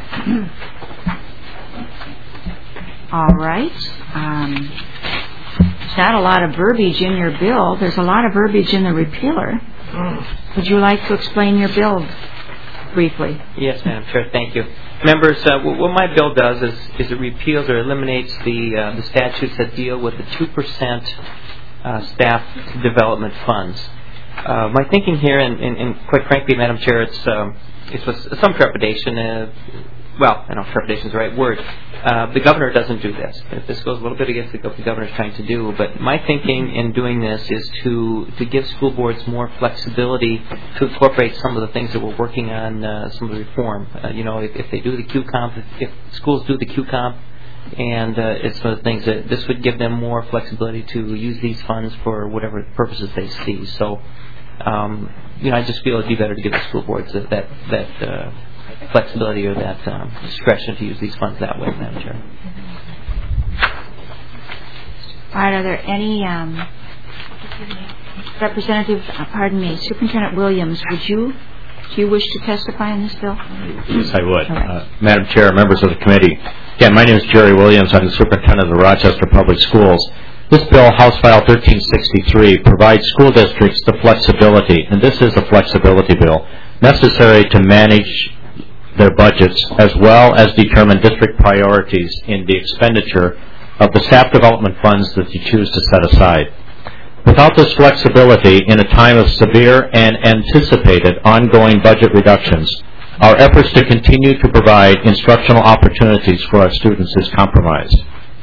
All right. Um, there's not a lot of verbiage in your bill. There's a lot of verbiage in the repealer. Would you like to explain your bill briefly? Yes, Madam Chair. Thank you. Members, uh, what my bill does is, is it repeals or eliminates the uh, the statutes that deal with the two percent uh, staff development funds. Uh, my thinking here, and, and, and quite frankly, Madam Chair, it's um, it's with some trepidation. Uh, well, I don't know if trepidation is the right word. Uh, the governor doesn't do this. This goes a little bit against what the governor's trying to do. But my thinking in doing this is to to give school boards more flexibility to incorporate some of the things that we're working on, uh, some of the reform. Uh, you know, if, if they do the Q comp, if, if schools do the Q comp, and uh, it's one of the things that this would give them more flexibility to use these funds for whatever purposes they see. So, um, you know, I just feel it'd be better to give the school boards that that. that uh, flexibility or that um, discretion to use these funds that way, Madam Chair. All right, are there any um, representatives, uh, pardon me, Superintendent Williams, would you, do you wish to testify on this bill? Yes, I would. Right. Uh, Madam Chair, members of the committee, again, my name is Jerry Williams. I'm the Superintendent of the Rochester Public Schools. This bill, House File thirteen sixty-three, provides school districts the flexibility, and this is a flexibility bill, necessary to manage their budgets as well as determine district priorities in the expenditure of the staff development funds that you choose to set aside. Without this flexibility, in a time of severe and anticipated ongoing budget reductions, our efforts to continue to provide instructional opportunities for our students is compromised.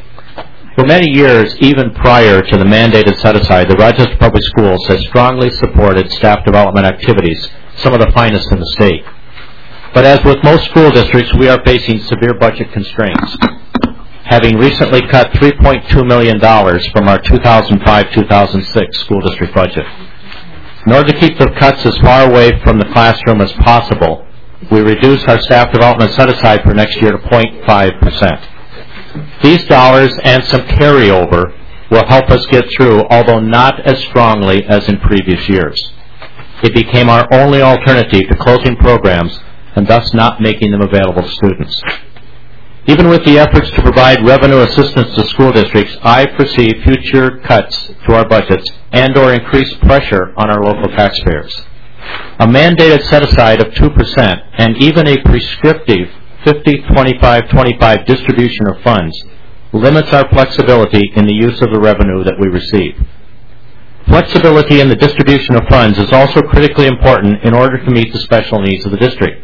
For many years, even prior to the mandated set-aside, the Rochester Public Schools has strongly supported staff development activities, some of the finest in the state. But as with most school districts, we are facing severe budget constraints, having recently cut three point two million dollars from our two thousand five two thousand six school district budget. In order to keep the cuts as far away from the classroom as possible, we reduced our staff development set-aside for next year to zero point five percent. These dollars and some carryover will help us get through, although not as strongly as in previous years. It became our only alternative to closing programs and thus not making them available to students. Even with the efforts to provide revenue assistance to school districts, I foresee future cuts to our budgets and or increased pressure on our local taxpayers. A mandated set-aside of two percent and even a prescriptive fifty twenty-five twenty-five distribution of funds limits our flexibility in the use of the revenue that we receive. Flexibility in the distribution of funds is also critically important in order to meet the special needs of the district.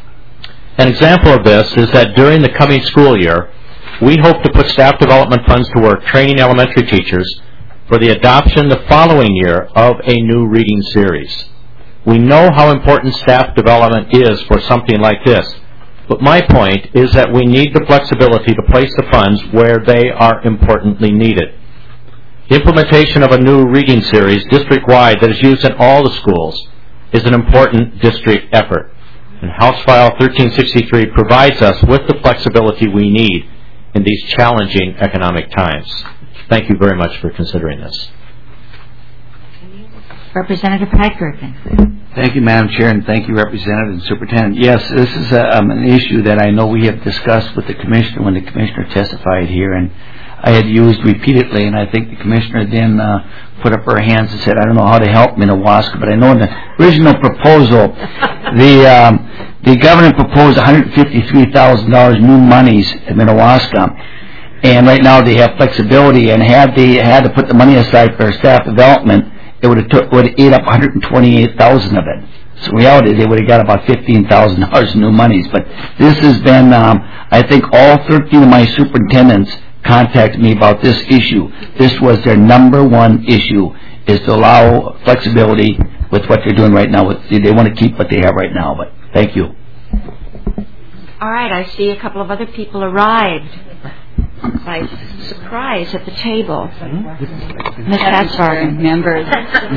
An example of this is that during the coming school year, we hope to put staff development funds to work training elementary teachers for the adoption the following year of a new reading series. We know how important staff development is for something like this, but my point is that we need the flexibility to place the funds where they are importantly needed. The implementation of a new reading series district-wide that is used in all the schools is an important district effort. And House File thirteen sixty-three provides us with the flexibility we need in these challenging economic times. Thank you very much for considering this. Representative Pike-Griffin. Thank you, Madam Chair, and thank you, Representative and Superintendent. Yes, this is a, um, an issue that I know we have discussed with the Commissioner when the Commissioner testified here, and I had used repeatedly, and I think the Commissioner then uh, put up her hands and said, I don't know how to help Minnewaska, but I know in the original proposal, the um, the governor proposed one hundred fifty-three thousand dollars new monies at Minnewaska, and right now they have flexibility, and had they had to put the money aside for staff development, it would have took, would have ate up one hundred twenty-eight thousand of it. So in reality, they would have got about fifteen thousand dollars in new monies. But this has been, um, I think all thirteen of my superintendents contacted me about this issue. This was their number one issue, is to allow flexibility with what they're doing right now. With, they want to keep what they have right now, but thank you. All right, I see a couple of other people arrived by surprise at the table. Miz Hasbargen, members.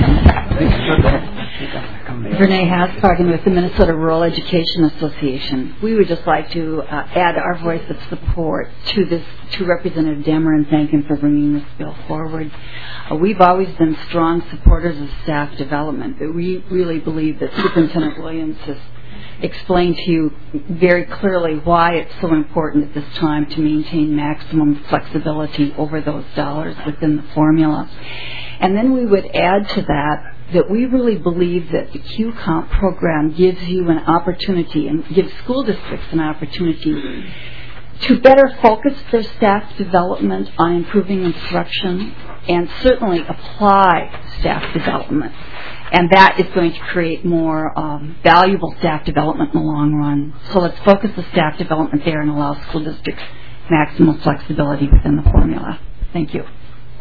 Renee Hasbargen with the Minnesota Rural Education Association. We would just like to uh, add our voice of support to this, to Representative Demmer, and thank him for bringing this bill forward. Uh, we've always been strong supporters of staff development, but we really believe that Superintendent Williams has explained to you very clearly why it's so important at this time to maintain maximum flexibility over those dollars within the formula. And then we would add to that that we really believe that the Q COMP program gives you an opportunity and gives school districts an opportunity to better focus their staff development on improving instruction and certainly apply staff development. And that is going to create more um, valuable staff development in the long run. So let's focus the staff development there and allow school districts maximum flexibility within the formula. Thank you.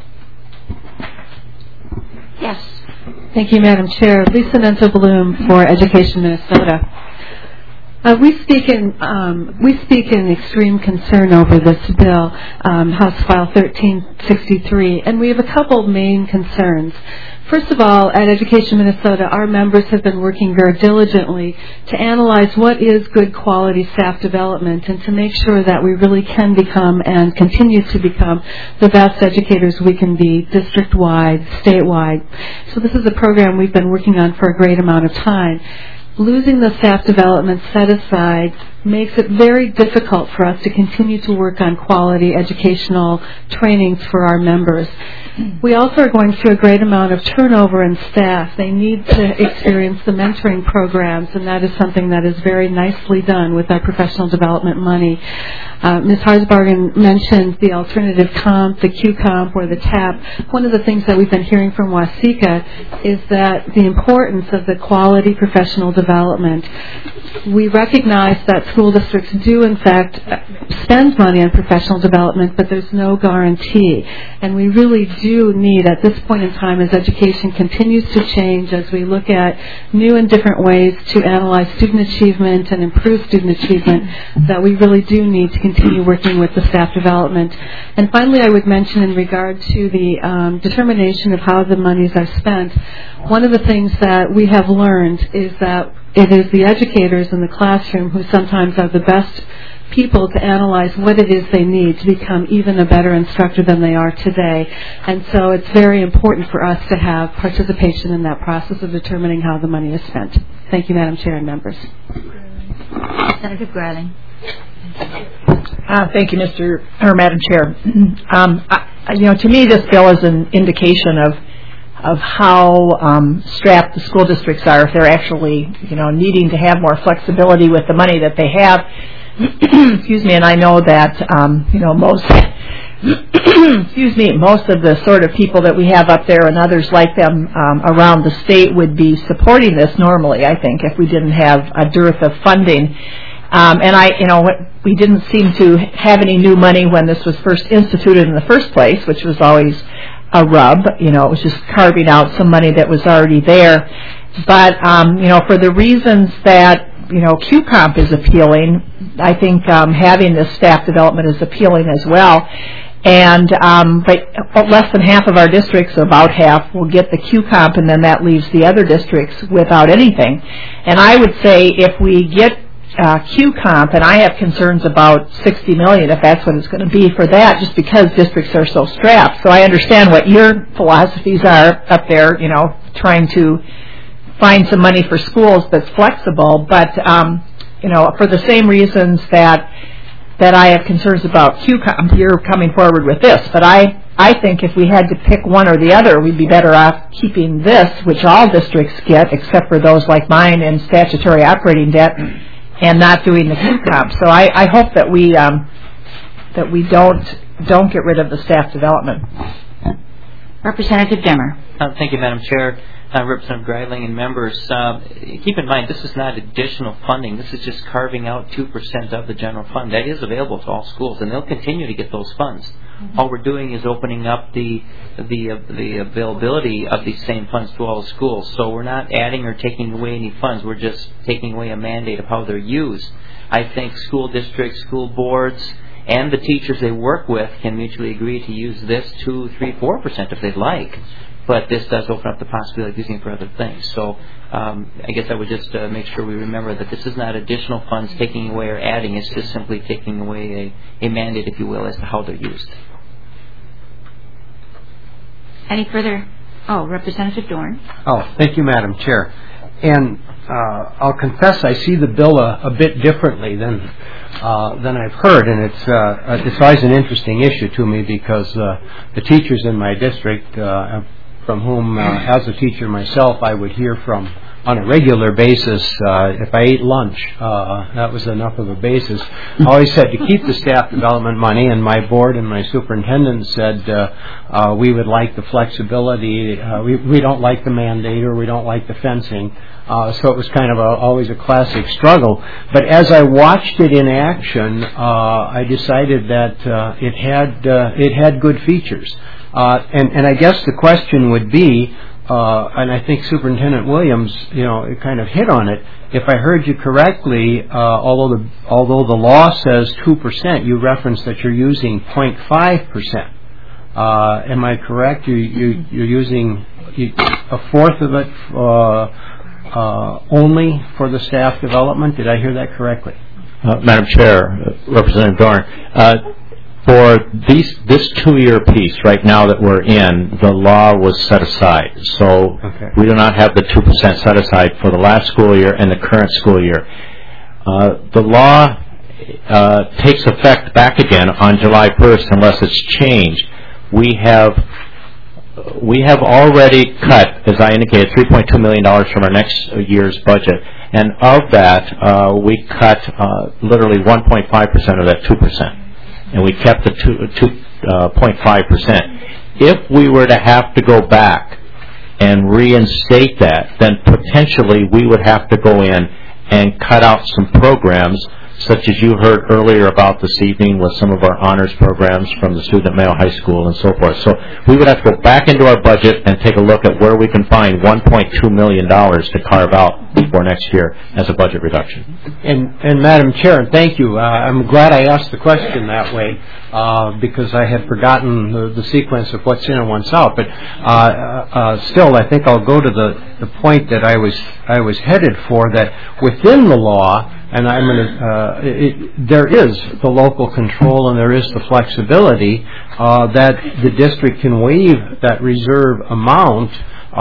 Yes. Thank you, Madam Chair. Lisa Nenta-Bloom for Education Minnesota. Uh, we speak in um, we speak in extreme concern over this bill, um, House File thirteen sixty-three, and we have a couple main concerns. First of all, at Education Minnesota, our members have been working very diligently to analyze what is good quality staff development and to make sure that we really can become and continue to become the best educators we can be district-wide, statewide. So this is a program we've been working on for a great amount of time. Losing the staff development set aside makes it very difficult for us to continue to work on quality educational trainings for our members. We also are going through a great amount of turnover in staff. They need to experience the mentoring programs, and that is something that is very nicely done with our professional development money. Uh, Miz Hasbargen mentioned the alternative comp, the Q COMP, or the TAP. One of the things that we've been hearing from WASECA is that the importance of the quality professional development. We recognize that school districts do, in fact, spend money on professional development, but there's no guarantee. And we really do need, at this point in time, as education continues to change, as we look at new and different ways to analyze student achievement and improve student achievement, that we really do need to continue working with the staff development. And finally, I would mention in regard to the um, determination of how the monies are spent, one of the things that we have learned is that it is the educators in the classroom who sometimes are the best people to analyze what it is they need to become even a better instructor than they are today. And so it's very important for us to have participation in that process of determining how the money is spent. Thank you, Madam Chair and members. Senator Greiling. Uh, thank you, Mister or Madam Chair. Um, I, you know, to me, this bill is an indication of of how um, strapped the school districts are if they're actually, you know, needing to have more flexibility with the money that they have. Excuse me, and I know that, um, you know, most, excuse me, most of the sort of people that we have up there and others like them um, around the state would be supporting this normally, I think, if we didn't have a dearth of funding. Um, and I, you know, we didn't seem to have any new money when this was first instituted in the first place, which was always a rub. You know, it was just carving out some money that was already there. But, um, you know, for the reasons that, you know, Q COMP is appealing, I think um, having this staff development is appealing as well. And um, but less than half of our districts, or about half, will get the Q COMP, and then that leaves the other districts without anything. And I would say if we get Uh, Q COMP, and I have concerns about sixty million dollars if that's what it's going to be for that, just because districts are so strapped. So I understand what your philosophies are up there, you know, trying to find some money for schools that's flexible, but um, you know, for the same reasons that that I have concerns about Q COM, you're coming forward with this, but I I think if we had to pick one or the other, we'd be better off keeping this, which all districts get, except for those like mine in statutory operating debt, and not doing the Q COM. So I, I hope that we um, that we don't don't get rid of the staff development. Representative Demmer. Uh, thank you, Madam Chair. Uh, Representative Greitling and members, uh, keep in mind this is not additional funding. This is just carving out two percent of the general fund. That is available to all schools, and they'll continue to get those funds. Mm-hmm. All we're doing is opening up the the uh, the availability of these same funds to all the schools. So we're not adding or taking away any funds. We're just taking away a mandate of how they're used. I think school districts, school boards, and the teachers they work with can mutually agree to use this two, three, four percent if they'd like. But this does open up the possibility of using it for other things. So um, I guess I would just uh, make sure we remember that this is not additional funds taking away or adding. It's just simply taking away a, a mandate, if you will, as to how they're used. Any further? Oh, Representative Dorn. Oh, thank you, Madam Chair. And uh, I'll confess I see the bill a, a bit differently than uh, than I've heard, and it's uh, it's always an interesting issue to me because uh, the teachers in my district, uh, from whom, uh, as a teacher myself, I would hear from on a regular basis. Uh, if I ate lunch, uh, that was enough of a basis. I always said to keep the staff development money, and my board and my superintendent said uh, uh, we would like the flexibility. Uh, we, we don't like the mandate, or we don't like the fencing. Uh, so it was kind of a, always a classic struggle. But as I watched it in action, uh, I decided that uh, it had uh, it had good features. Uh, and, and I guess the question would be, uh, and I think Superintendent Williams, you know, kind of hit on it. If I heard you correctly, uh, although the although the law says two percent, you referenced that you're using zero point five percent. Uh, am I correct? You, you, you're using a fourth of it uh, uh, only for the staff development. Did I hear that correctly? Uh, Madam Chair, uh, Representative Dorn. Uh, For these, this two-year piece right now that we're in, the law was set aside. So okay. We do not have the two percent set aside for the last school year and the current school year. Uh, the law uh, takes effect back again on July first unless it's changed. We have we have already cut, as I indicated, three point two million dollars from our next year's budget. And of that, uh, we cut uh, literally one point five percent of that two percent. And we kept the two point five percent. If we were to have to go back and reinstate that, then potentially we would have to go in and cut out some programs, such as you heard earlier about this evening with some of our honors programs from the student at Mayo High School and so forth. So we would have to go back into our budget and take a look at where we can find one point two million dollars to carve out for next year as a budget reduction. And, and Madam Chair, thank you. Uh, I'm glad I asked the question that way uh, because I had forgotten the, the sequence of what's in and what's out. But uh, uh, still, I think I'll go to the, the point that I was I was headed for, that within the law, and I'm going to, uh, it, there is the local control and there is the flexibility uh, that the district can waive that reserve amount uh,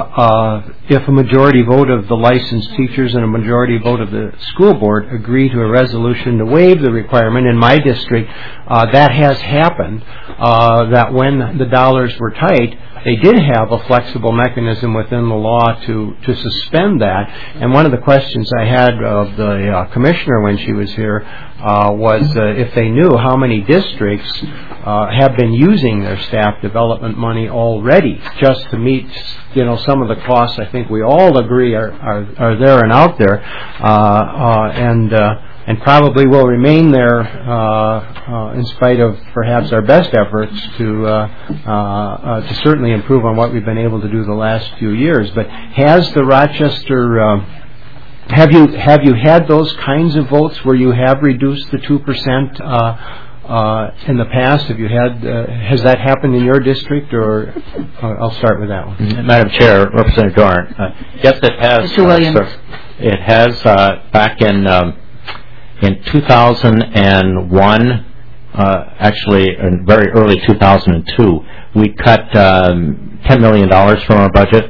uh, if a majority vote of the licensed teachers and a majority vote of the school board agree to a resolution to waive the requirement. In my district, uh, that has happened, uh, that when the dollars were tight, they did have a flexible mechanism within the law to, to suspend that. And one of the questions I had of the uh, commissioner when she was here uh, was uh, if they knew how many districts uh, have been using their staff development money already just to meet, you know, some of the costs I think we all agree are, are, are there and out there. Uh, uh, and uh, and probably will remain there uh, uh, in spite of perhaps our best efforts to uh, uh, uh, to certainly improve on what we've been able to do the last few years. But has the Rochester uh, have you have you had those kinds of votes where you have reduced the two percent uh, uh, in the past? Have you had uh, has that happened in your district? Or uh, I'll start with that one. Mm-hmm. Madam Chair, Representative Dorn. Uh, yes, it has. Mister Williams. Uh, it has uh, back in. Um, In two thousand one, uh, actually in very early two thousand two, we cut um, ten million dollars from our budget,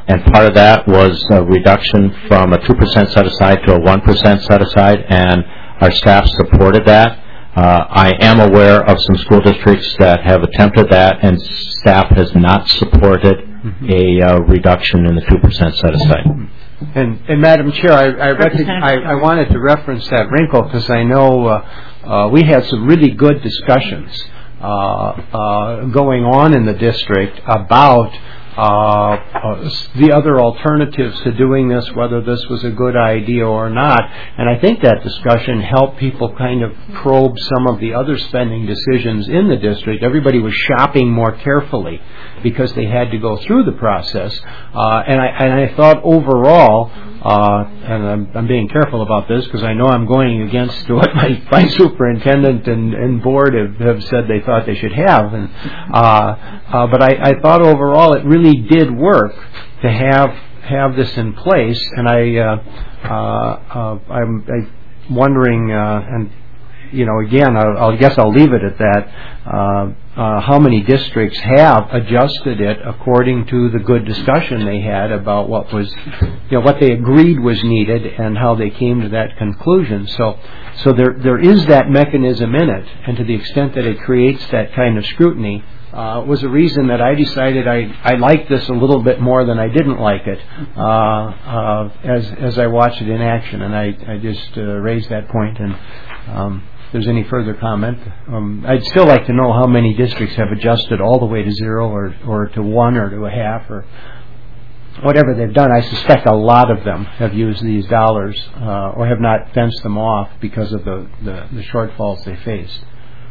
and part of that was a reduction from a two percent set aside to a one percent set aside, and our staff supported that. Uh, I am aware of some school districts that have attempted that, and staff has not supported mm-hmm. a uh, reduction in the two percent set aside. And, and Madam Chair, I, I, recog- I, I wanted to reference that wrinkle because I know uh, uh, we had some really good discussions uh, uh, going on in the district about Uh, uh, the other alternatives to doing this, whether this was a good idea or not. And I think that discussion helped people kind of probe some of the other spending decisions in the district. Everybody was shopping more carefully because they had to go through the process. Uh, and, I, and I thought overall, uh, and I'm, I'm being careful about this because I know I'm going against what my, my superintendent and, and board have, have said they thought they should have. And, uh, uh, but I, I thought overall it really did work to have have this in place, and I uh, uh, uh, I'm, I'm wondering, uh, and you know, again, I'll, I'll guess I'll leave it at that. Uh, uh, how many districts have adjusted it according to the good discussion they had about what was, you know, what they agreed was needed and how they came to that conclusion. So, so there there is that mechanism in it, and to the extent that it creates that kind of scrutiny. Uh, was a reason that I decided I, I liked this a little bit more than I didn't like it uh, uh, as as I watched it in action, and I, I just uh, raised that point. And um, if there's any further comment, um, I'd still like to know how many districts have adjusted all the way to zero or, or to one or to a half or whatever they've done. I suspect a lot of them have used these dollars uh, or have not fenced them off because of the, the, the shortfalls they faced.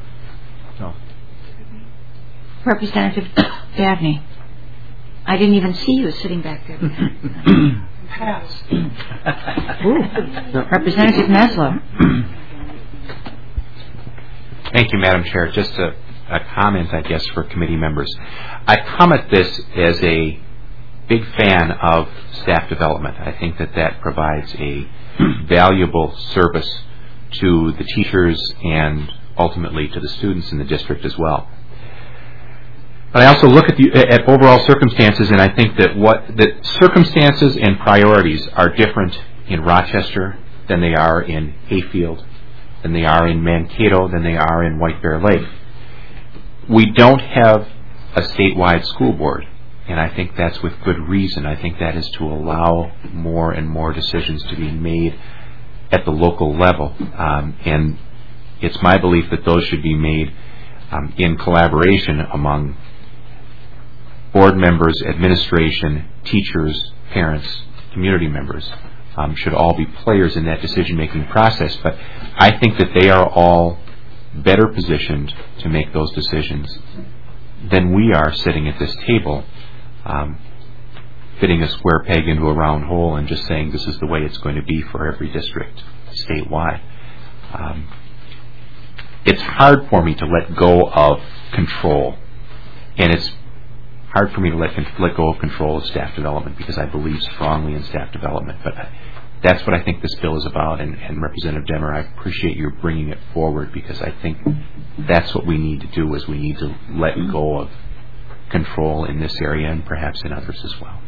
So. Representative Dabney. I didn't even see you sitting back there. Pass. Representative Meslow. Thank you, Madam Chair. Just a, a comment, I guess, for committee members. I come at this as a big fan of staff development. I think that that provides a valuable service to the teachers and ultimately to the students in the district as well. But I also look at the at overall circumstances, and I think that what that circumstances and priorities are different in Rochester than they are in Hayfield, than they are in Mankato, than they are in White Bear Lake. We don't have a statewide school board, and I think that's with good reason. I think that is to allow more and more decisions to be made at the local level, um, and it's my belief that those should be made um, in collaboration among board members, administration, teachers, parents, community members um, should all be players in that decision-making process. But I think that they are all better positioned to make those decisions than we are sitting at this table, um, fitting a square peg into a round hole and just saying this is the way it's going to be for every district statewide. Um, it's hard for me to let go of control, and it's hard for me to let let go of control of staff development because I believe strongly in staff development. But I, that's what I think this bill is about. And, and Representative Demmer, I appreciate your bringing it forward because I think that's what we need to do is we need to let go of control in this area and perhaps in others as well.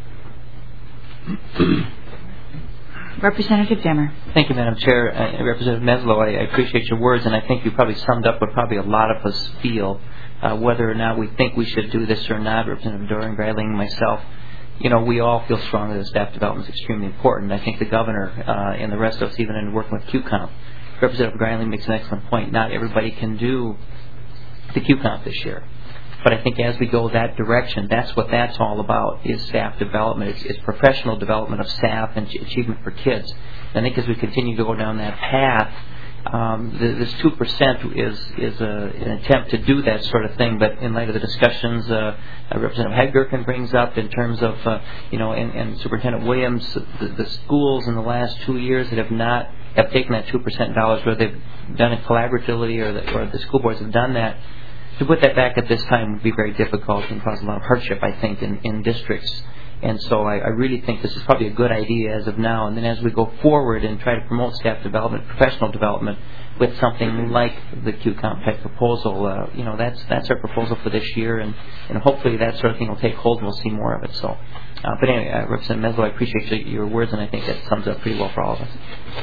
Representative Demmer. Thank you, Madam Chair. Uh, Representative Meslow, I, I appreciate your words, and I think you probably summed up what probably a lot of us feel. Uh, whether or not we think we should do this or not, Representative Doran, Greiling, myself, you know, we all feel strongly that staff development is extremely important. I think the governor uh, and the rest of us, even in working with Q COMP, Representative Greiling makes an excellent point. Not everybody can do the Q COMP this year. But I think as we go that direction, that's what that's all about, is staff development. It's, it's professional development of staff and achievement for kids. And I think as we continue to go down that path, Um, this two percent is is a, an attempt to do that sort of thing, but in light of the discussions uh, Representative Haggerkin brings up in terms of, uh, you know, and, and Superintendent Williams, the, the schools in the last two years that have not have taken that two percent dollars, where they've done it collaboratively or the, or the school boards have done that, to put that back at this time would be very difficult and cause a lot of hardship, I think, in, in districts. And so I, I really think this is probably a good idea as of now. And then as we go forward and try to promote staff development, professional development, with something like the Q COMP type proposal, uh, you know, that's that's our proposal for this year, and, and hopefully that sort of thing will take hold and we'll see more of it. So, uh, but anyway, uh, Representative Meslow, I appreciate your, your words, and I think that sums up pretty well for all of us.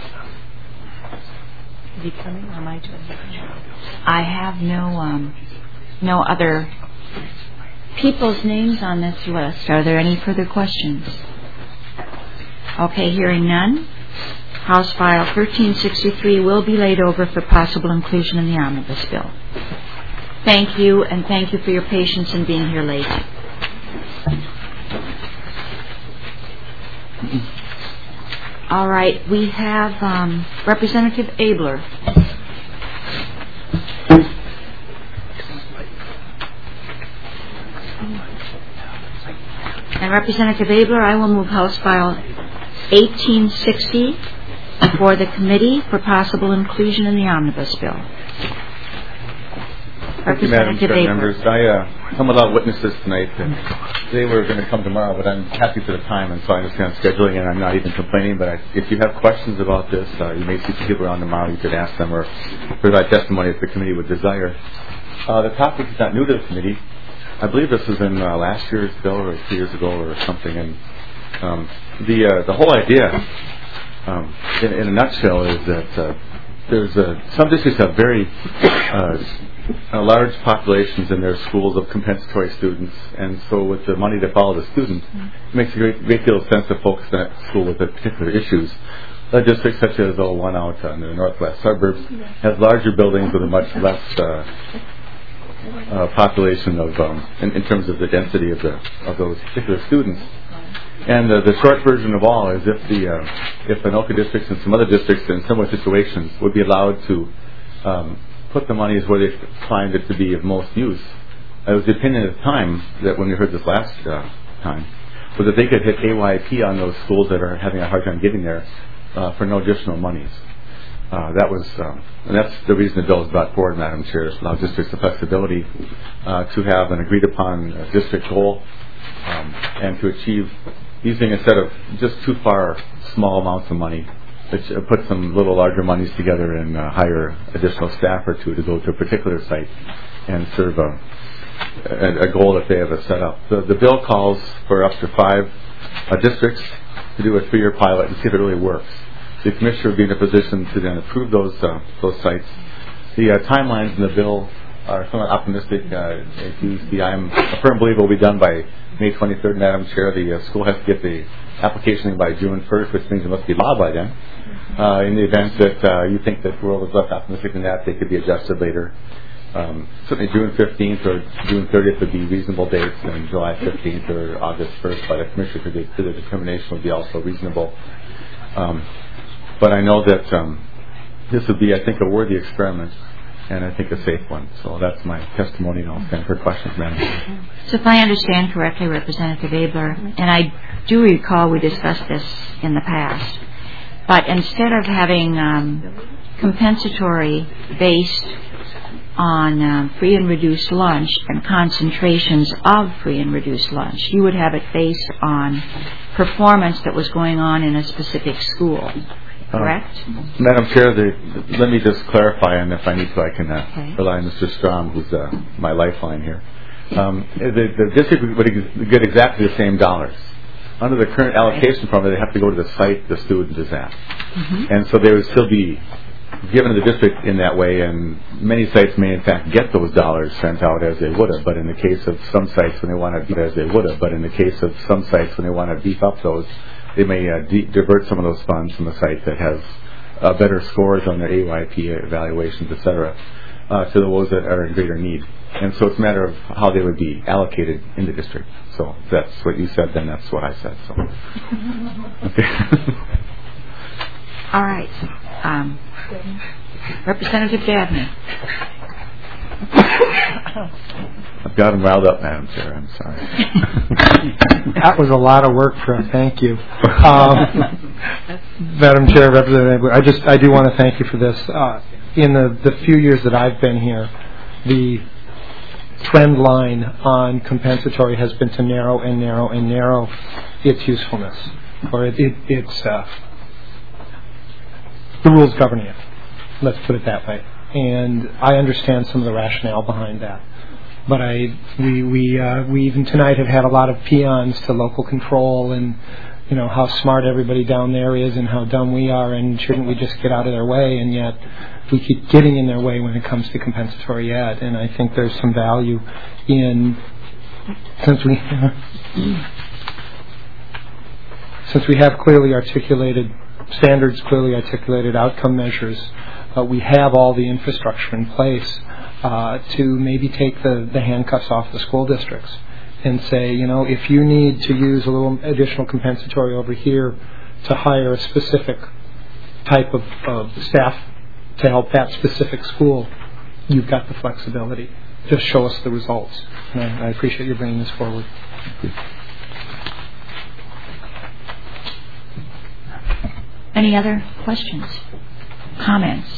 Is he coming or am I doing it? I have no um, no other people's names on this list. Are there any further questions? Okay, hearing none. House File thirteen sixty-three will be laid over for possible inclusion in the omnibus bill. Thank you, and thank you for your patience in being here late. All right, we have um, Representative Abler. And Representative Abler, I will move House File eighteen sixty for the committee for possible inclusion in the omnibus bill. Thank you, Madam Chair, members. I uh, come without witnesses tonight. Uh, they were going to come tomorrow, but I'm happy for the time, and so I understand scheduling, and I'm not even complaining. But I, if you have questions about this, uh, you may see some people around tomorrow. You could ask them or provide testimony if the committee would desire. Uh, the topic is not new to the committee. I believe this was in uh, last year's bill or two years ago or something. And um, the uh, the whole idea, um, in, in a nutshell, is that uh, there's a, some districts have very uh, uh, large populations in their schools of compensatory students, and so with the money to follow the student, it makes a great, great deal of sense to focus on that school with the particular issues. A district such as oh, one out in the northwest suburbs has larger buildings with a much less uh, uh, population of, um, in, in terms of the density of the of those particular students. And uh, the short version of all is if the uh, if Anoka districts and some other districts in similar situations would be allowed to um, put the monies where they find it to be of most use. It was the opinion at the time that when we heard this last uh, time was that they could hit A Y P on those schools that are having a hard time getting there uh, for no additional monies. Uh, that was, um, and that's the reason the bill is brought forward, Madam Chair, to allow districts the flexibility uh, to have an agreed upon uh, district goal um, and to achieve using instead of just too far small amounts of money, which uh, put some little larger monies together and uh, hire additional staff or two to go to a particular site and serve a, a, a goal that they have set up. The, the bill calls for up to five uh, districts to do a three-year pilot and see if it really works. The Commissioner would be in a position to then approve those uh, those sites. The uh, timelines in the bill are somewhat optimistic. Uh, if you see, I'm a firm believer it will be done by May twenty-third, Madam Chair. The uh, school has to get the application in by June first, which means it must be law by then. Uh, in the event that uh, you think that the world is less optimistic than that, they could be adjusted later. Um, certainly June fifteenth or June thirtieth would be reasonable dates, and July fifteenth or August first by the Commissioner for the, for the determination would be also reasonable. Um, but I know that um, this would be, I think, a worthy experiment, and I think a safe one. So that's my testimony, and I'll stand for questions, Madam Chair. So if I understand correctly, Representative Abler, and I do recall we discussed this in the past, but instead of having um, compensatory based on um, free and reduced lunch and concentrations of free and reduced lunch, you would have it based on performance that was going on in a specific school. Correct? Um, Madam Chair, the, let me just clarify, and if I need to, I can uh, okay. rely on Mister Strom, who's uh, my lifeline here. Um, the, the district would get exactly the same dollars. Under the current allocation formula, they have to go to the site the student is at. Mm-hmm. And so they would still be given to the district in that way, and many sites may in fact get those dollars sent out as they would have, but in the case of some sites when they want to as they would have, but in the case of some sites when they want to beef up those, they may uh, de- divert some of those funds from a site that has uh, better scores on their A Y P evaluations, et cetera, uh, to those that are in greater need. And so it's a matter of how they would be allocated in the district. So if that's what you said, then that's what I said. So, okay. All right. Um, Representative Dabney. I've got him riled up, Madam Chair. I'm sorry. That was a lot of work for him. Thank you. Um, Madam Chair, Representative, I just I do want to thank you for this. Uh, in the, the few years that I've been here, the trend line on compensatory has been to narrow and narrow and narrow its usefulness, or it, it, it's uh, the rules governing it. Let's put it that way. And I understand some of the rationale behind that. But I, we, we, uh, we even tonight have had a lot of peons to local control and, you know, how smart everybody down there is and how dumb we are, and shouldn't we just get out of their way? And yet we keep getting in their way when it comes to compensatory ed. And I think there's some value in, since we, since we have clearly articulated standards, clearly articulated outcome measures, uh, we have all the infrastructure in place uh, to maybe take the, the handcuffs off the school districts and say, you know, if you need to use a little additional compensatory over here to hire a specific type of, of staff to help that specific school, you've got the flexibility. Just show us the results. And I, I appreciate you bringing this forward. Any other questions? Comments?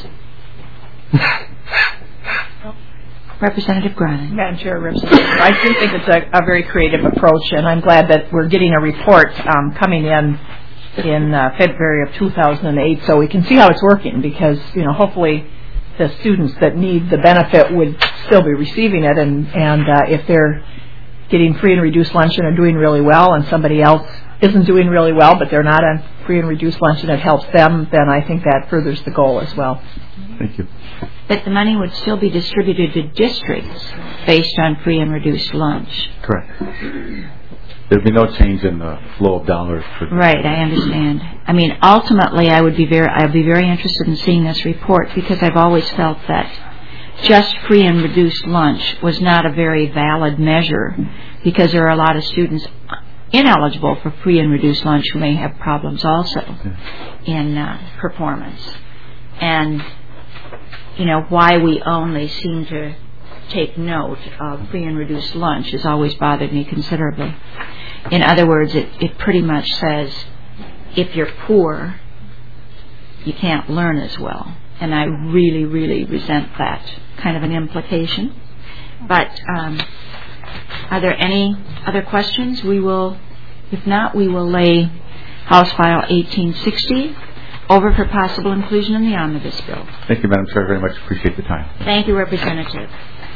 Representative Greiling. Madam Chair, Representative, I do think it's a, a very creative approach, and I'm glad that we're getting a report um, coming in in uh, February of two thousand eight, so we can see how it's working. Because you know, hopefully, the students that need the benefit would still be receiving it, and and uh, if they're getting free and reduced lunch and are doing really well, and somebody else isn't doing really well, but they're not on free and reduced lunch and it helps them, then I think that furthers the goal as well. Thank you. But the money would still be distributed to districts based on free and reduced lunch. Correct. There'd be no change in the flow of dollars. For right, I understand. I mean, ultimately, I would be very, I'd be very interested in seeing this report, because I've always felt that just free and reduced lunch was not a very valid measure, because there are a lot of students ineligible for free and reduced lunch who may have problems also in uh, performance. And, you know, why we only seem to take note of free and reduced lunch has always bothered me considerably. In other words, it, it pretty much says if you're poor, you can't learn as well. And I really, really resent that kind of an implication. But um, are there any other questions? We will, if not, we will lay House File eighteen sixty over for possible inclusion in the omnibus bill. Thank you, Madam Chair. Very much appreciate the time. Thank you, Representative.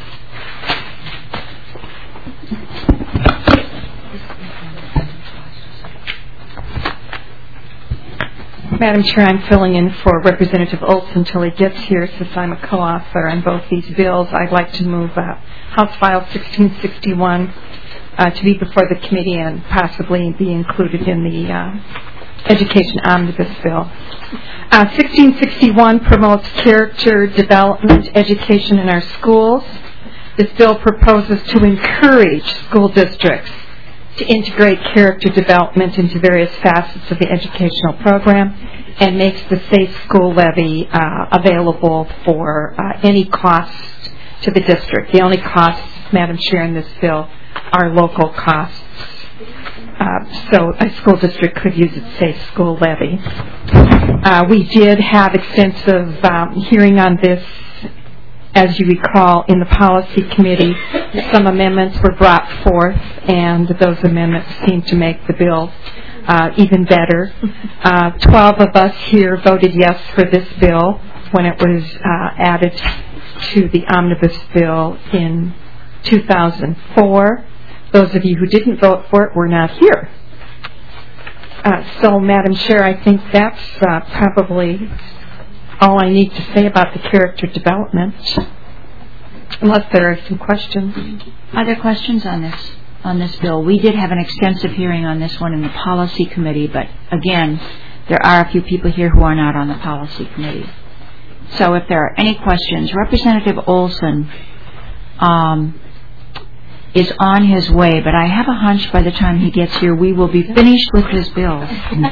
Madam Chair, I'm filling in for Representative Olson until he gets here, since I'm a co-author on both these bills. I'd like to move uh, House File sixteen sixty-one uh, to be before the committee and possibly be included in the uh, Education Omnibus Bill. Uh, sixteen sixty-one promotes character development education in our schools. This bill proposes to encourage school districts to integrate character development into various facets of the educational program, and makes the Safe School Levy uh, available for uh, any costs to the district. The only costs, Madam Chair, in this bill are local costs. Uh, so a school district could use its Safe School Levy. Uh, we did have extensive um, hearing on this. As you recall, in the Policy Committee, some amendments were brought forth, and those amendments seemed to make the bill uh, even better. Uh, Twelve of us here voted yes for this bill when it was uh, added to the Omnibus Bill in two thousand four. Those of you who didn't vote for it were not here. Uh, so, Madam Chair, I think that's uh, probably all I need to say about the character development, unless there are some questions. Are there questions on this on this bill? We did have an extensive hearing on this one in the Policy Committee, but again, there are a few people here who are not on the Policy Committee. So if there are any questions, Representative Olson um, is on his way, but I have a hunch by the time he gets here, we will be finished with his bill. Good.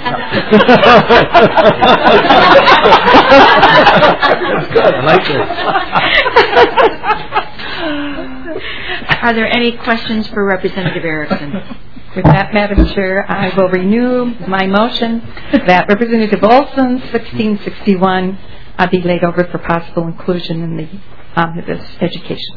I like this. Are there any questions for Representative Erickson? With that, Madam Chair, I will renew my motion that Representative Olson, sixteen sixty-one, uh, be laid over for possible inclusion in the Omnibus Education Bill.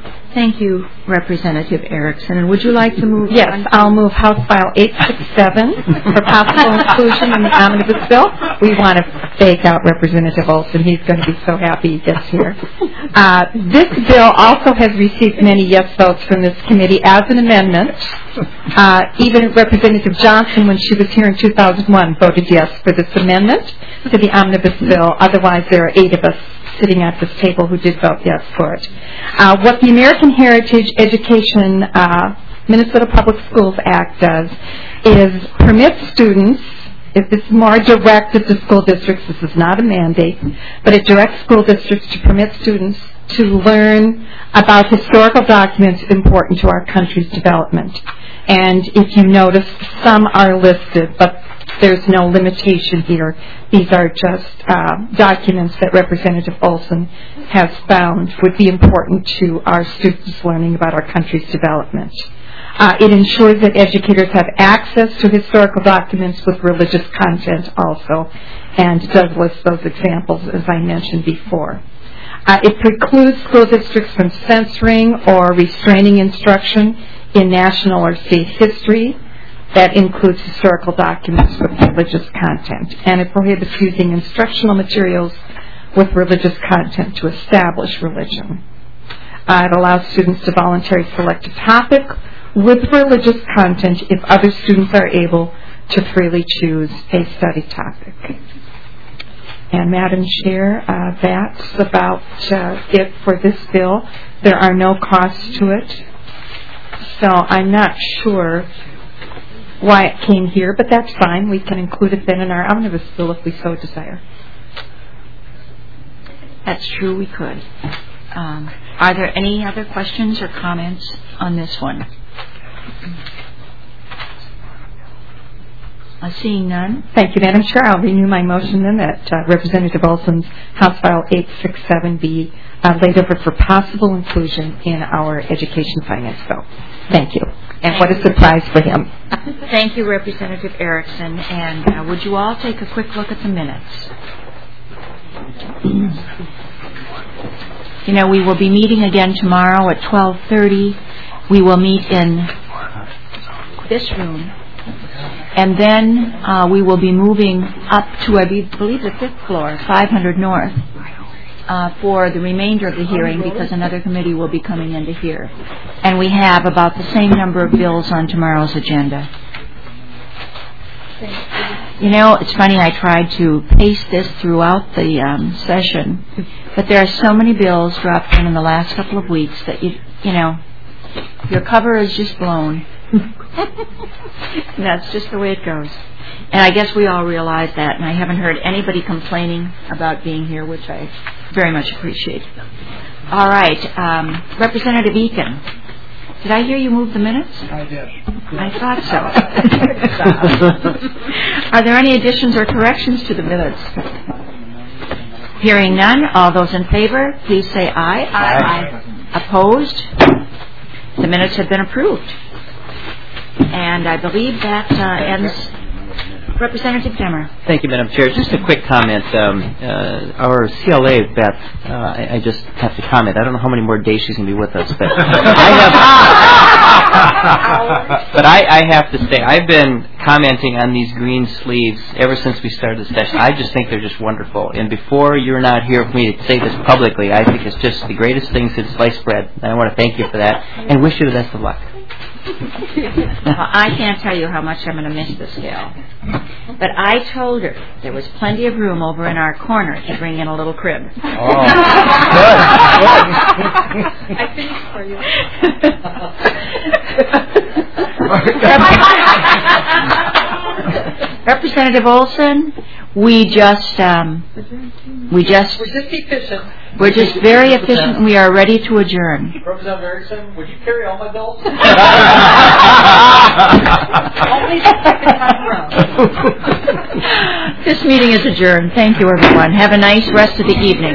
Thank you, Representative Erickson. And would you like to move? Yes, on? I'll move House File eight sixty-seven for possible inclusion in the omnibus bill. We want to fake out Representative Olson. He's going to be so happy he gets here. Uh, this bill also has received many yes votes from this committee as an amendment. Uh, even Representative Johnson, when she was here in two thousand one, voted yes for this amendment to the omnibus bill. Otherwise, there are eight of us sitting at this table who did vote yes for it. Uh, what the American Heritage Education uh, Minnesota Public Schools Act does is permit students, if this is more directed to school districts, this is not a mandate, but it directs school districts to permit students to learn about historical documents important to our country's development. And if you notice, some are listed, but there's no limitation here. These are just uh, documents that Representative Olson has found would be important to our students learning about our country's development. Uh, it ensures that educators have access to historical documents with religious content also, and does list those examples as I mentioned before. Uh, it precludes school districts from censoring or restraining instruction in national or state history. That includes historical documents with religious content. And it prohibits using instructional materials with religious content to establish religion. Uh, it allows students to voluntarily select a topic with religious content if other students are able to freely choose a study topic. And Madam Chair, uh, that's about uh, it for this bill. There are no costs to it. So I'm not sure why it came here, but that's fine. We can include it then in our omnibus bill if we so desire. That's true, we could. Um, are there any other questions or comments on this one? Uh, seeing none. Thank you, Madam Chair. I'll renew my motion then that uh, Representative Olson's House File eight sixty-seven be uh, laid over for possible inclusion in our education finance bill. Thank you. And what a surprise for him. Thank you, Representative Erickson. And uh, would you all take a quick look at the minutes? You know, we will be meeting again tomorrow at twelve thirty. We will meet in this room. And then uh, we will be moving up to, I believe, the fifth floor, five hundred North, uh, for the remainder of the hearing because another committee will be coming in to hear. And we have about the same number of bills on tomorrow's agenda. You know, it's funny, I tried to pace this throughout the um, session, but there are so many bills dropped in in the last couple of weeks that, you, you know, your cover is just blown. And that's just the way it goes. And I guess we all realize that, and I haven't heard anybody complaining about being here, which I very much appreciate. All right, um, Representative Eakin, did I hear you move the minutes? I did. I thought so. Are there any additions or corrections to the minutes? Hearing none, all those in favor, please say aye. Aye. Aye. Opposed? The minutes have been approved. And I believe that uh, ends. Representative Demmer. Thank you, Madam Chair. Just a quick comment. Um, uh, our C L A, Beth, uh, I, I just have to comment. I don't know how many more days she's going to be with us, but I have. But I, I have to say, I've been commenting on these green sleeves ever since we started the session. I just think they're just wonderful. And before you're not here for me to say this publicly, I think it's just the greatest thing since sliced bread. And I want to thank you for that and wish you the best of luck. Well, I can't tell you how much I'm going to miss this gal. But I told her there was plenty of room over in our corner to bring in a little crib. Oh, good, good. I finished for you. Representative Olson, we just, um, we just, We're just efficient. we're just very efficient and we are ready to adjourn. Representative Erickson, would you carry all my bills? Only the second time around. This meeting is adjourned. Thank you, everyone. Have a nice rest of the evening.